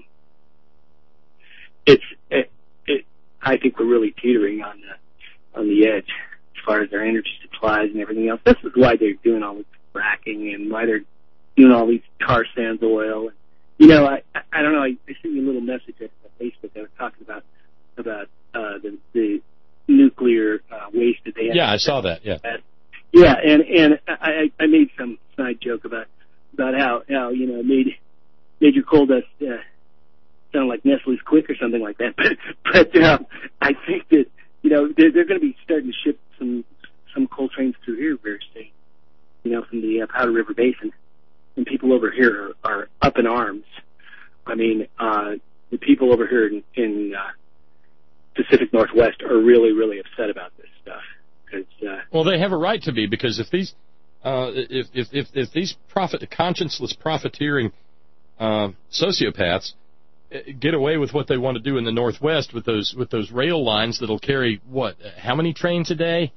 it's, it, it, I think we're really teetering on the, on the edge as far as our energy supplies and everything else. This is why they're doing all this fracking and why they're doing all these tar sands oil. You know, I, I don't know, I, I sent you a little message at Facebook that was talking about, about, uh, the, the nuclear, uh, waste that they have. Yeah, I saw that, yeah. Yeah, and, and I, I made some snide joke about, about how, how, you know, made, made your coal dust, uh, sound like Nestle's Quick or something like that. But, but, um, I think that, you know, they're, they're going to be starting to ship some, some coal trains through here very soon, you know, from the uh, Powder River Basin. And people over here are, are up in arms. I mean, uh, the people over here in, in uh, Pacific Northwest are really, really upset about this stuff. Cause, uh, well, they have a right to be, because if these, uh, if, if, if, if these profit, conscienceless profiteering uh, sociopaths get away with what they want to do in the Northwest with those with those rail lines that'll carry, what, how many trains a day?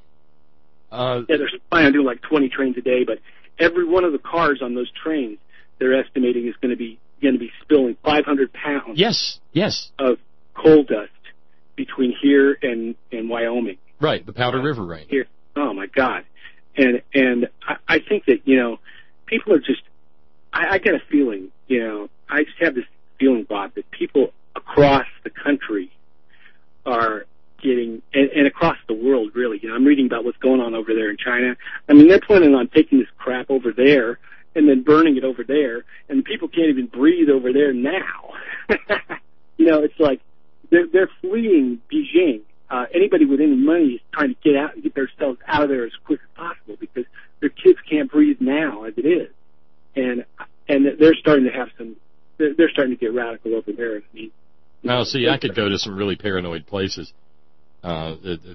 Uh, yeah, they're planning to do like twenty trains a day, but every one of the cars on those trains, they're estimating is going to be going to be spilling five hundred pounds. Yes, yes. Of coal dust between here and, and Wyoming. Right, the Powder uh, River Range. Here, oh my God, and and I, I think that, you know, people are just. I, I get a feeling, you know, I just have this feeling, Bob, that people across the country are getting, and, and across the world, really. You know, I'm reading about what's going on over there in China. I mean, they're planning on taking this crap over there and then burning it over there, and people can't even breathe over there now. You know, it's like they're, they're fleeing Beijing. Uh, anybody with any money is trying to get out and get themselves out of there as quick as possible because their kids can't breathe now as it is. And and they're starting to have some, they're, they're starting to get radical over there. I mean, now, see, I could go to some really paranoid places uh,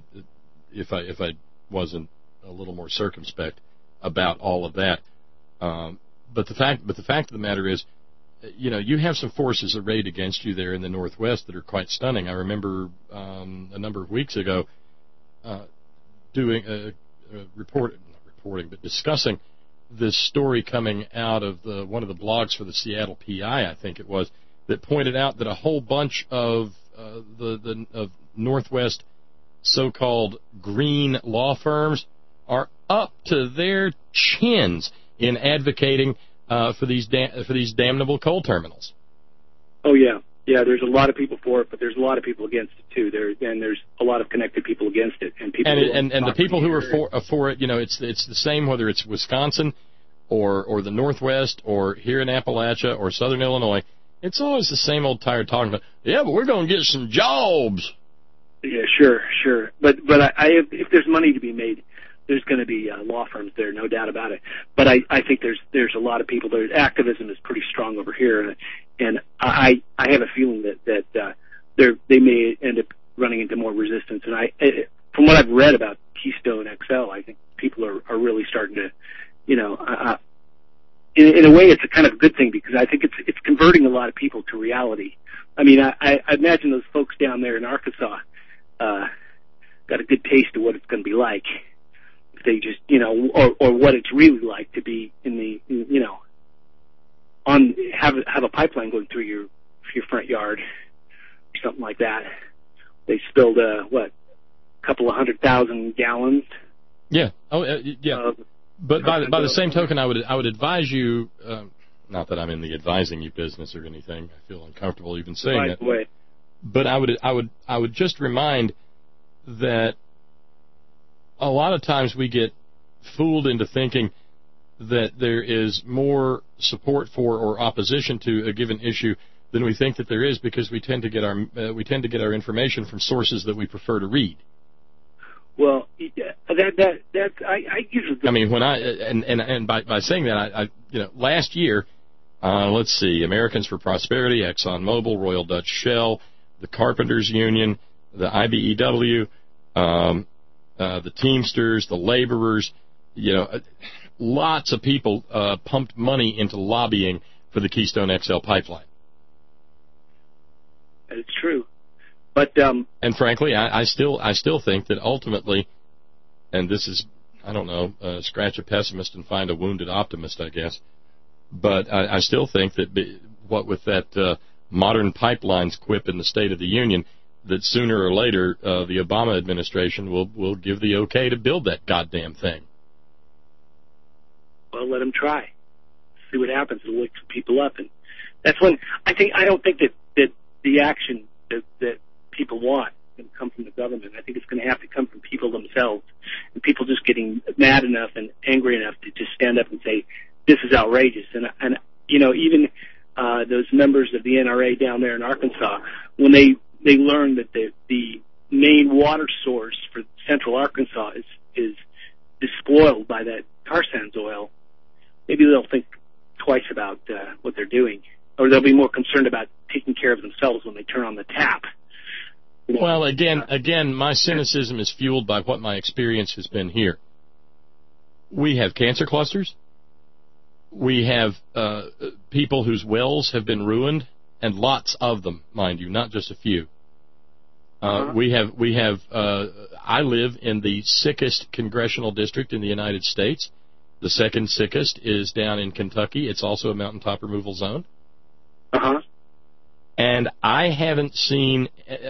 if I if I wasn't a little more circumspect about all of that. Um, but the fact, but the fact of the matter is, you know, you have some forces arrayed against you there in the Northwest that are quite stunning. I remember um, a number of weeks ago uh, doing a, a report, not reporting, but discussing this story coming out of the, one of the blogs for the Seattle P I, I think it was, that pointed out that a whole bunch of uh, the, the of Northwest so-called green law firms are up to their chins in advocating uh, for these da- for these damnable coal terminals. Oh yeah, yeah. There's a lot of people for it, but there's a lot of people against it too. There and there's a lot of connected people against it, and people. And it, and, and the people who are for uh, for it, you know, it's it's the same whether it's Wisconsin, or or the Northwest, or here in Appalachia, or Southern Illinois. It's always the same old tired talking about, yeah, but we're going to get some jobs. Yeah, sure, sure. But but I, I if there's money to be made, there's going to be uh, law firms there, no doubt about it. But I, I think there's there's a lot of people there. Activism is pretty strong over here, and, and I I have a feeling that that uh, they they may end up running into more resistance. And I, from what I've read about Keystone X L, I think people are, are really starting to, you know, uh, in, in a way, it's a kind of good thing because I think it's it's converting a lot of people to reality. I mean, I, I imagine those folks down there in Arkansas uh, got a good taste of what it's going to be like. They just, you know, or, or what it's really like to be in the, you know, on have have a pipeline going through your your front yard, or something like that. They spilled uh, what, a couple of hundred thousand gallons. Yeah. Oh, uh, yeah. Uh, but by the, by the same token, I would I would advise you. Um, not that I'm in the advising you business or anything. I feel uncomfortable even saying that. Way. But I would I would I would just remind that a lot of times we get fooled into thinking that there is more support for or opposition to a given issue than we think that there is, because we tend to get our uh, we tend to get our information from sources that we prefer to read. Well, that that that I, I usually. I mean, when I and and and by by saying that, I, I you know last year, uh, let's see, Americans for Prosperity, ExxonMobil, Royal Dutch Shell, the Carpenters Union, the I B E W. Um, Uh, the Teamsters, the laborers, you know, lots of people uh, pumped money into lobbying for the Keystone X L pipeline. It's true, but um, and frankly, I, I still, I still think that ultimately, and this is, I don't know, uh, scratch a pessimist and find a wounded optimist, I guess, but I, I still think that be, what with that uh, modern pipelines quip in the State of the Union, that sooner or later uh, the Obama administration will will give the okay to build that goddamn thing. Well, let them try. See what happens. It'll wake some people up, and that's when I think I don't think that, that the action that, that people want can come from the government. I think it's going to have to come from people themselves, and people just getting mad enough and angry enough to just stand up and say, "This is outrageous." And and you know, even uh, those members of the N R A down there in Arkansas, when they they learn that the the main water source for central Arkansas is is despoiled by that tar sands oil, maybe they'll think twice about uh, what they're doing, or they'll be more concerned about taking care of themselves when they turn on the tap. You know? Well, again, again, my cynicism is fueled by what my experience has been here. We have cancer clusters. We have uh, people whose wells have been ruined, and lots of them, mind you, not just a few. Uh, uh-huh. We have, we have. Uh, I live in the sickest congressional district in the United States. The second sickest is down in Kentucky. It's also a mountaintop removal zone. Uh huh. And I haven't seen. Uh,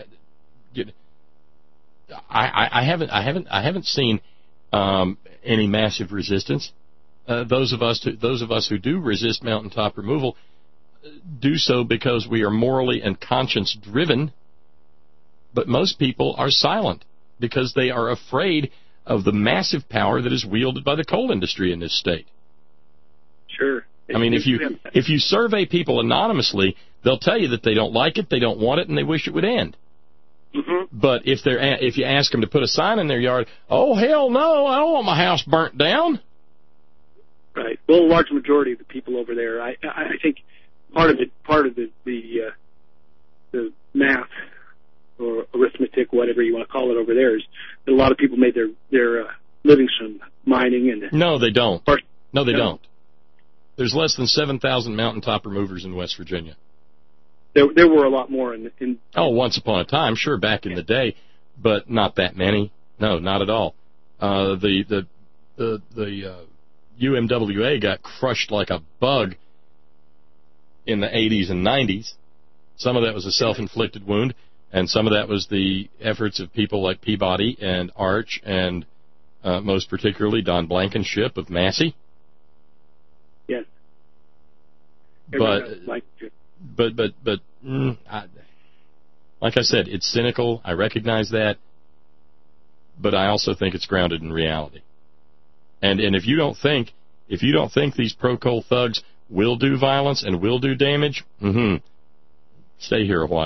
I, I haven't. I haven't. I haven't seen um, any massive resistance. Uh, those of us, who, those of us who do resist mountaintop removal, do so because we are morally and conscience driven. But most people are silent because they are afraid of the massive power that is wielded by the coal industry in this state. Sure. I mean, if you if you survey people anonymously, they'll tell you that they don't like it, they don't want it, and they wish it would end. Mm-hmm. But if they're if you ask them to put a sign in their yard, oh hell no, I don't want my house burnt down. Right. Well, a large majority of the people over there, I I think part of it, part of the the uh, the math or arithmetic, whatever you want to call it over there, is that a lot of people made their their uh, livings from mining and. No, they don't. Or, no, they no. don't. There's less than seven thousand mountaintop removers in West Virginia. There, there were a lot more in. in oh, once upon a time, sure, back in yeah. the day, but not that many. No, not at all. Uh, the the the the uh, U M W A got crushed like a bug in the eighties and nineties. Some of that was a self-inflicted wound, and some of that was the efforts of people like Peabody and Arch and uh, most particularly Don Blankenship of Massey. Yes. But, but, but, but, mm, I, like I said, it's cynical. I recognize that. But I also think it's grounded in reality. And and if you don't think, if you don't think these pro-coal thugs will do violence and will do damage, mm-hmm, stay here a while.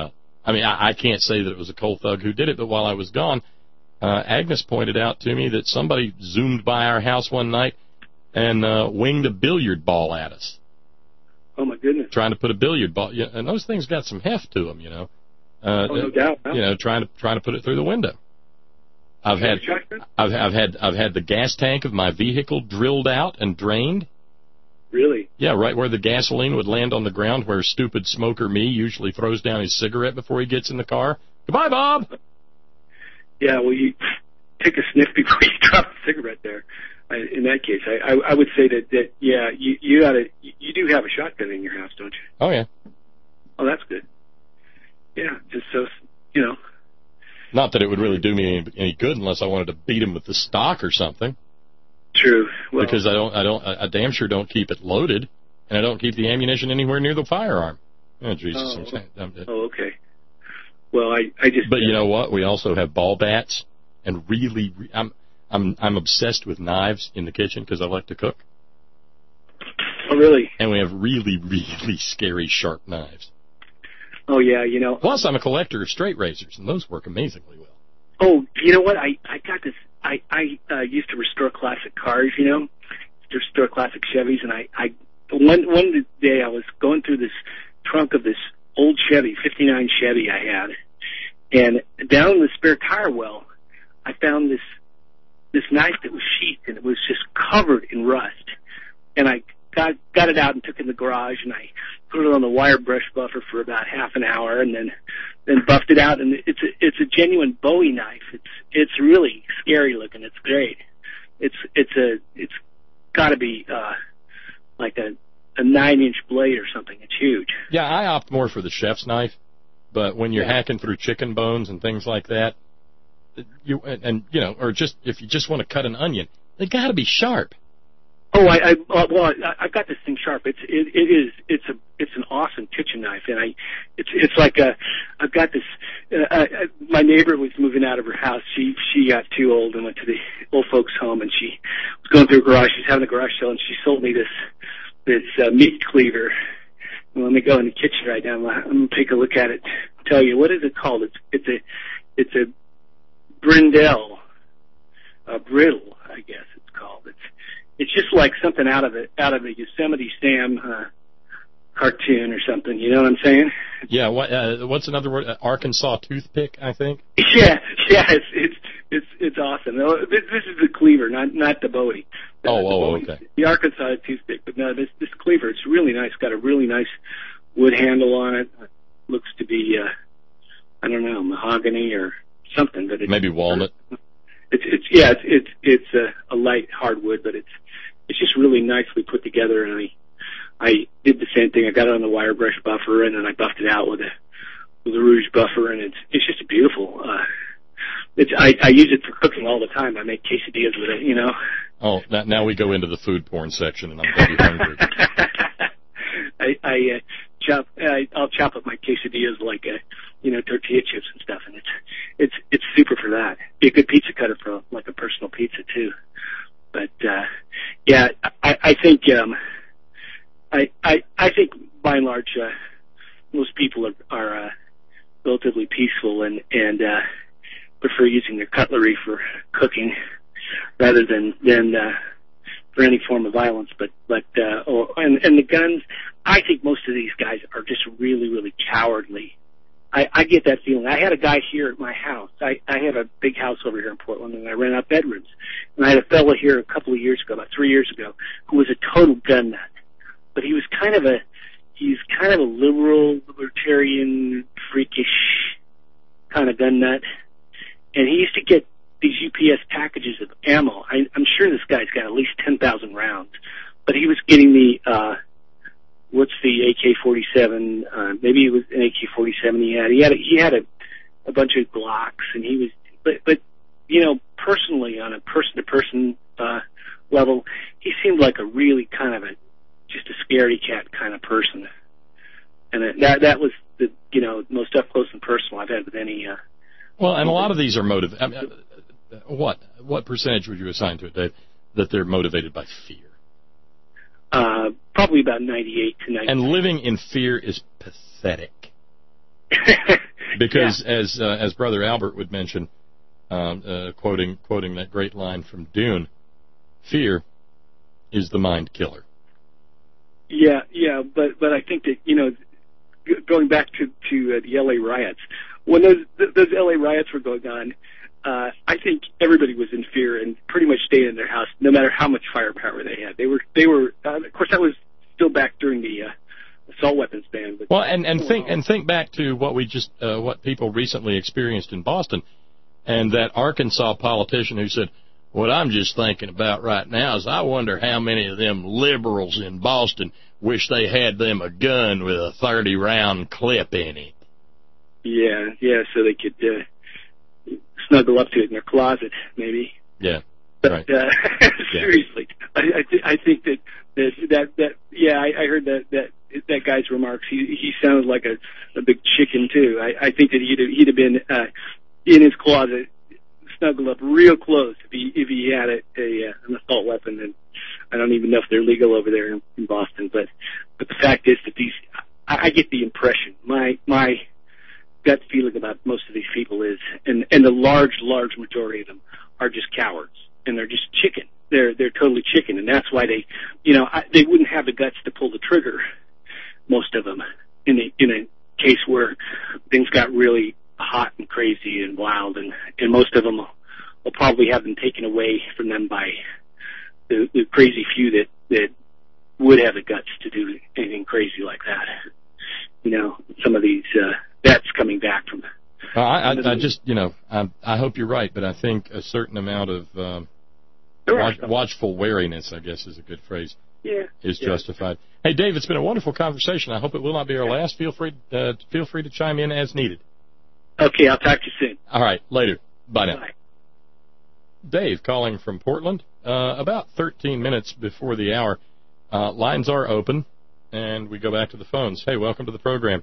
I mean, I, I can't say that it was a cold thug who did it, but while I was gone, uh, Agnes pointed out to me that somebody zoomed by our house one night and uh, winged a billiard ball at us. Oh, my goodness. Trying to put a billiard ball, yeah, and those things got some heft to them, you know. Uh, oh, no doubt. You know, trying to trying to put it through the window. I've had I've I've had I've had the gas tank of my vehicle drilled out and drained. Really? Yeah, right where the gasoline would land on the ground, where stupid smoker me usually throws down his cigarette before he gets in the car. Goodbye, Bob. Yeah, well, you take a sniff before you drop a cigarette there. I, in that case, I, I, I would say that, that yeah, you you got you do have a shotgun in your house, don't you? Oh yeah. Oh, that's good. Yeah, just so you know. Not that it would really do me any, any good unless I wanted to beat him with the stock or something. True. Well, because I don't, I don't, I, I damn sure don't keep it loaded, and I don't keep the ammunition anywhere near the firearm. Oh Jesus! Oh, I'm saying, I'm, oh okay. Well, I, I just. But you know what? We also have ball bats, and really, I'm, I'm, I'm obsessed with knives in the kitchen because I like to cook. Oh, really? And we have really, really scary sharp knives. Oh, yeah, you know. Plus, I'm a collector of straight razors, and those work amazingly well. Oh, you know what? I, I got this. I, I uh, used to restore classic cars, you know, to restore classic Chevys, and I, I one one day I was going through this trunk of this old Chevy, fifty-nine Chevy I had, and down in the spare tire well, I found this this knife that was sheathed, and it was just covered in rust. And I got got it out and took it in the garage, and I put it on the wire brush buffer for about half an hour, and then then buffed it out. And it's a, it's a genuine Bowie knife. It's it's really scary looking. It's great. It's it's a it's got to be uh, like a a nine inch blade or something. It's huge. Yeah, I opt more for the chef's knife, but when you're yeah. hacking through chicken bones and things like that, you and, and you know, or just if you just want to cut an onion, they got to be sharp. Oh, I, I uh, well, I, I got this thing sharp. It's it, it is it's a it's an awesome kitchen knife, and I it's it's like a I've got this. Uh, uh, my neighbor was moving out of her house. She she got too old and went to the old folks' home, and she was going through a garage. She's having a garage sale, and she sold me this this uh, meat cleaver. Well, let me go in the kitchen right now. I'm gonna take a look at it. Tell you what is it called? It's it's a it's a Brindle, a brittle, I guess it's called. It's It's just like something out of it, out of a Yosemite Sam uh, cartoon or something. You know what I'm saying? Yeah. What? Uh, what's another word? Uh, Arkansas toothpick, I think. Yeah, yeah. It's it's it's it's awesome. This, this is the cleaver, not not the Bowie. Oh, uh, oh, Bowie. okay. The Arkansas toothpick, but no, this this cleaver. It's really nice. Got a really nice wood handle on it. it looks to be, uh, I don't know, mahogany or something, but it's, maybe walnut. It's it's yeah, it's it's it's a, a light hardwood, but it's it's just really nicely put together. And I I did the same thing. I got it on the wire brush buffer, and then I buffed it out with a with a rouge buffer, and it's it's just beautiful. Uh, it's I I use it for cooking all the time. I make quesadillas with it, you know. Oh, now, now we go into the food porn section, and I'm very hungry. I I uh, chop I, I'll chop up my quesadillas like a. You know, tortilla chips and stuff, and it's it's it's super for that. Be a good pizza cutter for like a personal pizza too. But uh, yeah, I, I think um, I I I think by and large uh, most people are, are uh, relatively peaceful and and uh, prefer using their cutlery for cooking rather than than uh, for any form of violence. But but uh, or, and and the guns, I think most of these guys are just really really cowardly. I, I get that feeling. I had a guy here at my house. I, I have a big house over here in Portland, and I rent out bedrooms. And I had a fellow here a couple of years ago, about three years ago, who was a total gun nut. But he was kind of a, he's kind of a liberal, libertarian, freakish kind of gun nut. And he used to get these U P S packages of ammo. I, I'm sure this guy's got at least ten thousand rounds. But he was getting me, uh, what's the A K forty-seven? Uh, maybe it was an A K forty-seven he had. He had a, he had a, a bunch of Glocks, and he was, but but you know, personally on a person-to-person uh, level, he seemed like a really kind of a just a scaredy cat kind of person, and it, that that was the you know most up close and personal I've had with any. Uh, well, and a lot of these are motivated. I mean, what what percentage would you assign to it, Dave? That they're motivated by fear. Uh, probably about ninety-eight to ninety. And living in fear is pathetic. Because yeah. as uh, as Brother Albert would mention, um, uh, quoting quoting that great line from Dune, fear is the mind killer. Yeah, yeah, but but I think that, you know, g- going back to to uh, the L A riots, when those th- those L A riots were going on, uh, I think everybody was in fear and pretty much stayed in their house, no matter how much firepower they had. They were they were uh, of course that was still back during the uh, assault weapons ban. But well, and and think and think back to what we just uh, what people recently experienced in Boston, and that Arkansas politician who said, "What I'm just thinking about right now is I wonder how many of them liberals in Boston wish they had them a gun with a thirty round clip in it." Yeah, yeah, so they could uh, snuggle up to it in their closet, maybe. Yeah, but, right. Uh, seriously, I, I, th- I think that that that, that yeah, I, I heard that that that guy's remarks. He he sounded like a, a big chicken too. I, I think that he'd have, he'd have been uh, in his closet, snuggled up real close if he if he had a, a uh, an assault weapon. And I don't even know if they're legal over there in, in Boston. But but the fact is that these, I, I get the impression, my my gut feeling about most of these people is, and and the large large majority of them are just cowards, and they're just chicken. They're they're totally chicken, and that's why they, you know, I, they wouldn't have the guts to pull the trigger. Most of them, in a in a case where things got really hot and crazy and wild, and, and most of them will, will probably have them taken away from them by the, the crazy few that, that would have the guts to do anything crazy like that. You know, some of these uh, vets coming back from. Well, I, I, I just, you know, I, I hope you're right, but I think a certain amount of um, watch, watchful wariness, I guess is a good phrase, yeah, is yeah. justified. Hey, Dave, it's been a wonderful conversation. I hope it will not be our last. Feel free, uh, feel free to chime in as needed. Okay, I'll talk to you soon. All right, later. Bye now. Bye. Dave calling from Portland. Uh, about thirteen minutes before the hour. Uh, lines are open, and we go back to the phones. Hey, welcome to the program.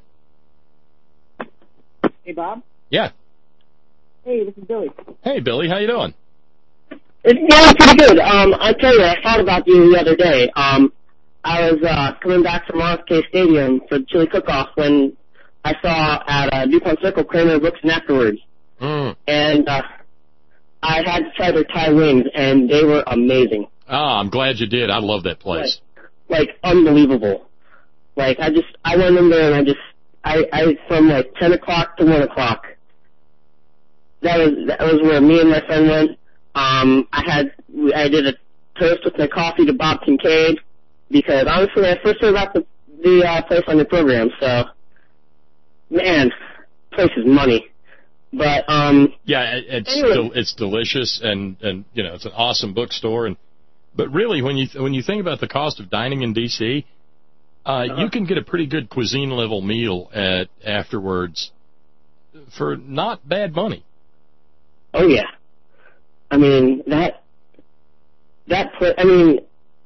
Hey, Bob. Yeah. Hey, this is Billy. Hey, Billy, how you doing? It's yeah, pretty good. Um, I tell you, I thought about you the other day. Um, I was uh, coming back from R F K Stadium for the chili cook-off when I saw at uh, DuPont Circle Kramer Brooks afterwards, mm. and uh, I had to try their Thai wings, and they were amazing. Oh, I'm glad you did. I love that place. Like, like unbelievable. Like I just, I went in there and I just, I, I from like ten o'clock to one o'clock. That was that was where me and my friend went. Um, I had I did a toast with my coffee to Bob Kincaid because honestly, I first heard about the the uh, place on the program. So, man, place is money. But um, yeah, it, it's anyway. del- it's delicious and and you know it's an awesome bookstore and but really when you th- when you think about the cost of dining in D C, uh, uh-huh. you can get a pretty good cuisine level meal at afterwards for not bad money. Oh yeah, I mean that that pla- I mean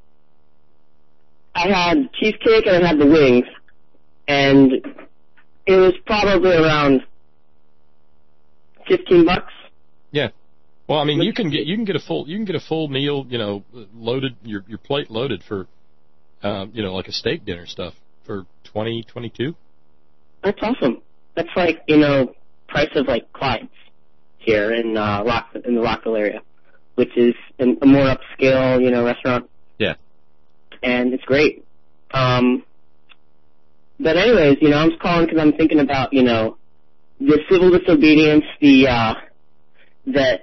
I had cheesecake and I had the wings, and it was probably around fifteen bucks. Yeah. Well, I mean, you can get you can get a full you can get a full meal, you know, loaded your your plate loaded for, um, you know, like a steak dinner stuff for twenty twenty two. That's awesome. That's like you know price of like Clyde's here in uh, Rock in the Rockville area, which is an, a more upscale you know restaurant. Yeah. And it's great. Um. But anyways, you know, I'm just calling because I'm thinking about you know. the civil disobedience, the uh, that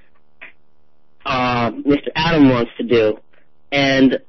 uh, Mister Adam wants to do, and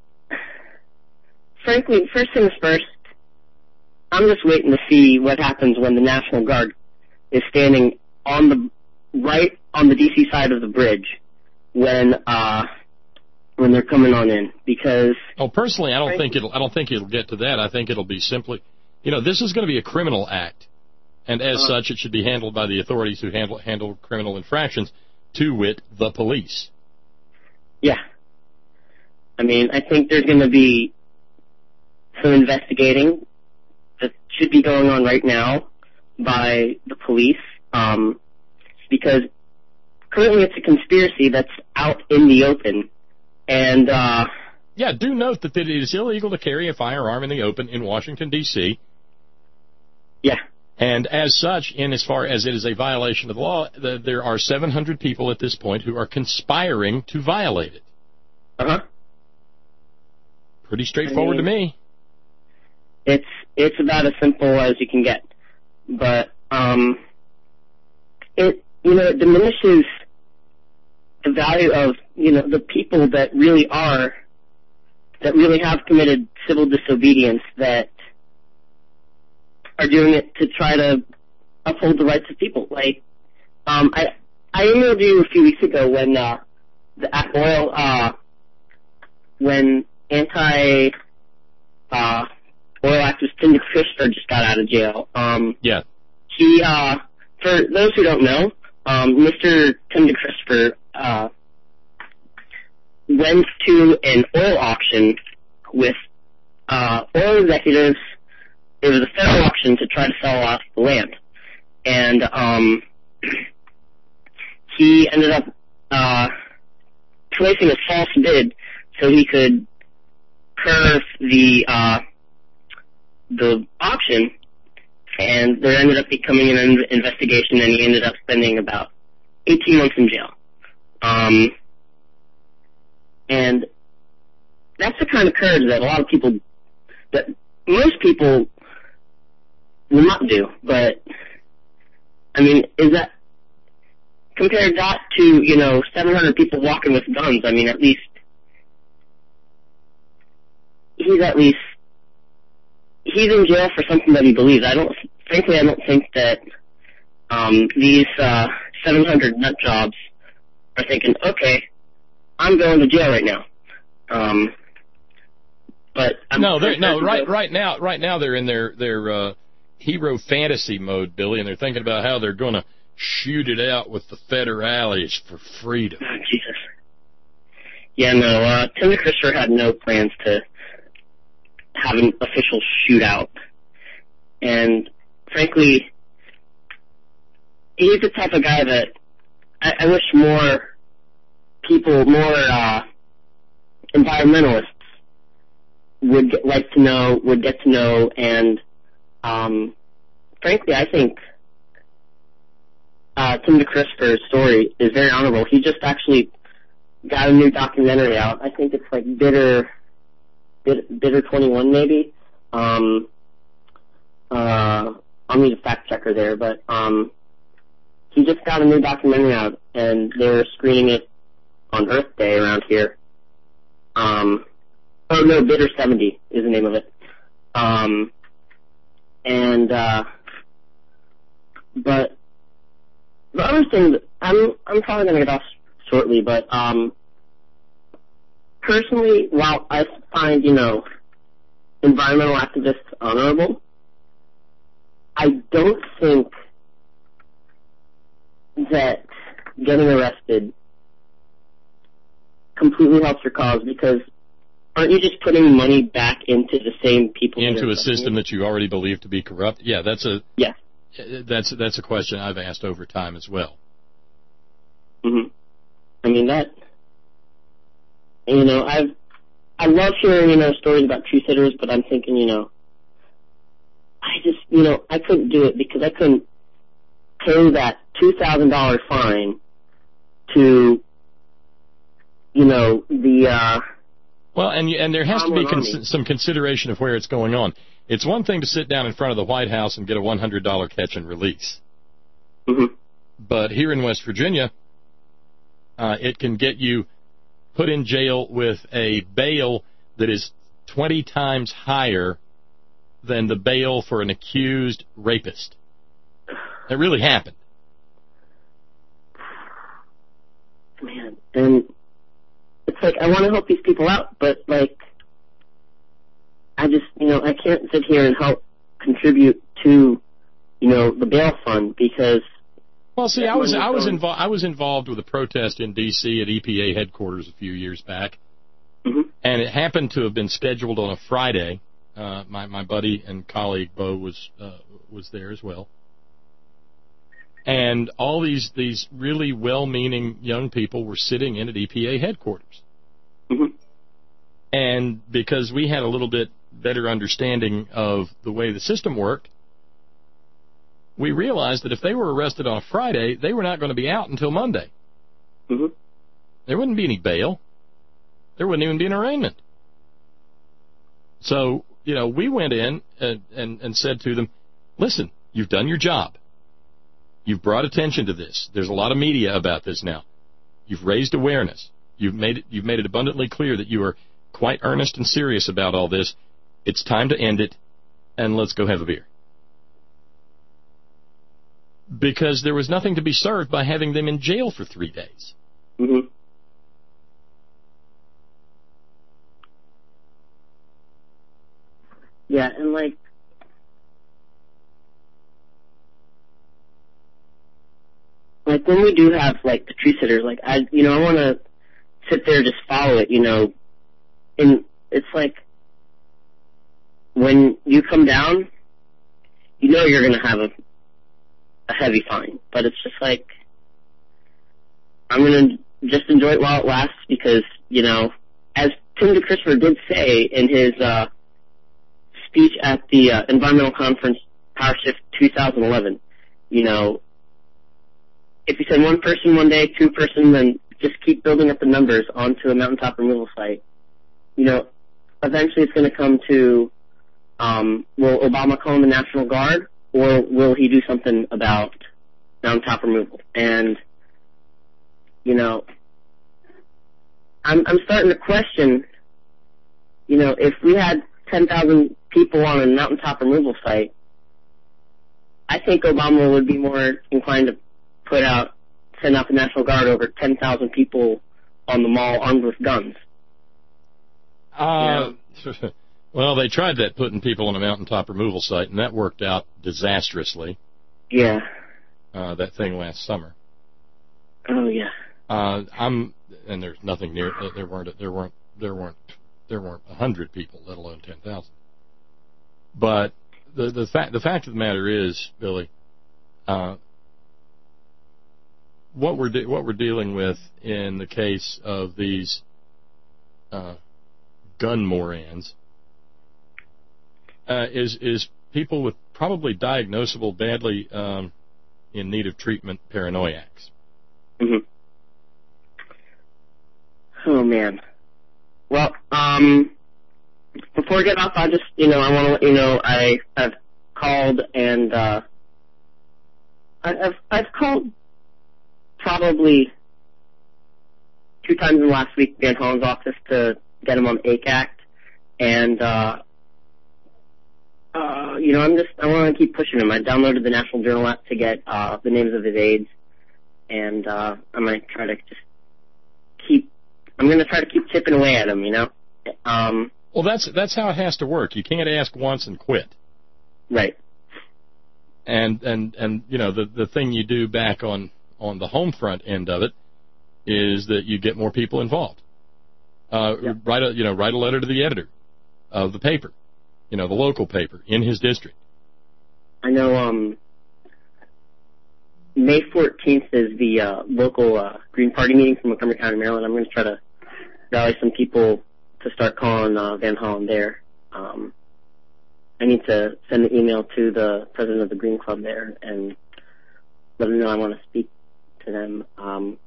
frankly, first things first, I'm just waiting to see what happens when the National Guard is standing on the right on the D C side of the bridge when uh, when they're coming on in, because. Oh, personally, I don't frankly, think it'll. I don't think it'll get to that. I think it'll be simply, you know, this is going to be a criminal act. And as uh, such, it should be handled by the authorities who handle handle criminal infractions, to wit, the police. Yeah. I mean, I think there's going to be some investigating that should be going on right now by the police, um, because currently it's a conspiracy that's out in the open. And, uh... yeah, do note that it is illegal to carry a firearm in the open in Washington, D C Yeah. And as such, in as far as it is a violation of the law, the, there are seven hundred people at this point who are conspiring to violate it. Uh-huh. Pretty straightforward I mean, to me. It's it's about as simple as you can get. But, um, it, you know, it diminishes the value of, you know, the people that really are, that really have committed civil disobedience, that are doing it to try to uphold the rights of people. Like, um, I I emailed you a few weeks ago when uh, the oil, uh, when anti uh, oil activist Tim DeChristopher just got out of jail. Um, yeah. He, uh, for those who don't know, um, Mister Tim DeChristopher uh, went to an oil auction with uh, oil executives. It was a federal auction to try to sell off the land. And um, he ended up uh, placing a false bid so he could curve the uh, the auction, and there ended up becoming an investigation, and he ended up spending about eighteen months in jail. Um, and that's the kind of courage that a lot of people, that most people will not do. But, I mean, is that, compare that to, you know, seven hundred people walking with guns, I mean, at least, he's at least, he's in jail for something that he believes. I don't, frankly, I don't think that um, these uh, seven hundred nut jobs are thinking, okay, I'm going to jail right now. Um, but I'm no, they're, no, right, right now, right now they're in their their uh, hero fantasy mode, Billy, and they're thinking about how they're going to shoot it out with the federales for freedom. Oh, Jesus. Yeah, no, uh, Tim DeChristopher had no plans to have an official shootout. And, frankly, he's the type of guy that I, I wish more people, more uh, environmentalists would get, like to know, would get to know, and, um, frankly, I think uh, Tim DeChristopher's story is very honorable. He just actually got a new documentary out. I think it's like Bitter, Bitter, Bitter twenty-one, maybe. Um, uh, I'll need a fact checker there, but um, he just got a new documentary out, and they were screening it on Earth Day around here. Um, oh no, Bitter seventy is the name of it. Um, and uh, but the other thing, that I'm I'm probably gonna get off shortly, but um, personally, while I find, you know, environmental activists honorable, I don't think that getting arrested completely helps your cause, because aren't you just putting money back into the same people? Into a system that you already believe to be corrupt? Yeah, that's a yeah. That's that's a question I've asked over time as well. Mhm. I mean that. You know, I've I love hearing, you know, stories about truth hitters, but I'm thinking, you know, I just, you know, I couldn't do it because I couldn't pay that two thousand dollar fine to, you know, the. Uh, well, and and there has to be cons- some consideration of where it's going on. It's one thing to sit down in front of the White House and get a one hundred dollar catch and release. Mm-hmm. But here in West Virginia, uh, it can get you put in jail with a bail that is twenty times higher than the bail for an accused rapist. That really happened. Man, and it's like, I want to help these people out, but, like, I just, you know, I can't sit here and help contribute to, you know, the bail fund, because. Well, see, I was I was involved I was involved with a protest in D C at E P A headquarters a few years back, mm-hmm. and it happened to have been scheduled on a Friday. Uh, my my buddy and colleague Bo was uh, was there as well, and all these these really well-meaning young people were sitting in at E P A headquarters, mm-hmm. and because we had a little bit better understanding of the way the system worked, we realized that if they were arrested on a Friday, they were not going to be out until Monday. Mm-hmm. There wouldn't be any bail. There wouldn't even be an arraignment. So, you know, we went in and, and, and said to them, listen, you've done your job. You've brought attention to this. There's a lot of media about this now. You've raised awareness. You've made it, you've made it abundantly clear that you are quite earnest and serious about all this. It's time to end it, and let's go have a beer. Because there was nothing to be served by having them in jail for three days. Mm-hmm. Yeah, and like, like when we do have like the tree sitters, like I, you know, I want to sit there and just follow it, you know, and it's like when you come down, you know you're going to have a a heavy fine, but it's just like I'm going to just enjoy it while it lasts because, you know, as Tim DeChristopher did say in his uh, speech at the uh, Environmental Conference Power Shift two thousand eleven, you know, if you send one person one day, two person, then just keep building up the numbers onto a mountaintop removal site. You know, eventually it's going to come to, um, will Obama call in the National Guard, or will he do something about mountaintop removal? And, you know, I'm, I'm starting to question, you know, if we had ten thousand people on a mountaintop removal site, I think Obama would be more inclined to put out, send out the National Guard over ten thousand people on the mall armed with guns. Uh, you know? Well, they tried that, putting people on a mountaintop removal site, and that worked out disastrously. Yeah. Uh, that thing last summer. Oh yeah. Uh, I'm, and there's nothing near. There weren't. There weren't. There weren't. There weren't a hundred people, let alone ten thousand. But the the fact the fact of the matter is, Billy, uh, what we're de- what we're dealing with in the case of these uh, gun morons uh, is is people with probably diagnosable, badly um, in need of treatment paranoiacs. Mm-hmm. Oh man. Well, um, before I get off, I just, you know, I want to let you know I have called and uh, I, I've I've called probably two times in the last week Van Hollen's office to get him on A C A C T, and uh, uh, you know, I'm just I want to keep pushing him. I downloaded the National Journal app to get uh, the names of his aides, and uh, I'm gonna try to just keep. I'm going to try to keep chipping away at him, you know. Um, well, that's that's how it has to work. You can't ask once and quit. Right. And and and you know the the thing you do back on on the home front end of it is that you get more people involved. Uh, yeah. Write a you know write a letter to the editor of the paper, you know the local paper in his district. I know. Um, May fourteenth is the uh, local uh, Green Party meeting from Montgomery County, Maryland. I'm going to try to rally some people to start calling uh, Van Hollen there. Um, I need to send an email to the president of the Green Club there and let them know I want to speak to them. Um,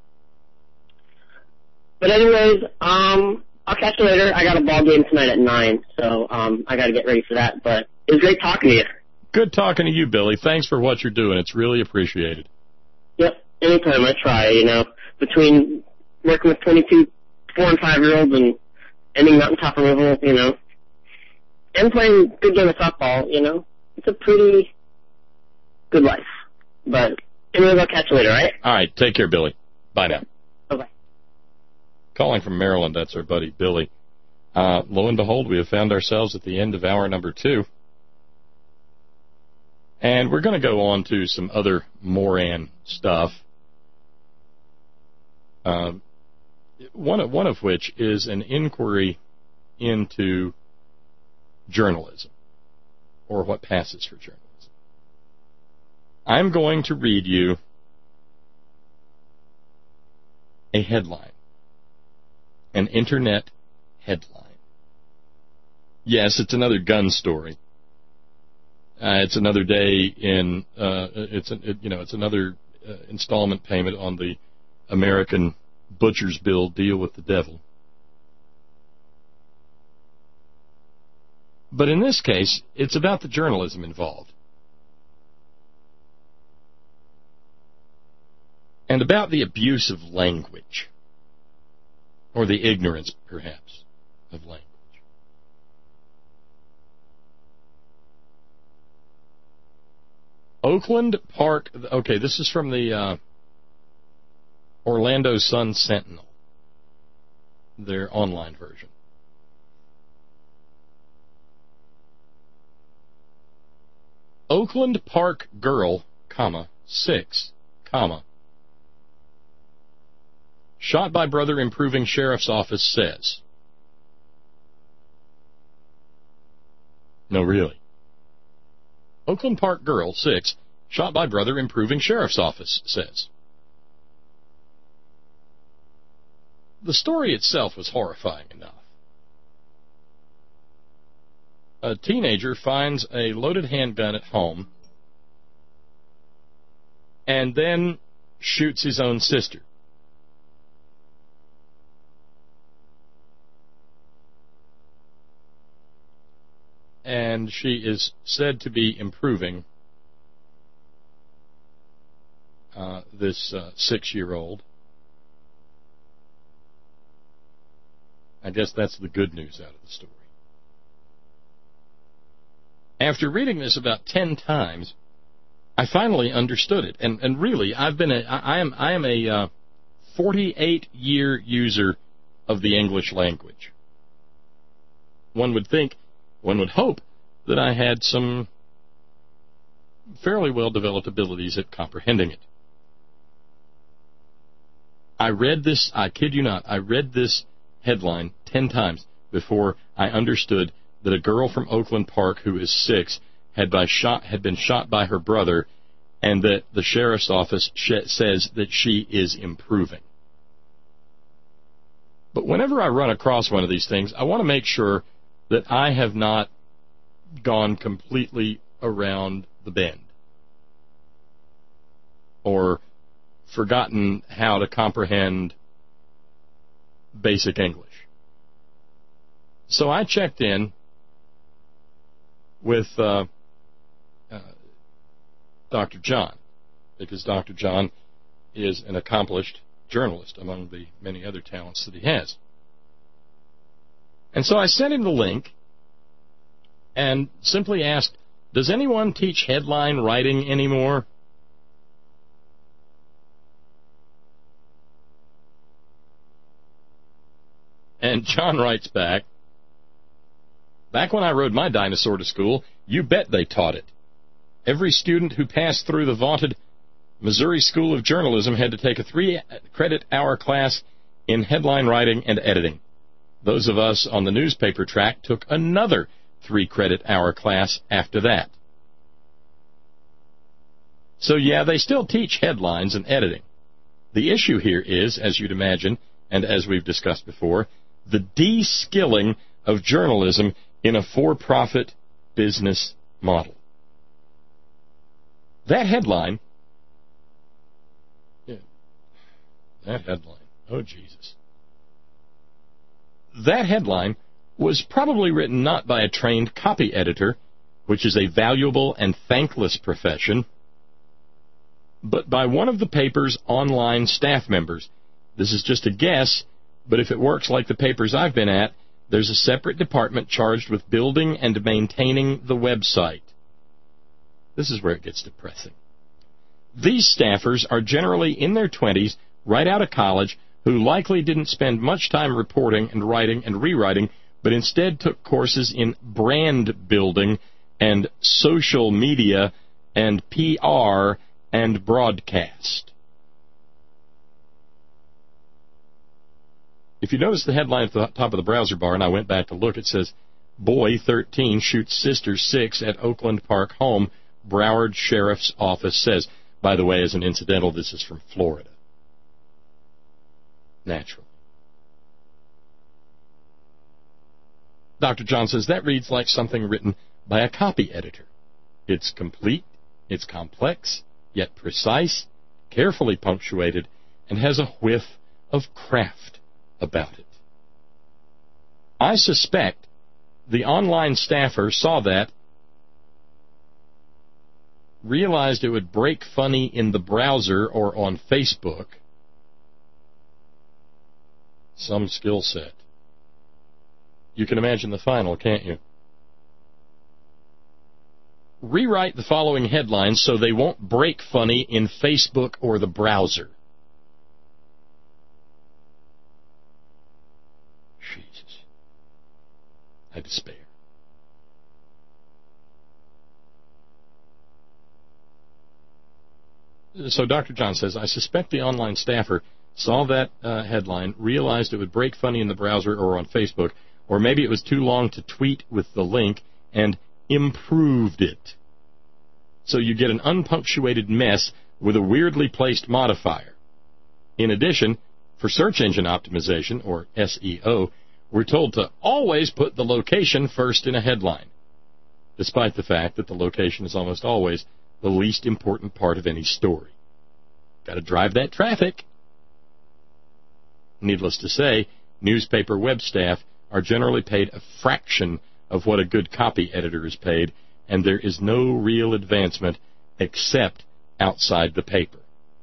but anyways, um, I'll catch you later. I got a ball game tonight at nine, so um, I got to get ready for that. But it was great talking to you. Good talking to you, Billy. Thanks for what you're doing. It's really appreciated. Yep, anytime I try, you know, between working with twenty-two four and five-year-olds and ending mountaintop removal, you know, and playing good game of softball, you know, it's a pretty good life. But anyways, I'll catch you later, all right? All right, take care, Billy. Bye now. Bye-bye. Calling from Maryland, that's our buddy Billy. Uh, lo and behold, we have found ourselves at the end of hour number two. And we're going to go on to some other Moran stuff, uh, one, of, one of which is an inquiry into journalism, or what passes for journalism. I'm going to read you a headline, an internet headline. Yes, it's another gun story. Uh, it's another day in, uh, it's, a, it, you know, it's another uh, installment payment on the American butcher's bill, deal with the devil. But in this case, it's about the journalism involved. And about the abuse of language. Or the ignorance, perhaps, of language. Oakland Park, okay, this is from the uh, Orlando Sun-Sentinel, their online version. Oakland Park girl, comma, six, comma, shot by brother improving sheriff's office says. No, really. Oakland Park girl, six, shot by brother improving sheriff's office says. The story itself was horrifying enough. A teenager finds a loaded handgun at home and then shoots his own sister. And she is said to be improving, uh, this uh, six-year-old. I guess that's the good news out of the story. After reading this about ten times, I finally understood it. And, and really, I've been a, I am, I am a uh, forty-eight year user of the English language. One would think, one would hope that I had some fairly well-developed abilities at comprehending it. I read this, I kid you not, I read this headline ten times before I understood that a girl from Oakland Park who is six had, by shot, had been shot by her brother, and that the sheriff's office sh- says that she is improving. But whenever I run across one of these things, I want to make sure that I have not gone completely around the bend or forgotten how to comprehend basic English. So I checked in with uh, uh, Doctor John, because Doctor John is an accomplished journalist among the many other talents that he has. And so I sent him the link and simply asked, does anyone teach headline writing anymore? And John writes back, back when I rode my dinosaur to school, you bet they taught it. Every student who passed through the vaunted Missouri School of Journalism had to take a three-credit hour class in headline writing and editing. Those of us on the newspaper track took another three-credit hour class after that. So, yeah, they still teach headlines and editing. The issue here is, as you'd imagine, and as we've discussed before, the de-skilling of journalism in a for-profit business model. That headline, yeah, that headline, oh Jesus. That headline was probably written not by a trained copy editor, which is a valuable and thankless profession, but by one of the paper's online staff members. This is just a guess, but if it works like the papers I've been at, there's a separate department charged with building and maintaining the website. This is where it gets depressing. These staffers are generally in their twenties, right out of college, who likely didn't spend much time reporting and writing and rewriting, but instead took courses in brand building and social media and P R and broadcast. If you notice the headline at the top of the browser bar, and I went back to look, it says, Boy, thirteen, shoots sister, six, at Oakland Park home, Broward Sheriff's Office says. By the way, as an incidental, this is from Florida. Naturally. Doctor John says, that reads like something written by a copy editor. It's complete, it's complex, yet precise, carefully punctuated, and has a whiff of craft about it. I suspect the online staffer saw that, realized it would break funny in the browser or on Facebook. Some skill set. You can imagine the final, can't you? Rewrite the following headlines so they won't break funny in Facebook or the browser. Jesus. I despair. So Doctor John says, I suspect the online staffer saw that uh, headline, realized it would break funny in the browser or on Facebook, or maybe it was too long to tweet with the link, and improved it. So you get an unpunctuated mess with a weirdly placed modifier. In addition, for search engine optimization, or S E O, we're told to always put the location first in a headline, despite the fact that the location is almost always the least important part of any story. Got to drive that traffic. Needless to say, newspaper web staff are generally paid a fraction of what a good copy editor is paid, and there is no real advancement except outside the paper.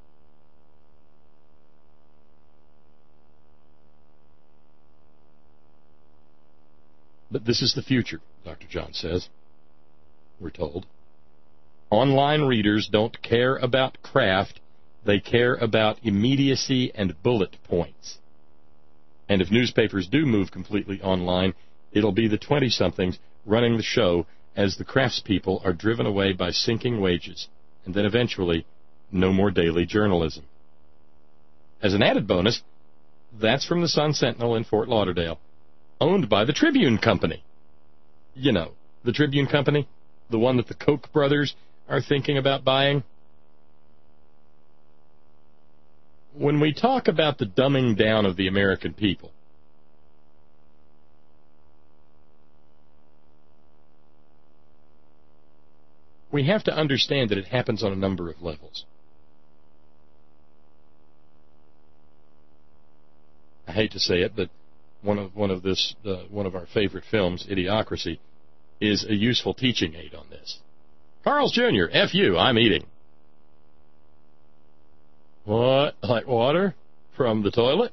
But this is the future, Doctor John says, we're told. Online readers don't care about craft, they care about immediacy and bullet points. And if newspapers do move completely online, it'll be the twenty-somethings running the show as the craftspeople are driven away by sinking wages, and then eventually no more daily journalism. As an added bonus, that's from the Sun-Sentinel in Fort Lauderdale, owned by the Tribune Company. You know, the Tribune Company, the one that the Koch brothers are thinking about buying. When we talk about the dumbing down of the American people, we have to understand that it happens on a number of levels. I hate to say it, but one of one of this uh, one of our favorite films, Idiocracy, is a useful teaching aid on this. Carl's Junior, F you, I'm eating. What? Like water from the toilet?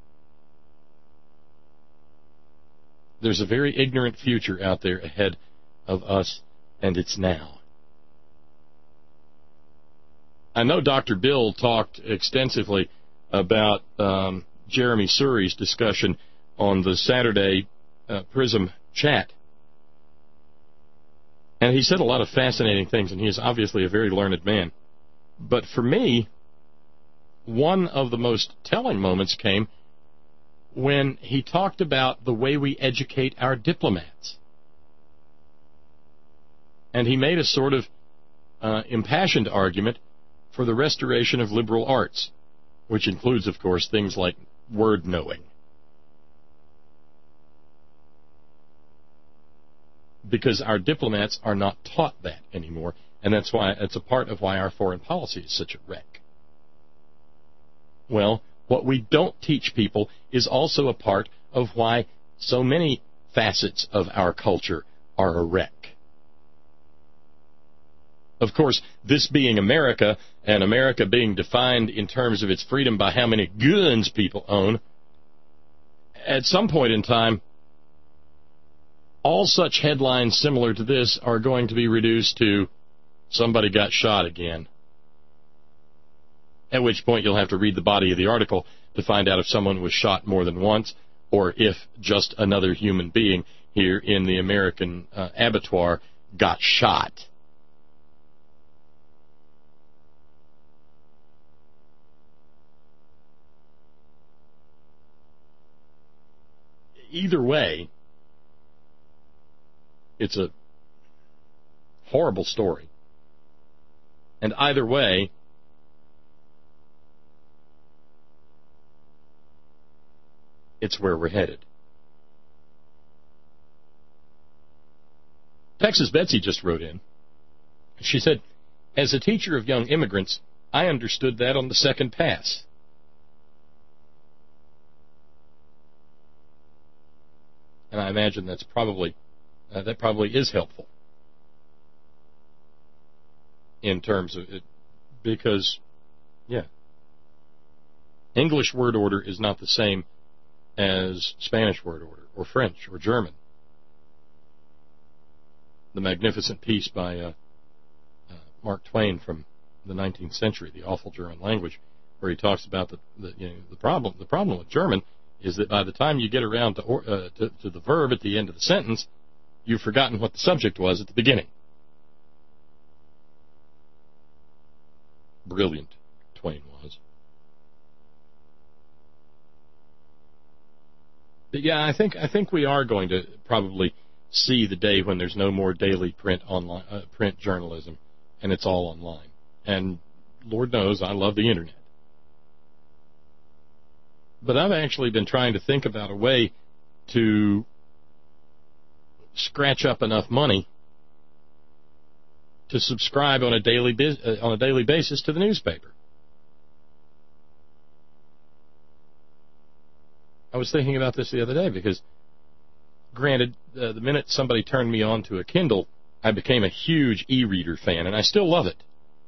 There's a very ignorant future out there ahead of us, and it's now. I know Doctor Bill talked extensively about um, Jeremy Suri's discussion on the Saturday uh, Prism chat. And he said a lot of fascinating things, and he is obviously a very learned man. But for me, one of the most telling moments came when he talked about the way we educate our diplomats. And he made a sort of uh, impassioned argument for the restoration of liberal arts, which includes, of course, things like word knowing. Because our diplomats are not taught that anymore, and that's why it's a part of why our foreign policy is such a wreck. Well, what we don't teach people is also a part of why so many facets of our culture are a wreck. Of course, this being America, and America being defined in terms of its freedom by how many guns people own, at some point in time, all such headlines similar to this are going to be reduced to somebody got shot again. At which point you'll have to read the body of the article to find out if someone was shot more than once or if just another human being here in the American uh, abattoir got shot. Either way, it's a horrible story. And either way, it's where we're headed. Texas Betsy just wrote in. She said, as a teacher of young immigrants, I understood that on the second pass. And I imagine that's probably, uh, that probably is helpful in terms of it, because, yeah, English word order is not the same as Spanish word order, or French, or German. The magnificent piece by uh, uh, Mark Twain from the nineteenth century, The Awful German Language, where he talks about the, the you know the problem the problem with German is that by the time you get around to, or, uh, to to the verb at the end of the sentence, you've forgotten what the subject was at the beginning. Brilliant, Twain was. But yeah, I think I think we are going to probably see the day when there's no more daily print online uh, print journalism, and it's all online. And Lord knows I love the internet. But I've actually been trying to think about a way to scratch up enough money to subscribe on a daily uh, on a daily basis to the newspaper. I was thinking about this the other day because, granted, uh, the minute somebody turned me on to a Kindle, I became a huge e-reader fan, and I still love it.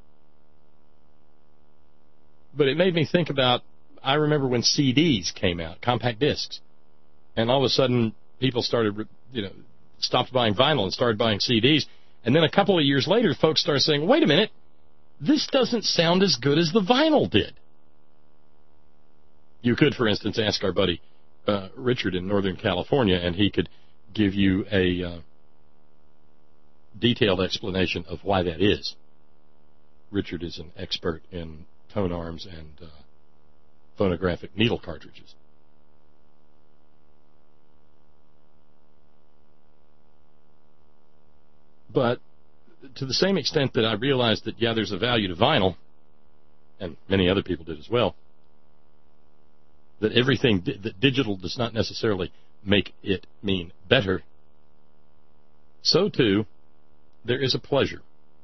But it made me think about, I remember when C Ds came out, compact discs, and all of a sudden people started, you know, stopped buying vinyl and started buying C Ds, and then a couple of years later, folks started saying, wait a minute, this doesn't sound as good as the vinyl did. You could, for instance, ask our buddy uh, Richard in Northern California, and he could give you a uh, detailed explanation of why that is. Richard is an expert in tone arms and uh, phonographic needle cartridges. But to the same extent that I realized that, yeah, there's a value to vinyl, and many other people did as well, that everything, that digital does not necessarily make it mean better, so too, there is a pleasure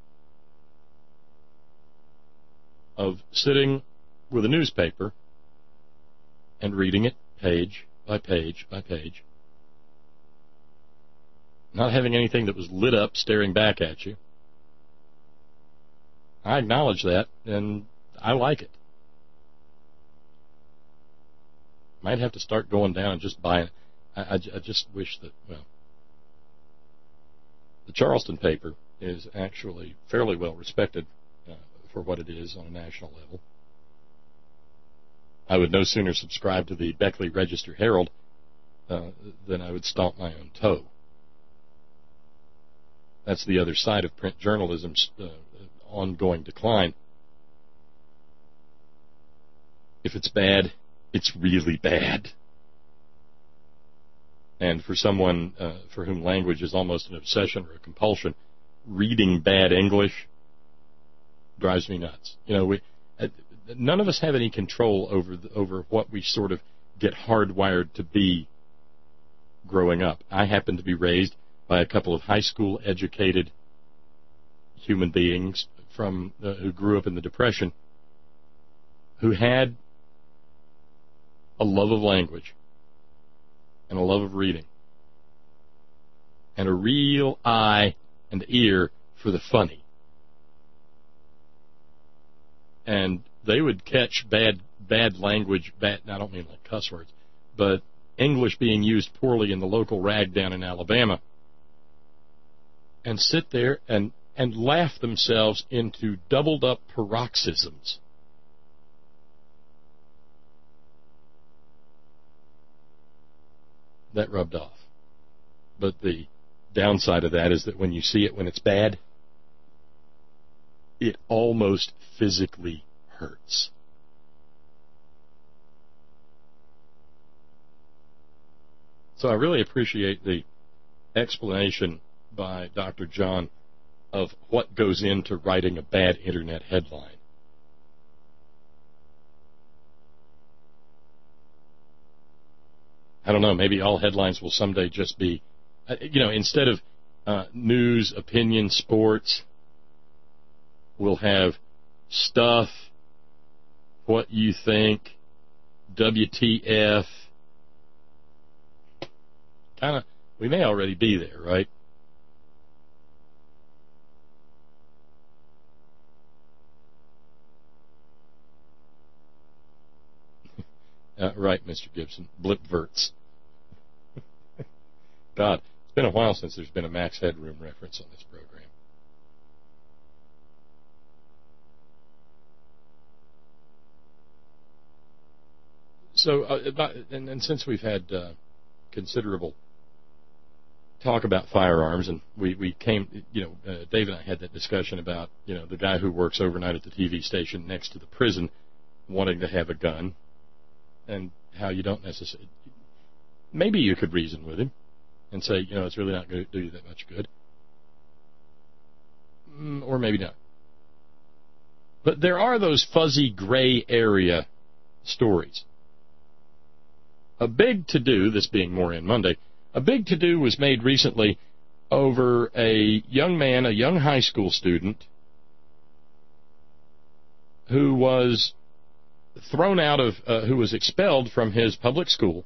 of sitting with a newspaper and reading it page by page by page, not having anything that was lit up staring back at you. I acknowledge that, and I like it. Might have to start going down and just buying it. I, I, I just wish that, well, the Charleston paper is actually fairly well respected uh, for what it is on a national level. I would no sooner subscribe to the Beckley Register Herald uh, than I would stomp my own toe. That's the other side of print journalism's uh, ongoing decline. If it's bad, it's really bad. And for someone uh, for whom language is almost an obsession or a compulsion, reading bad English drives me nuts. You know, we uh, none of us have any control over the, over what we sort of get hardwired to be growing up. I happen to be raised by a couple of high school educated human beings from uh, who grew up in the Depression, who had a love of language and a love of reading and a real eye and ear for the funny. And they would catch bad bad language, bad, I don't mean like cuss words, but English being used poorly in the local rag down in Alabama, and sit there and, and laugh themselves into doubled up paroxysms. That rubbed off. But the downside of that is that when you see it when it's bad, it almost physically hurts. So I really appreciate the explanation by Doctor John of what goes into writing a bad internet headline. I don't know, maybe all headlines will someday just be, uh, you know, instead of uh, news, opinion, sports, we'll have stuff, what you think, W T F. Kind of, we may already be there, right? Uh, right, Mister Gibson. Blipverts. God, it's been a while since there's been a Max Headroom reference on this program. So, uh, about, and, and since we've had uh, considerable talk about firearms, and we, we came, you know, uh, Dave and I had that discussion about, you know, the guy who works overnight at the T V station next to the prison wanting to have a gun, and how you don't necessarily, maybe you could reason with him and say, you know, it's really not going to do you that much good. Mm, or maybe not. But there are those fuzzy gray area stories. A big to-do, this being Moran Monday, a big to-do was made recently over a young man, a young high school student, who was thrown out of, uh, who was expelled from his public school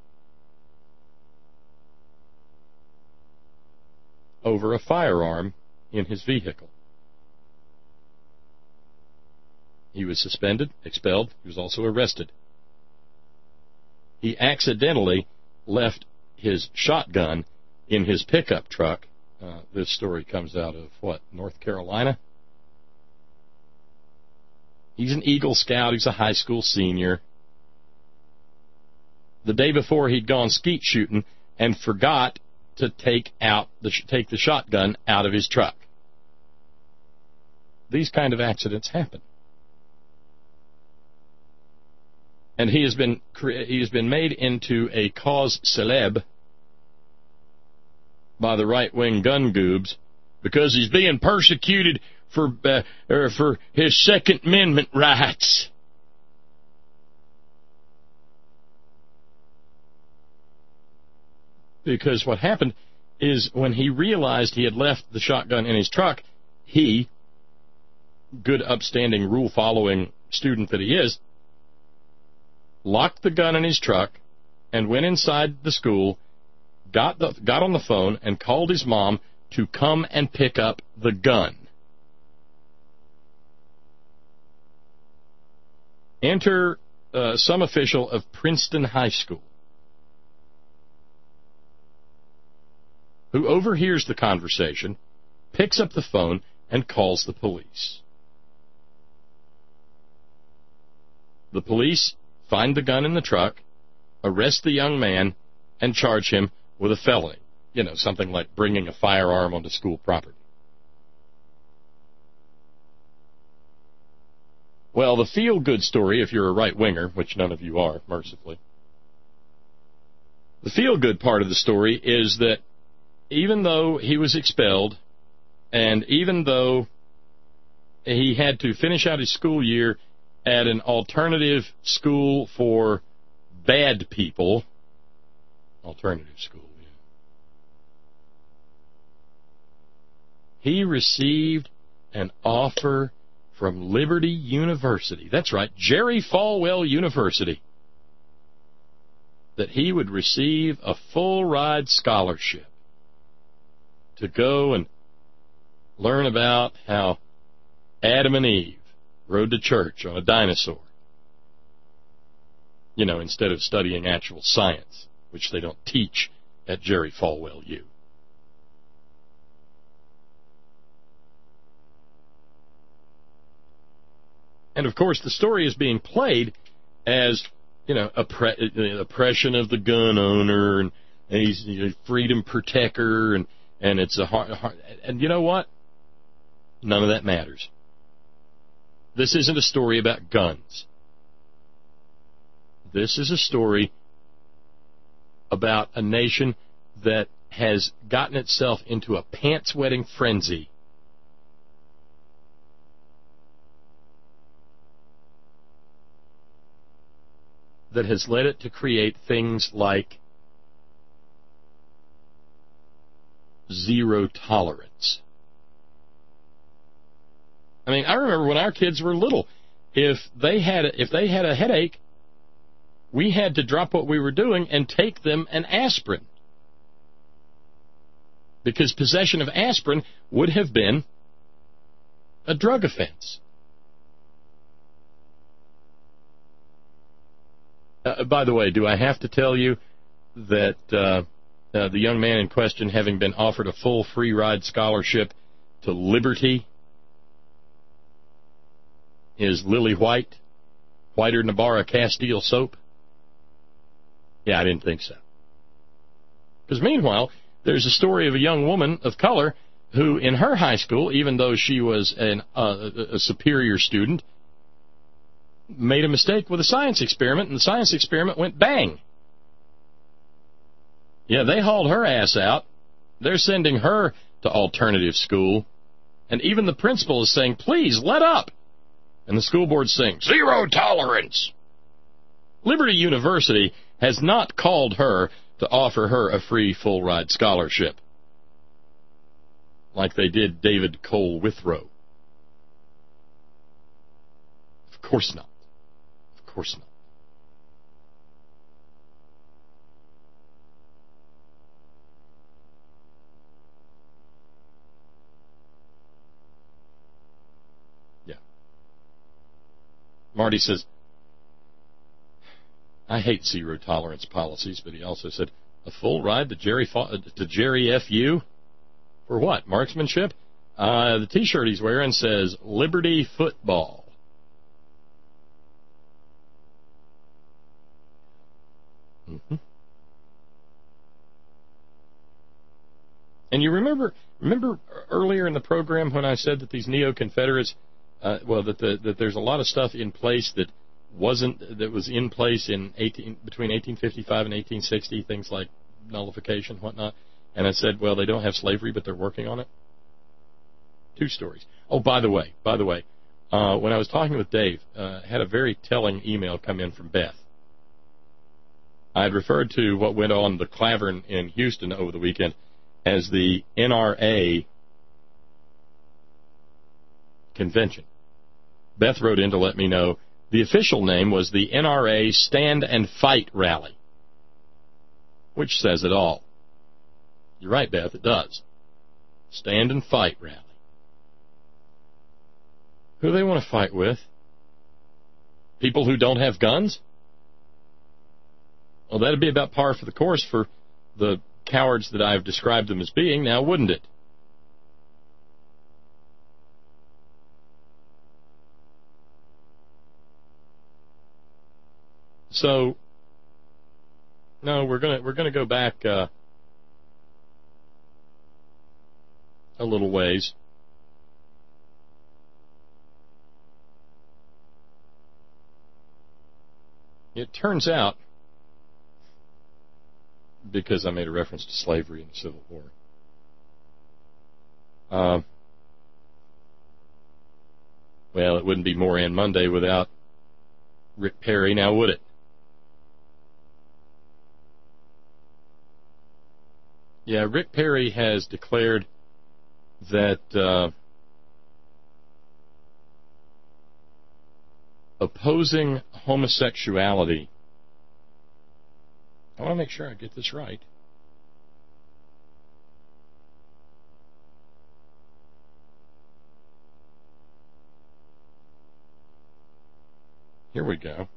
over a firearm in his vehicle. He was suspended, expelled. He was also arrested. He accidentally left his shotgun in his pickup truck. Uh, this story comes out of, what, North Carolina? He's an Eagle Scout. He's a high school senior. The day before, he'd gone skeet shooting and forgot to take out the take the shotgun out of his truck. These kind of accidents happen, and he has been he has been made into a cause célèbre by the right-wing gun goobs because he's being persecuted for uh, or for his Second Amendment rights. Because what happened is when he realized he had left the shotgun in his truck, he, good upstanding rule-following student that he is, locked the gun in his truck and went inside the school, got the, got on the phone and called his mom to come and pick up the gun. Enter uh, some official of Princeton High School, who overhears the conversation, picks up the phone, and calls the police. The police find the gun in the truck, arrest the young man, and charge him with a felony. You know, something like bringing a firearm onto school property. Well, the feel-good story, if you're a right-winger, which none of you are, mercifully, the feel-good part of the story is that even though he was expelled, and even though he had to finish out his school year at an alternative school for bad people, alternative school, yeah, he received an offer from Liberty University. That's right, Jerry Falwell University. That he would receive a full-ride scholarship to go and learn about how Adam and Eve rode to church on a dinosaur. You know, instead of studying actual science, which they don't teach at Jerry Falwell U. And, of course, the story is being played as, you know, oppre- oppression of the gun owner, and, and he's a freedom protector, and And it's a hard, hard, and you know what? None of that matters. This isn't a story about guns. This is a story about a nation that has gotten itself into a pants-wetting frenzy that has led it to create things like zero tolerance. I mean, I remember when our kids were little, if they had if they had a headache, we had to drop what we were doing and take them an aspirin. Because possession of aspirin would have been a drug offense. Uh, by the way, do I have to tell you that uh, uh, the young man in question, having been offered a full free ride scholarship to Liberty, is Lily White, whiter than a bar of Castile soap? Yeah, I didn't think so. Because meanwhile, there's a story of a young woman of color who, in her high school, even though she was an, uh, a superior student, made a mistake with a science experiment, and the science experiment went bang. Yeah, they hauled her ass out. They're sending her to alternative school. And even the principal is saying, please, let up. And the school board's saying, zero tolerance. Liberty University has not called her to offer her a free full-ride scholarship, like they did David Cole Withrow. Of course not. Of course not. Yeah. Marty says, I hate zero-tolerance policies, but he also said, a full ride to Jerry to Jerry F U? For what, marksmanship? Uh, the T-shirt he's wearing says, Liberty Football. Mm-hmm. And you remember remember earlier in the program when I said that these neo-Confederates, uh, well, that the, that there's a lot of stuff in place that wasn't that was in place in eighteen between eighteen fifty-five and eighteen sixty, things like nullification, whatnot. And I said, well, they don't have slavery, but they're working on it. Two stories. Oh, by the way, by the way, uh, when I was talking with Dave, uh, I had a very telling email come in from Beth. I had referred to what went on the Clavern in Houston over the weekend as the N R A convention. Beth wrote in to let me know the official name was the N R A Stand and Fight Rally, which says it all. You're right, Beth, it does. Stand and Fight Rally. Who do they want to fight with? People who don't have guns? Well, that'd be about par for the course for the cowards that I've described them as being now, wouldn't it? So, no, we're gonna we're gonna go back uh, a little ways. It turns out, because I made a reference to slavery in the Civil War, uh, well, it wouldn't be Moran Monday without Rick Perry, now would it? Yeah, Rick Perry has declared that uh, opposing homosexuality, I want to make sure I get this right. Here we go.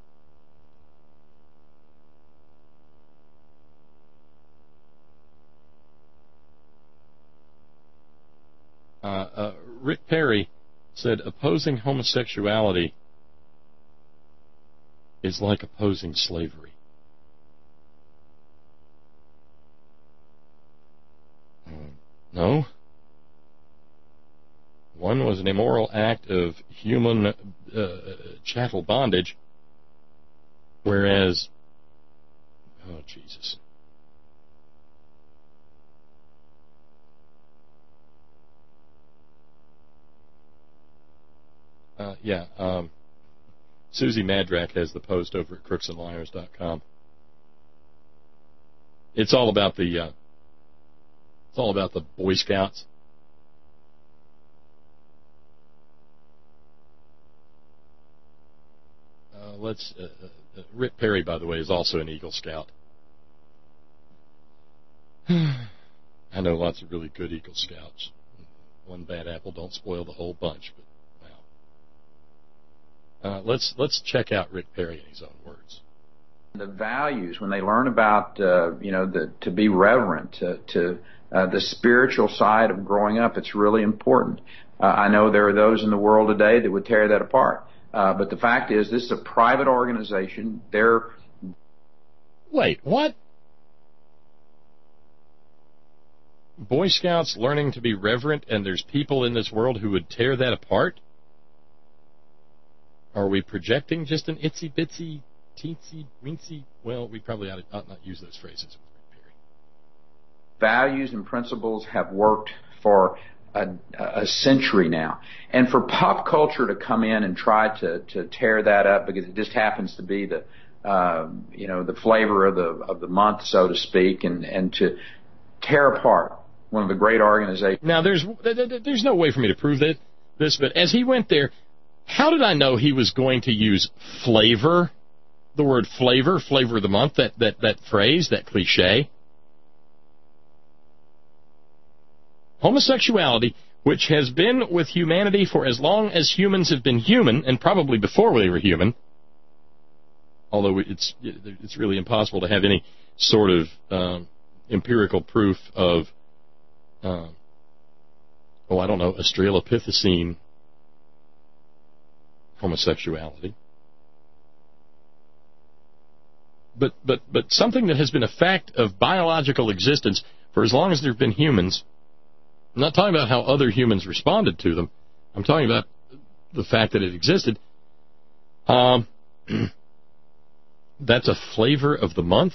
Uh, uh, Rick Perry said opposing homosexuality is like opposing slavery. Um, no. One was an immoral act of human uh, chattel bondage, whereas, oh, Jesus. Uh, yeah, um, Susie Madrak has the post over at crooks and liars dot com. It's all about the, uh, it's all about the Boy Scouts. let's. Uh, uh, Rick Perry, by the way, is also an Eagle Scout. I know lots of really good Eagle Scouts. One bad apple don't spoil the whole bunch. But wow. Uh, let's let's check out Rick Perry in his own words. The values, when they learn about, uh, you know, the, to be reverent, to, to uh, the spiritual side of growing up, it's really important. Uh, I know there are those in the world today that would tear that apart. Uh, but the fact is, this is a private organization. They're... Wait, what? Boy Scouts learning to be reverent, and there's people in this world who would tear that apart? Are we projecting just an itsy-bitsy, teensy-weensy? Well, we probably ought, to, ought not use those phrases with Rick Perry. Values and principles have worked for A, a century now. And for pop culture to come in and try to, to tear that up because it just happens to be the, uh, you know, the flavor of the, of the month, so to speak, and, and to tear apart one of the great organizations. Now, there's, there's no way for me to prove that, this, but as he went there, how did I know he was going to use flavor, the word flavor, flavor of the month, that, that, that phrase, that cliche? Homosexuality, which has been with humanity for as long as humans have been human, and probably before they were human, although it's it's really impossible to have any sort of uh, empirical proof of, uh, oh, I don't know, Australopithecine homosexuality. But, but, but something that has been a fact of biological existence for as long as there have been humans. I'm not talking about how other humans responded to them. I'm talking about the fact that it existed. Um, that's a flavor of the month.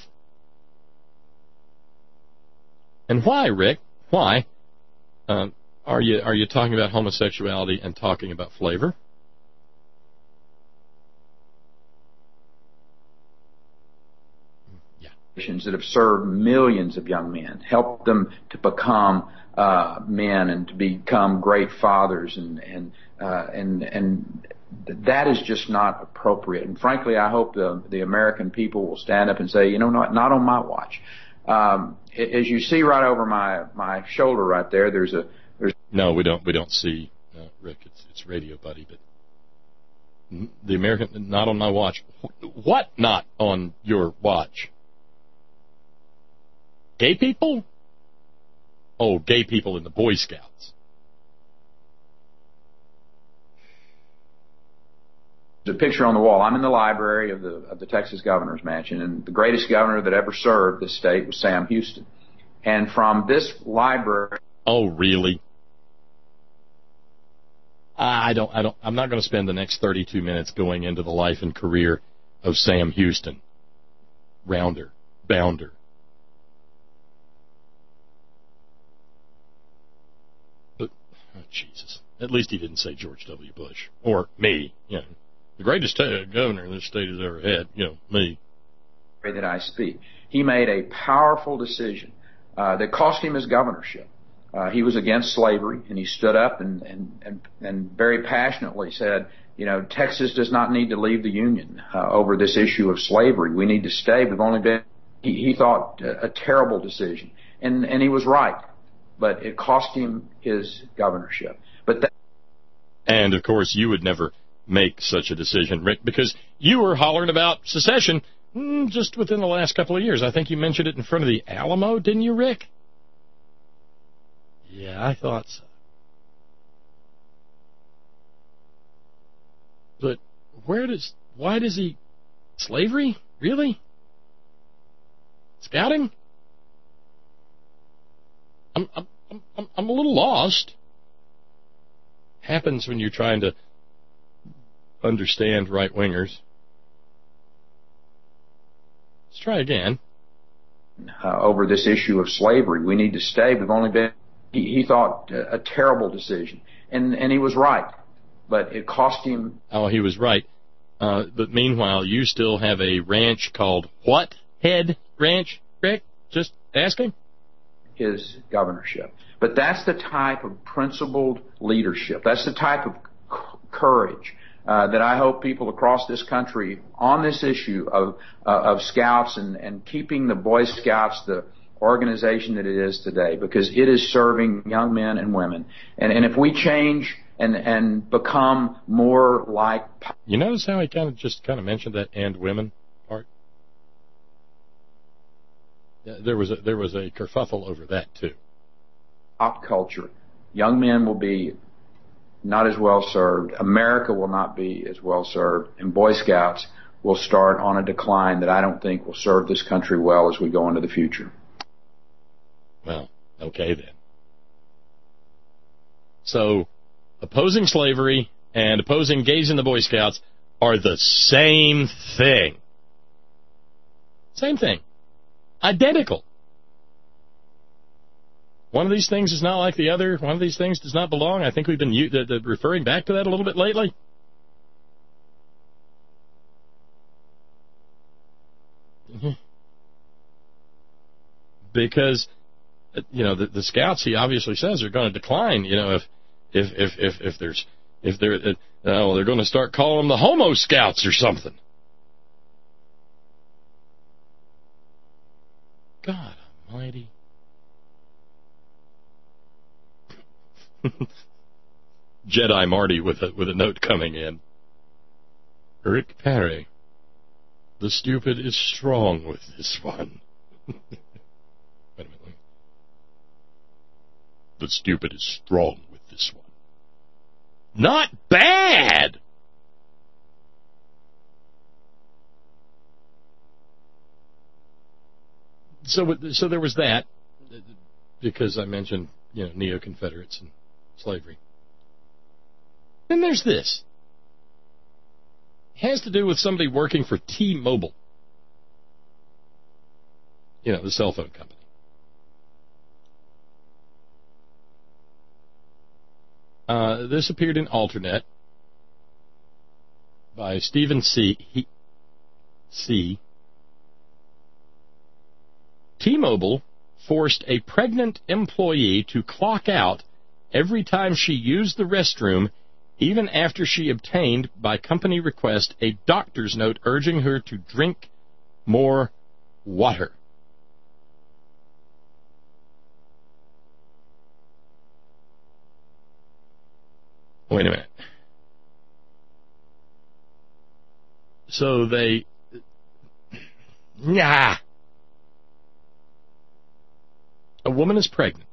And why, Rick? Why uh, are you are you talking about homosexuality and talking about flavor? Yeah. That have served millions of young men, helped them to become uh, men and to become great fathers, and and uh, and and that is just not appropriate. And frankly, I hope the the American people will stand up and say, you know, not not on my watch. Um, as you see right over my my shoulder right there, there's a there's no, we don't we don't see uh, Rick. It's it's radio, buddy, but the American, not on my watch. What not on your watch? Gay people? Oh, gay people in the Boy Scouts. There's a picture on the wall. I'm in the library of the of the Texas Governor's Mansion, and the greatest governor that ever served this state was Sam Houston. And from this library... Oh, really? I don't, I don't, I'm not going to spend the next thirty-two minutes going into the life and career of Sam Houston. Rounder, bounder. But, oh, Jesus. At least he didn't say George W. Bush. Or me, you know. The greatest uh, governor this state has ever had, you know, me. That I speak. He made a powerful decision uh, that cost him his governorship. Uh, he was against slavery, and he stood up and, and, and, and very passionately said, you know, Texas does not need to leave the Union uh, over this issue of slavery. We need to stay. We've only been, he, he thought, a, a terrible decision. And, and he was right, but it cost him his governorship. But that, and, of course, you would never make such a decision, Rick, because you were hollering about secession mm, just within the last couple of years. I think you mentioned it in front of the Alamo, didn't you, Rick? Yeah, I thought so. But where does, why does he, slavery? Really? Scouting? I'm, I'm, I'm, I'm a little lost. Happens when you're trying to understand right-wingers. Let's try again. Uh, over this issue of slavery, we need to stay. We've only been, he, he thought, a, a terrible decision. And, and he was right, but it cost him. Oh, he was right. Uh, but meanwhile, you still have a ranch called what? Head Ranch, Rick? Just asking? His governorship. But that's the type of principled leadership. That's the type of c- courage uh, that I hope people across this country on this issue of uh, of Scouts and, and keeping the Boy Scouts the organization that it is today, because it is serving young men and women. And, and if we change and and become more like... You notice how he kind of just kind of mentioned that "and women" part? Yeah, there was a, there was a kerfuffle over that, too. Pop culture. Young men will be not as well served. America will not be as well served. And Boy Scouts will start on a decline that I don't think will serve this country well as we go into the future. Well, okay then. So, opposing slavery and opposing gays in the Boy Scouts are the same thing. Same thing. Identical. One of these things is not like the other. One of these things does not belong. I think we've been uh, uh, referring back to that a little bit lately. Mm-hmm. Because, uh, you know, the, the Scouts, he obviously says, are going to decline. You know, if if if if, if there's if they're uh, oh, they're going to start calling them the Homo Scouts or something. God Almighty. Jedi Marty with a with a note coming in. Rick Perry, the stupid is strong with this one. Wait a minute. The stupid is strong with this one. Not bad! So, so there was that, because I mentioned, you know, neo-Confederates and slavery. Then there's this. It has to do with somebody working for T-Mobile. You know, the cell phone company. Uh, this appeared in Alternet by Stephen C. He, C. T-Mobile forced a pregnant employee to clock out every time she used the restroom, even after she obtained, by company request, a doctor's note urging her to drink more water. Wait a minute. So they... Nah. A woman is pregnant.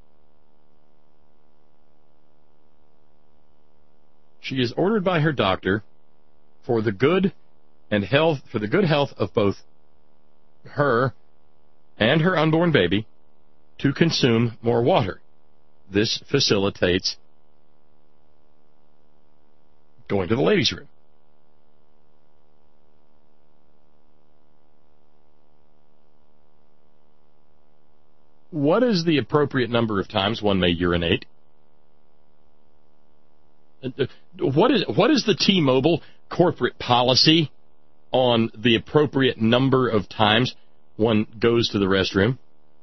She is ordered by her doctor for the good and health for the good health of both her and her unborn baby to consume more water. This facilitates going to the ladies' room. What is the appropriate number of times one may urinate? What is what is the T-Mobile corporate policy on the appropriate number of times one goes to the restroom?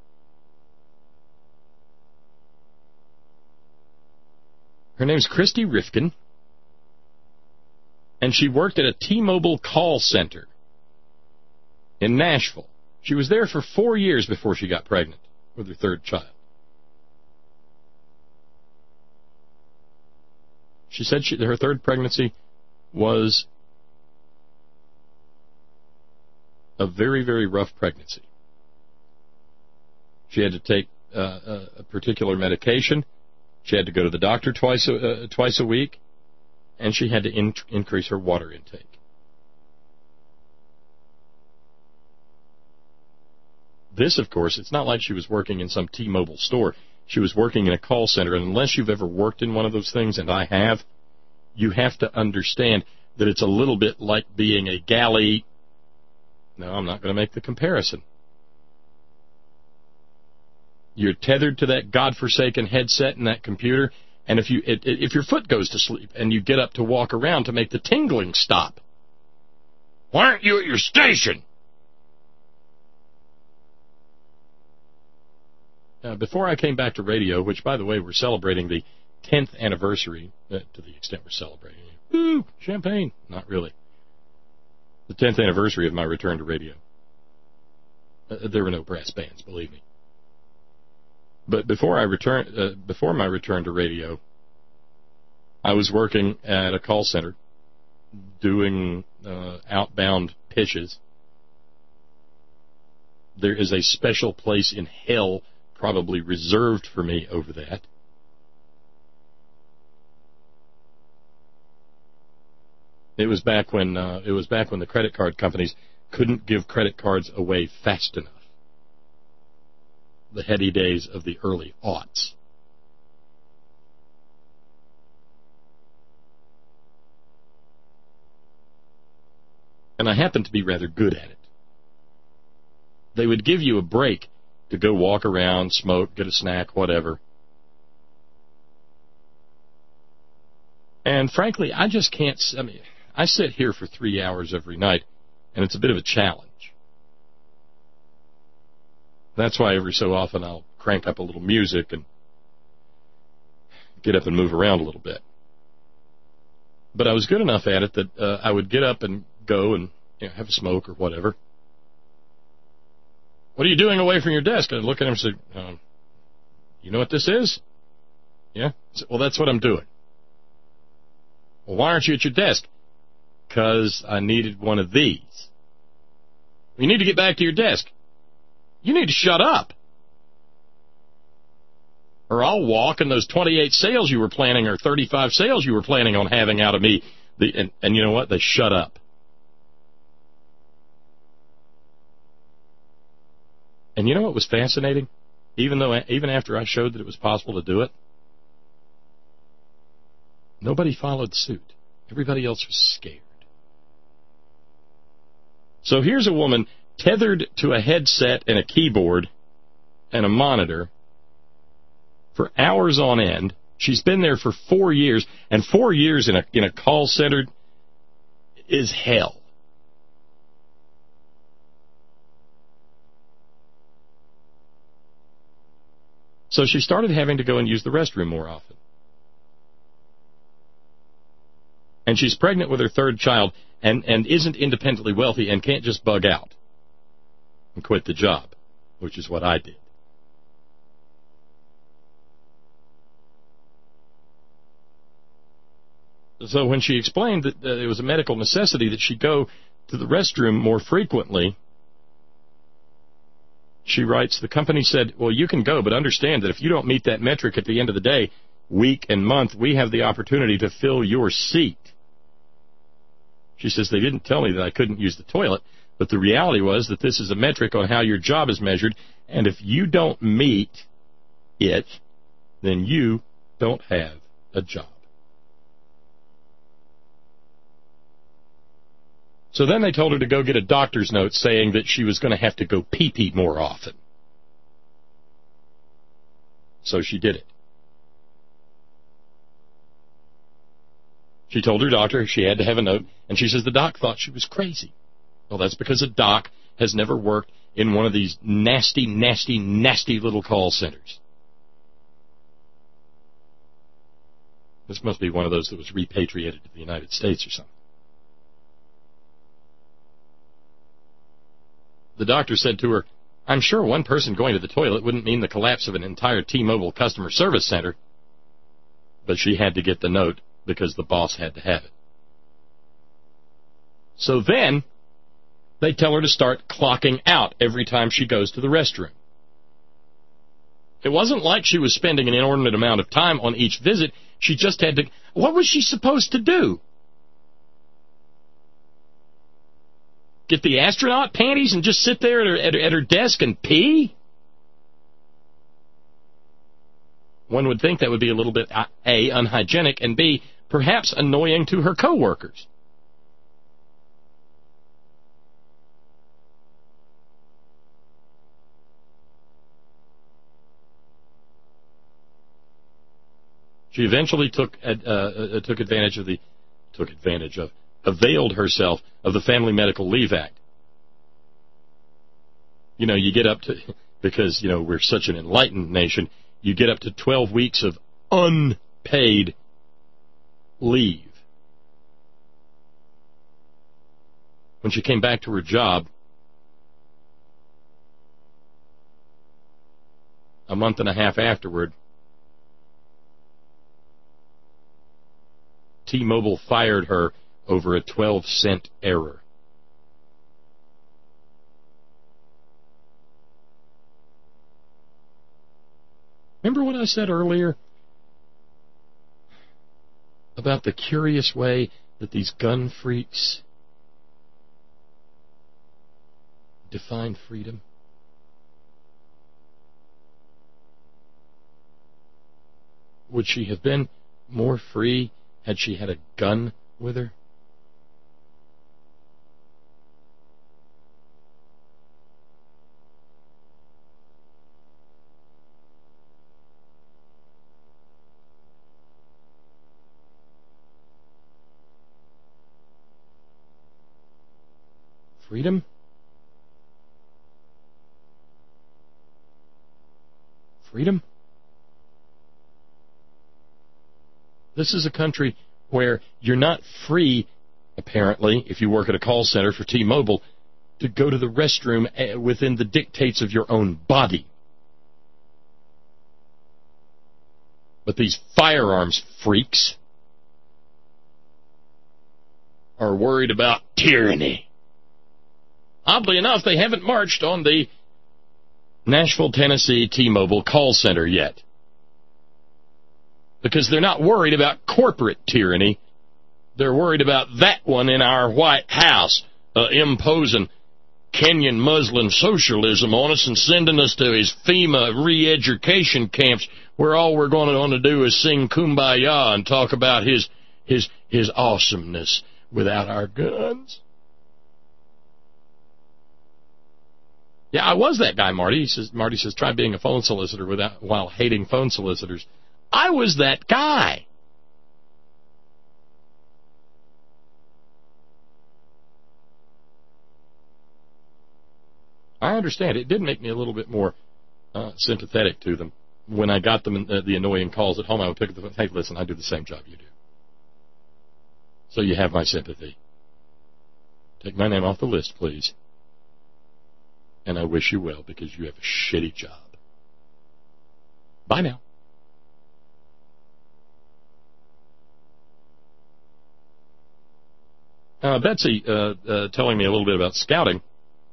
Her name's Christy Rifkin, and she worked at a T-Mobile call center in Nashville. She was there for four years before she got pregnant with her third child. She said she, her third pregnancy was a very, very rough pregnancy. She had to take uh, a, a particular medication. She had to go to the doctor twice a, uh, twice a week, and she had to in, increase her water intake. This, of course, it's not like she was working in some T-Mobile store. She was working in a call center, and unless you've ever worked in one of those things, and I have, you have to understand that it's a little bit like being a galley. No, I'm not going to make the comparison. You're tethered to that godforsaken headset and that computer, and if you it, if your foot goes to sleep and you get up to walk around to make the tingling stop, why aren't you at your station? Uh, before I came back to radio, which, by the way, we're celebrating the tenth anniversary, uh, to the extent we're celebrating. Ooh, champagne. Not really. The tenth anniversary of my return to radio. Uh, there were no brass bands, believe me. But before I return, uh, before my return to radio, I was working at a call center doing uh, outbound pitches. There is a special place in hell probably reserved for me over that. It was back when uh, it was back when the credit card companies couldn't give credit cards away fast enough. The heady days of the early aughts. And I happened to be rather good at it. They would give you a break to go walk around, smoke, get a snack, whatever. And frankly, I just can't, I mean, I sit here for three hours every night, and it's a bit of a challenge. That's why every so often I'll crank up a little music and get up and move around a little bit. But I was good enough at it that uh, I would get up and go and, you know, have a smoke or whatever. What are you doing away from your desk? I'd look at him and say, um, you know what this is? Yeah? Said, well, that's what I'm doing. Well, why aren't you at your desk? Because I needed one of these. You need to get back to your desk. You need to shut up. Or I'll walk, and those twenty-eight sales you were planning or thirty-five sales you were planning on having out of me, the, and, and you know what? They shut up. And you know what was fascinating? Even though, even after I showed that it was possible to do it, nobody followed suit. Everybody else was scared. So here's a woman tethered to a headset and a keyboard and a monitor for hours on end. She's been there for four years, and four years in a in a call center is hell. So she started having to go and use the restroom more often. And she's pregnant with her third child and, and isn't independently wealthy and can't just bug out and quit the job, which is what I did. So when she explained that uh, it was a medical necessity that she go to the restroom more frequently, she writes, the company said, well, you can go, but understand that if you don't meet that metric at the end of the day, week and month, we have the opportunity to fill your seat. She says, they didn't tell me that I couldn't use the toilet, but the reality was that this is a metric on how your job is measured, and if you don't meet it, then you don't have a job. So then they told her to go get a doctor's note saying that she was going to have to go pee-pee more often. So she did it. She told her doctor she had to have a note, and she says the doc thought she was crazy. Well, that's because a doc has never worked in one of these nasty, nasty, nasty little call centers. This must be one of those that was repatriated to the United States or something. The doctor said to her, I'm sure one person going to the toilet wouldn't mean the collapse of an entire T-Mobile customer service center. But she had to get the note because the boss had to have it. So then, they tell her to start clocking out every time she goes to the restroom. It wasn't like she was spending an inordinate amount of time on each visit. She just had to... What was she supposed to do? Get the astronaut panties and just sit there at her, at her, at her desk and pee? One would think that would be a little bit, A, unhygienic, and B, perhaps annoying to her coworkers. She eventually took uh, uh, took advantage of the took advantage of availed herself of the Family Medical Leave Act. You know, you get up to, because, you know, we're such an enlightened nation, you get up to twelve weeks of paid leave. When she came back to her job a month and a half afterward, T-Mobile fired her over a twelve cent error. Remember what I said earlier about the curious way that these gun freaks define freedom? Would she have been more free had she had a gun with her? Freedom? Freedom? This is a country where you're not free, apparently, if you work at a call center for T-Mobile, to go to the restroom within the dictates of your own body. But these firearms freaks are worried about tyranny. Oddly enough, they haven't marched on the Nashville, Tennessee T-Mobile call center yet, because they're not worried about corporate tyranny. They're worried about that one in our White House uh, imposing Kenyan Muslim socialism on us and sending us to his FEMA re-education camps where all we're going to want to do is sing Kumbaya and talk about his his his awesomeness without our guns. Yeah, I was that guy, Marty. He says, Marty says, try being a phone solicitor without while hating phone solicitors. I was that guy. I understand. It did make me a little bit more uh, sympathetic to them. When I got them in, uh, the annoying calls at home, I would pick up the phone. Hey, listen, I do the same job you do. So you have my sympathy. Take my name off the list, please. And I wish you well, because you have a shitty job. Bye now. Uh, Betsy uh, uh, telling me a little bit about scouting.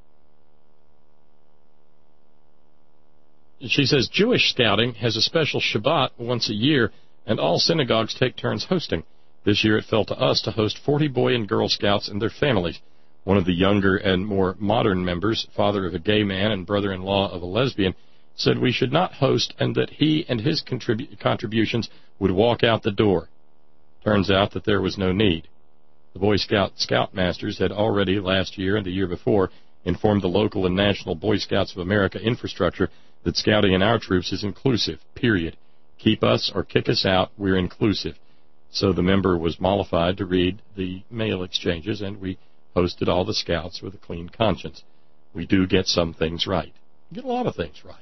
She says Jewish scouting has a special Shabbat once a year, and all synagogues take turns hosting. This year it fell to us to host forty boy and girl scouts and their families. One of the younger and more modern members, father of a gay man and brother-in-law of a lesbian, said we should not host and that he and his contribu- contributions would walk out the door. Turns out that there was no need. The Boy Scout Scoutmasters had already, last year and the year before, informed the local and national Boy Scouts of America infrastructure that scouting in our troops is inclusive, period. Keep us or kick us out, we're inclusive. So the member was mollified to read the mail exchanges, and we hosted all the scouts with a clean conscience. We do get some things right. We get a lot of things right.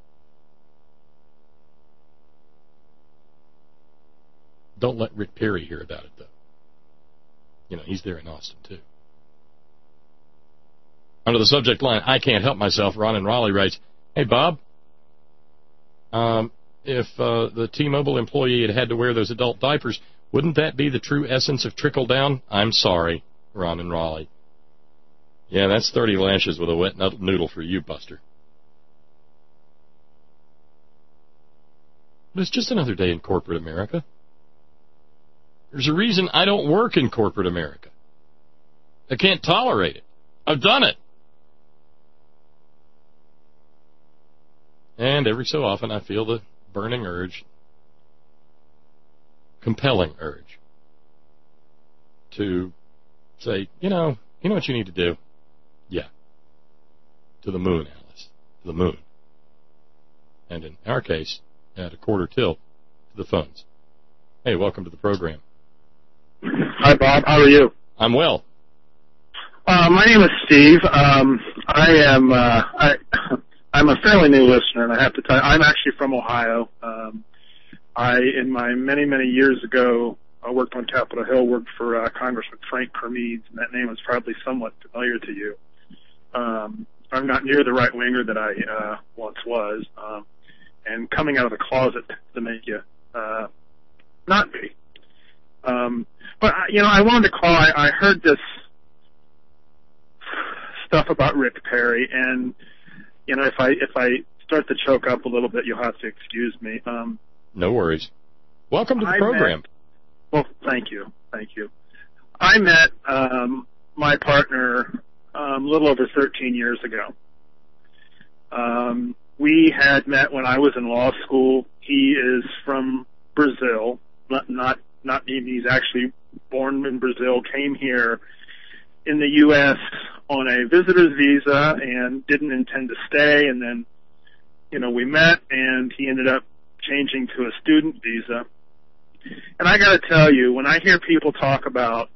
Don't let Rick Perry hear about it, though. You know, he's there in Austin, too. Under the subject line, I can't help myself, Ron in Raleigh writes, hey, Bob, um, if uh, the T-Mobile employee had had to wear those adult diapers, wouldn't that be the true essence of trickle-down? I'm sorry, Ron in Raleigh. Yeah, that's thirty lashes with a wet noodle for you, Buster. But it's just another day in corporate America. There's a reason I don't work in corporate America. I can't tolerate it. I've done it. And every so often I feel the burning urge, compelling urge, to say, you know, you know what you need to do? Yeah. To the moon, Alice. To the moon. And in our case, at a quarter till, to the phones. Hey, welcome to the program. Hi, Bob. How are you? I'm well. Uh, my name is Steve. Um, I am, uh, I, I'm a fairly new listener, and I have to tell you, I'm actually from Ohio. Um, I, in my many, many years ago, I worked on Capitol Hill, worked for uh, Congressman Frank Kermedes, and that name is probably somewhat familiar to you. Um, I'm not near the right-winger that I uh, once was, um, and coming out of the closet to make you uh, not be. Um, but, you know, I wanted to call, I, I heard this stuff about Rick Perry, and, you know, if I if I start to choke up a little bit, you'll have to excuse me. Um, no worries. Welcome to the I program. Met, well, thank you. Thank you. I met um, my partner um, a little over thirteen years ago. Um, we had met when I was in law school. He is from Brazil, not not not he's actually born in Brazil, came here in the U S on a visitor's visa and didn't intend to stay, and then, you know, we met and he ended up changing to a student visa. And I gotta tell you, when I hear people talk about,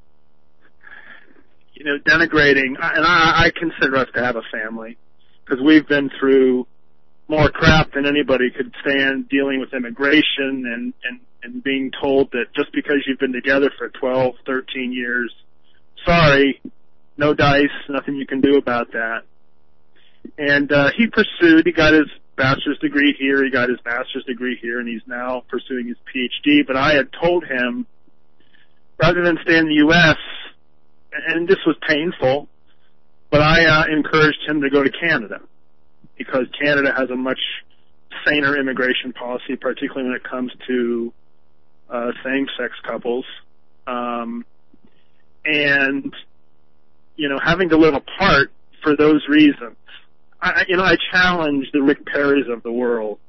you know, denigrating, and I, I consider us to have a family, because we've been through more crap than anybody could stand dealing with immigration and, and, and being told that just because you've been together for twelve, thirteen years, sorry, no dice, nothing you can do about that. And uh, he pursued, he got his bachelor's degree here, he got his master's degree here, and he's now pursuing his P H D. But I had told him, rather than stay in the U S, and this was painful, but I uh, encouraged him to go to Canada, because Canada has a much saner immigration policy, particularly when it comes to uh, same-sex couples. Um, and, you know, having to live apart for those reasons, I, you know, I challenge the Rick Perrys of the world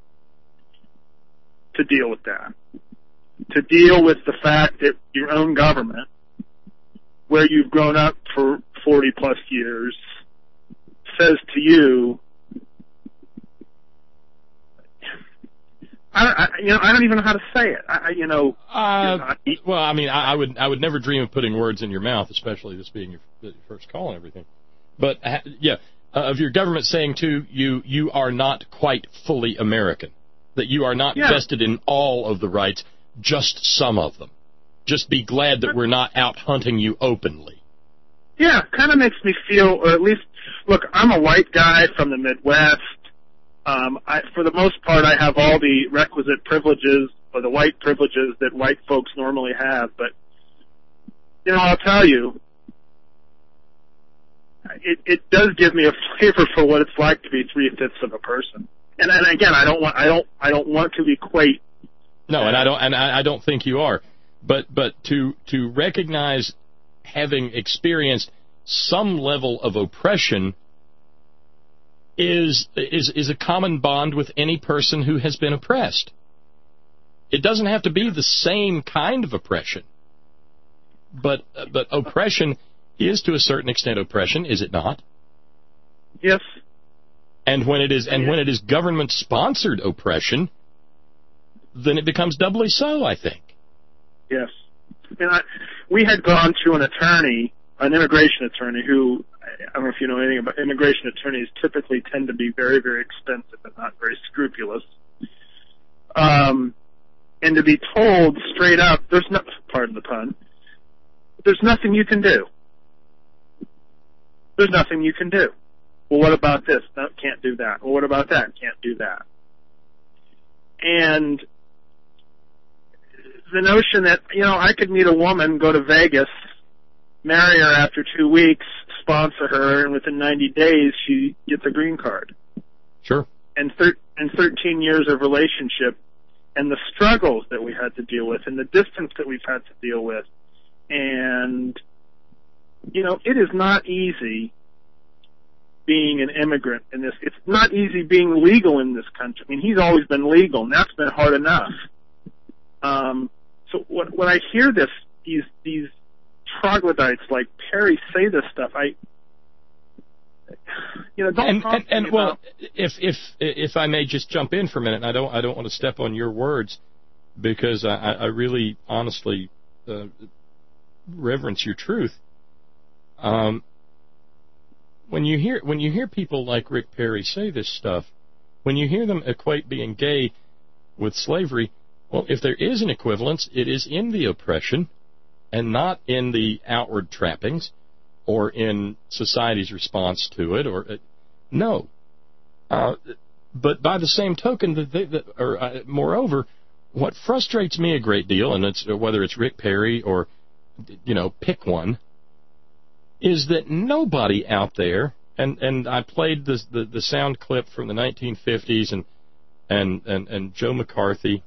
to deal with that, to deal with the fact that your own government, where you've grown up for forty plus years, says to you, I, I, you know, I don't even know how to say it. I, you know, uh, well, I mean, I, I would, I would never dream of putting words in your mouth, especially this being your, your first call and everything. But uh, yeah, uh, of your government saying to you, you are not quite fully American, that you are not yeah. vested in all of the rights, just some of them. Just be glad that we're not out hunting you openly. Yeah, kind of makes me feel, or at least, look, I'm a white guy from the Midwest. Um, I, for the most part, I have all the requisite privileges, or the white privileges that white folks normally have. But, you know, I'll tell you, it, it does give me a flavor for what it's like to be three-fifths of a person. And, and again, I don't want, I don't, I don't want to equate. No, and I don't, and I don't think you are. But, but to, to recognize having experienced some level of oppression is, is, is a common bond with any person who has been oppressed. It doesn't have to be the same kind of oppression. But, but oppression is to a certain extent oppression, is it not? Yes. And when it is, and when it is government-sponsored oppression, then it becomes doubly so, I think. Yes. And I, we had gone to an attorney, an immigration attorney, who, I don't know if you know anything about immigration attorneys, typically tend to be very, very expensive and not very scrupulous. Um, and to be told straight up, there's no, pardon the pun, there's nothing you can do. There's nothing you can do. Well, what about this? No, can't do that. Well, what about that? Can't do that. And the notion that, you know, I could meet a woman, go to Vegas, marry her after two weeks, sponsor her, and within ninety days she gets a green card. Sure. And, thir- and thirteen years of relationship, and the struggles that we had to deal with, and the distance that we've had to deal with. And, you know, it is not easy being an immigrant in this. It's not easy being legal in this country. I mean, he's always been legal, and that's been hard enough. Um, so when, when I hear this, these these troglodytes like Perry say this stuff, I, you know, don't and, talk and, to and me well, about, if if if I may just jump in for a minute, and I don't I don't want to step on your words, because I, I really honestly uh, reverence your truth. Um, when you hear when you hear people like Rick Perry say this stuff, when you hear them equate being gay with slavery. Well, if there is an equivalence, it is in the oppression and not in the outward trappings or in society's response to it. Or uh, no. Uh, but by the same token, that they, that, or uh, moreover, what frustrates me a great deal, and it's whether it's Rick Perry or, you know, pick one, is that nobody out there, and, and I played the, the the sound clip from the nineteen fifties and and and and Joe McCarthy.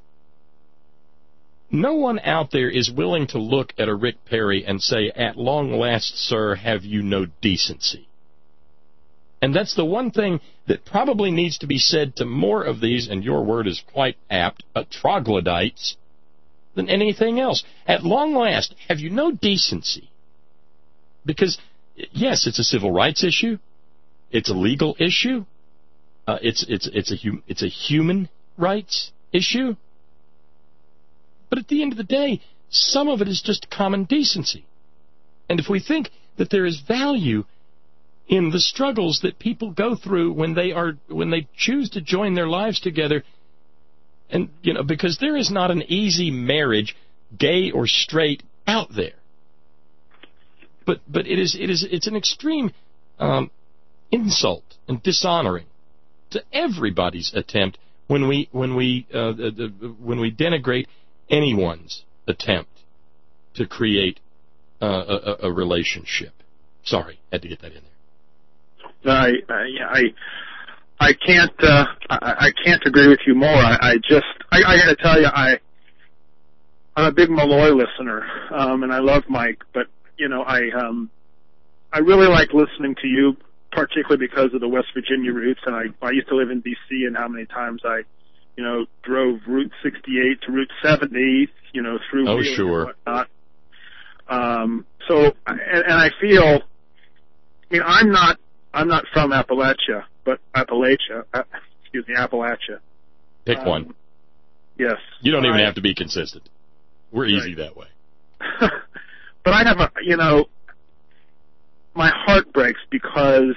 No one out there is willing to look at a Rick Perry and say, "At long last, sir, have you no decency?" And that's the one thing that probably needs to be said to more of these, and your word is quite apt, uh, troglodytes, than anything else. At long last, have you no decency? Because, yes, it's a civil rights issue. It's a legal issue. Uh, it's it's it's a hum, it's a human rights issue. But at the end of the day, some of it is just common decency. And if we think that there is value in the struggles that people go through when they are when they choose to join their lives together, and you know, because there is not an easy marriage, gay or straight, out there. But but it is it is it's an extreme um, insult and dishonoring to everybody's attempt when we when we uh, the, the, when we denigrate anyone's attempt to create uh, a, a relationship. Sorry, had to get that in there. I I I can't uh, I, I can't agree with you more. I, I just I, I got to tell you I I'm a big Malloy listener, um, and I love Mike, but you know I um I really like listening to you, particularly because of the West Virginia roots, and I I used to live in D C, and how many times I you know drove Route sixty-eight to Route seventy, you know through oh Wheeling sure and whatnot. Um, so and, and I feel I mean I'm not. I'm not from Appalachia, but Appalachia, uh, excuse me, Appalachia. Pick um, one. Yes. You don't even I, have to be consistent. We're right. easy that way. But I have a, you know, my heart breaks because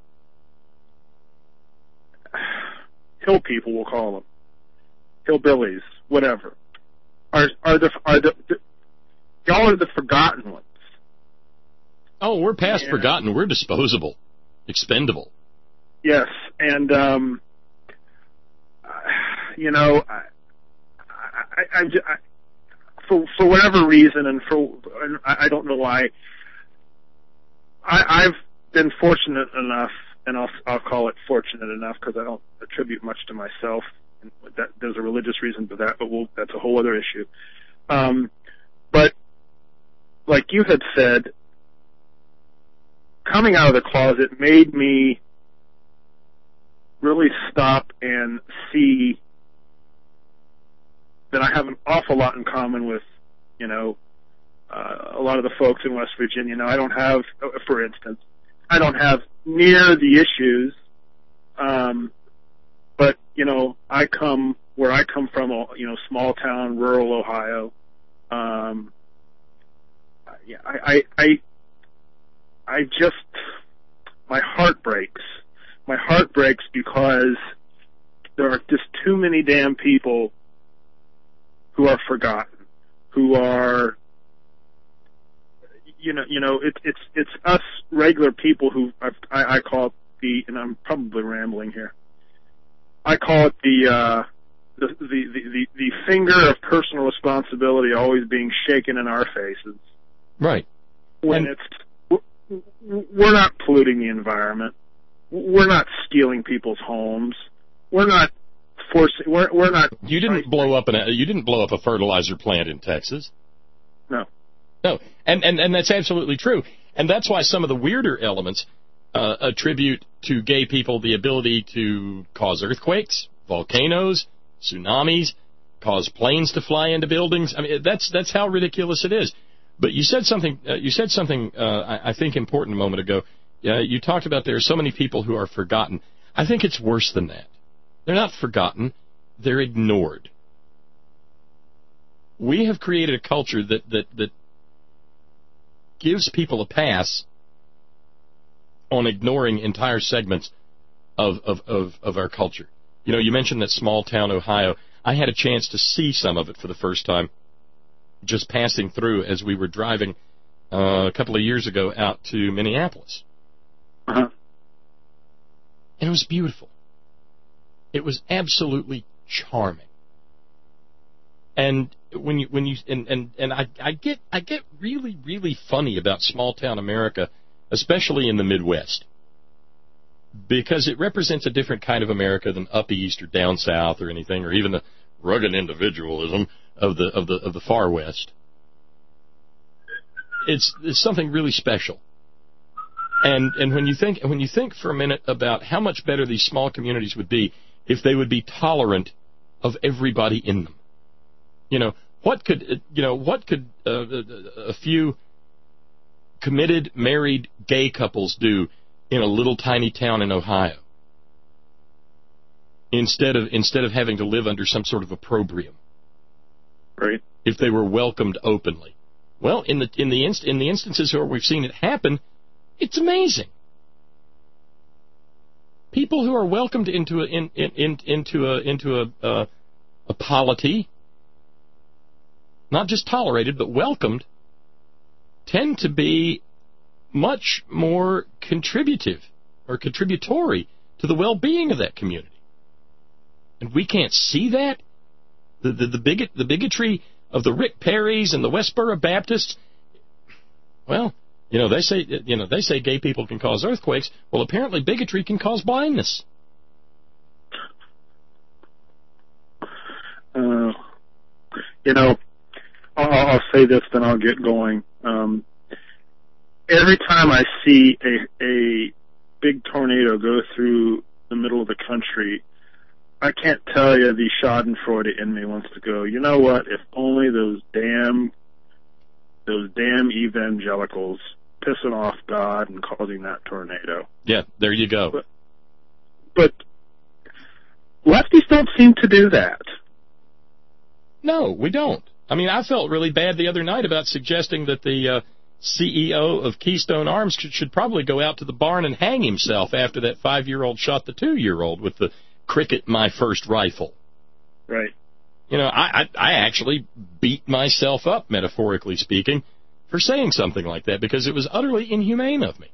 hill people, we'll call them, hillbillies, whatever, are are the are the, the y'all are the forgotten ones. Oh, we're past yeah. forgotten. We're disposable. Expendable. Yes, and um, you know, I, I, I, I, for for whatever reason, and for and I don't know why, I, I've been fortunate enough, and I'll I'll call it fortunate enough because I don't attribute much to myself. And that, there's a religious reason for that, but we'll, that's a whole other issue. Um, but like you had said, coming out of the closet made me really stop and see that I have an awful lot in common with, you know, uh, a lot of the folks in West Virginia. Now, I don't have, for instance, I don't have near the issues, um, but, you know, I come, where I come from, you know, small town, rural Ohio, um, yeah, I, I, I I just, my heart breaks. My heart breaks because there are just too many damn people who are forgotten, who are, you know, you know, it, it's it's us regular people who I, I call it the, and I'm probably rambling here. I call it the uh, the, the the the finger of personal responsibility always being shaken in our faces. Right. When and- it's we're not polluting the environment. We're not stealing people's homes. We're not forcing. We're, we're not. You didn't blow up an. You didn't blow up a fertilizer plant in Texas. No. No, and and and that's absolutely true. And that's why some of the weirder elements uh, attribute to gay people the ability to cause earthquakes, volcanoes, tsunamis, cause planes to fly into buildings. I mean, that's that's how ridiculous it is. But you said something. Uh, you said something. Uh, I, I think important a moment ago. Uh, you talked about there are so many people who are forgotten. I think it's worse than that. They're not forgotten. They're ignored. We have created a culture that that that gives people a pass on ignoring entire segments of of of, of our culture. You know, you mentioned that small town Ohio. I had a chance to see some of it for the first time, just passing through as we were driving uh, a couple of years ago out to Minneapolis. Uh-huh. And it was beautiful. It was absolutely charming. And when you when you and, and, and I, I get I get really, really funny about small town America, especially in the Midwest, because it represents a different kind of America than up east or down south or anything, or even the rugged individualism of the of the of the far west. It's it's something really special. And and when you think when you think for a minute about how much better these small communities would be if they would be tolerant of everybody in them. You know, what could you know what could uh, a few committed married gay couples do in a little tiny town in Ohio, instead of instead of having to live under some sort of opprobrium? Right. If they were welcomed openly. Well, in the in the inst- in the instances where we've seen it happen, it's amazing. People who are welcomed into a in, in, in, into a into a uh, a polity, not just tolerated but welcomed, tend to be much more contributive or contributory to the well-being of that community. And we can't see that. The the, the bigot the bigotry of the Rick Perrys and the Westboro Baptists. Well, you know they say you know they say gay people can cause earthquakes. Well, apparently bigotry can cause blindness. Uh, you know, I'll, I'll say this, then I'll get going. Um, every time I see a a big tornado go through the middle of the country, I can't tell you the schadenfreude in me wants to go, you know what, if only those damn, those damn evangelicals pissing off God and causing that tornado. Yeah, there you go. But, but lefties don't seem to do that. No, we don't. I mean, I felt really bad the other night about suggesting that the uh, C E O of Keystone Arms should, should probably go out to the barn and hang himself after that five-year-old shot the two-year-old with the Cricket My First Rifle. Right. You know, I, I, I actually beat myself up, metaphorically speaking, for saying something like that because it was utterly inhumane of me.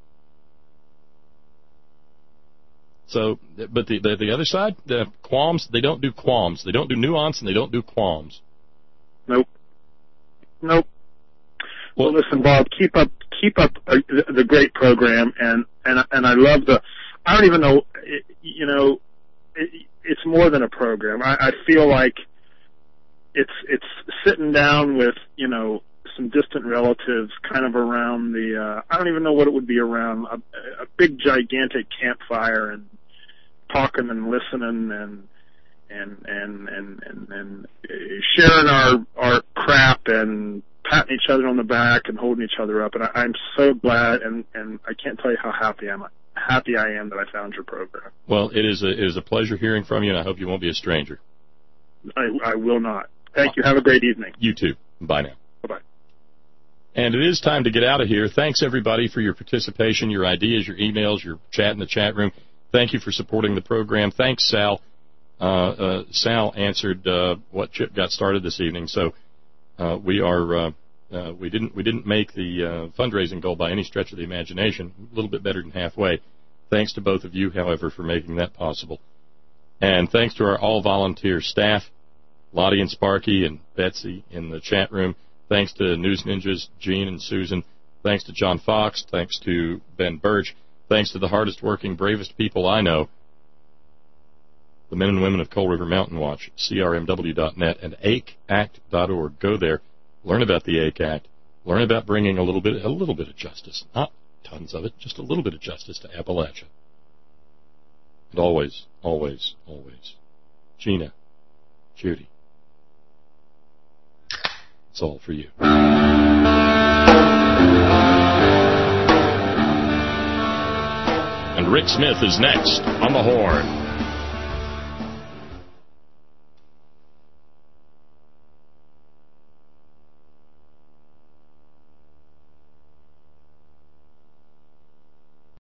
So, but the, the, the other side, the qualms, they don't do qualms. They don't do nuance and they don't do qualms. Nope. Nope. Well, well listen, Bob, keep up, keep up uh, the, the great program, and, and, and I love the, I don't even know, it, you know, it, it's more than a program. I, I feel like it's, it's sitting down with, you know, some distant relatives kind of around the, uh, I don't even know what it would be around, a, a big gigantic campfire and talking and listening and, and, and, and, and, and sharing our, our crap and patting each other on the back and holding each other up. And I, I'm so glad, and, and I can't tell you how happy I'm, happy I am that I found your program. Well, it is a, it is a pleasure hearing from you, and I hope you won't be a stranger. I, I will not. Thank you. Have a great evening. You too. Bye now. Bye-bye. And it is time to get out of here. Thanks, everybody, for your participation, your ideas, your emails, your chat in the chat room. Thank you for supporting the program. Thanks, Sal. Uh, uh, Sal answered uh, what Chip got started this evening, so uh, we are uh, uh, we didn't we didn't make the uh, fundraising goal by any stretch of the imagination. A little bit better than halfway. Thanks to both of you, however, for making that possible, and thanks to our all-volunteer staff, Lottie and Sparky and Betsy in the chat room. Thanks to News Ninjas, Gene and Susan. Thanks to John Fox. Thanks to Ben Birch. Thanks to the hardest-working, bravest people I know, the men and women of Coal River Mountain Watch, C R M W dot net, and A C A C T dot org. Go there, learn about the A C A C T, learn about bringing a little bit, a little bit of justice, not tons of it, just a little bit of justice to Appalachia. And always, always, always, Gina, Judy, it's all for you. And Rick Smith is next on the Horn.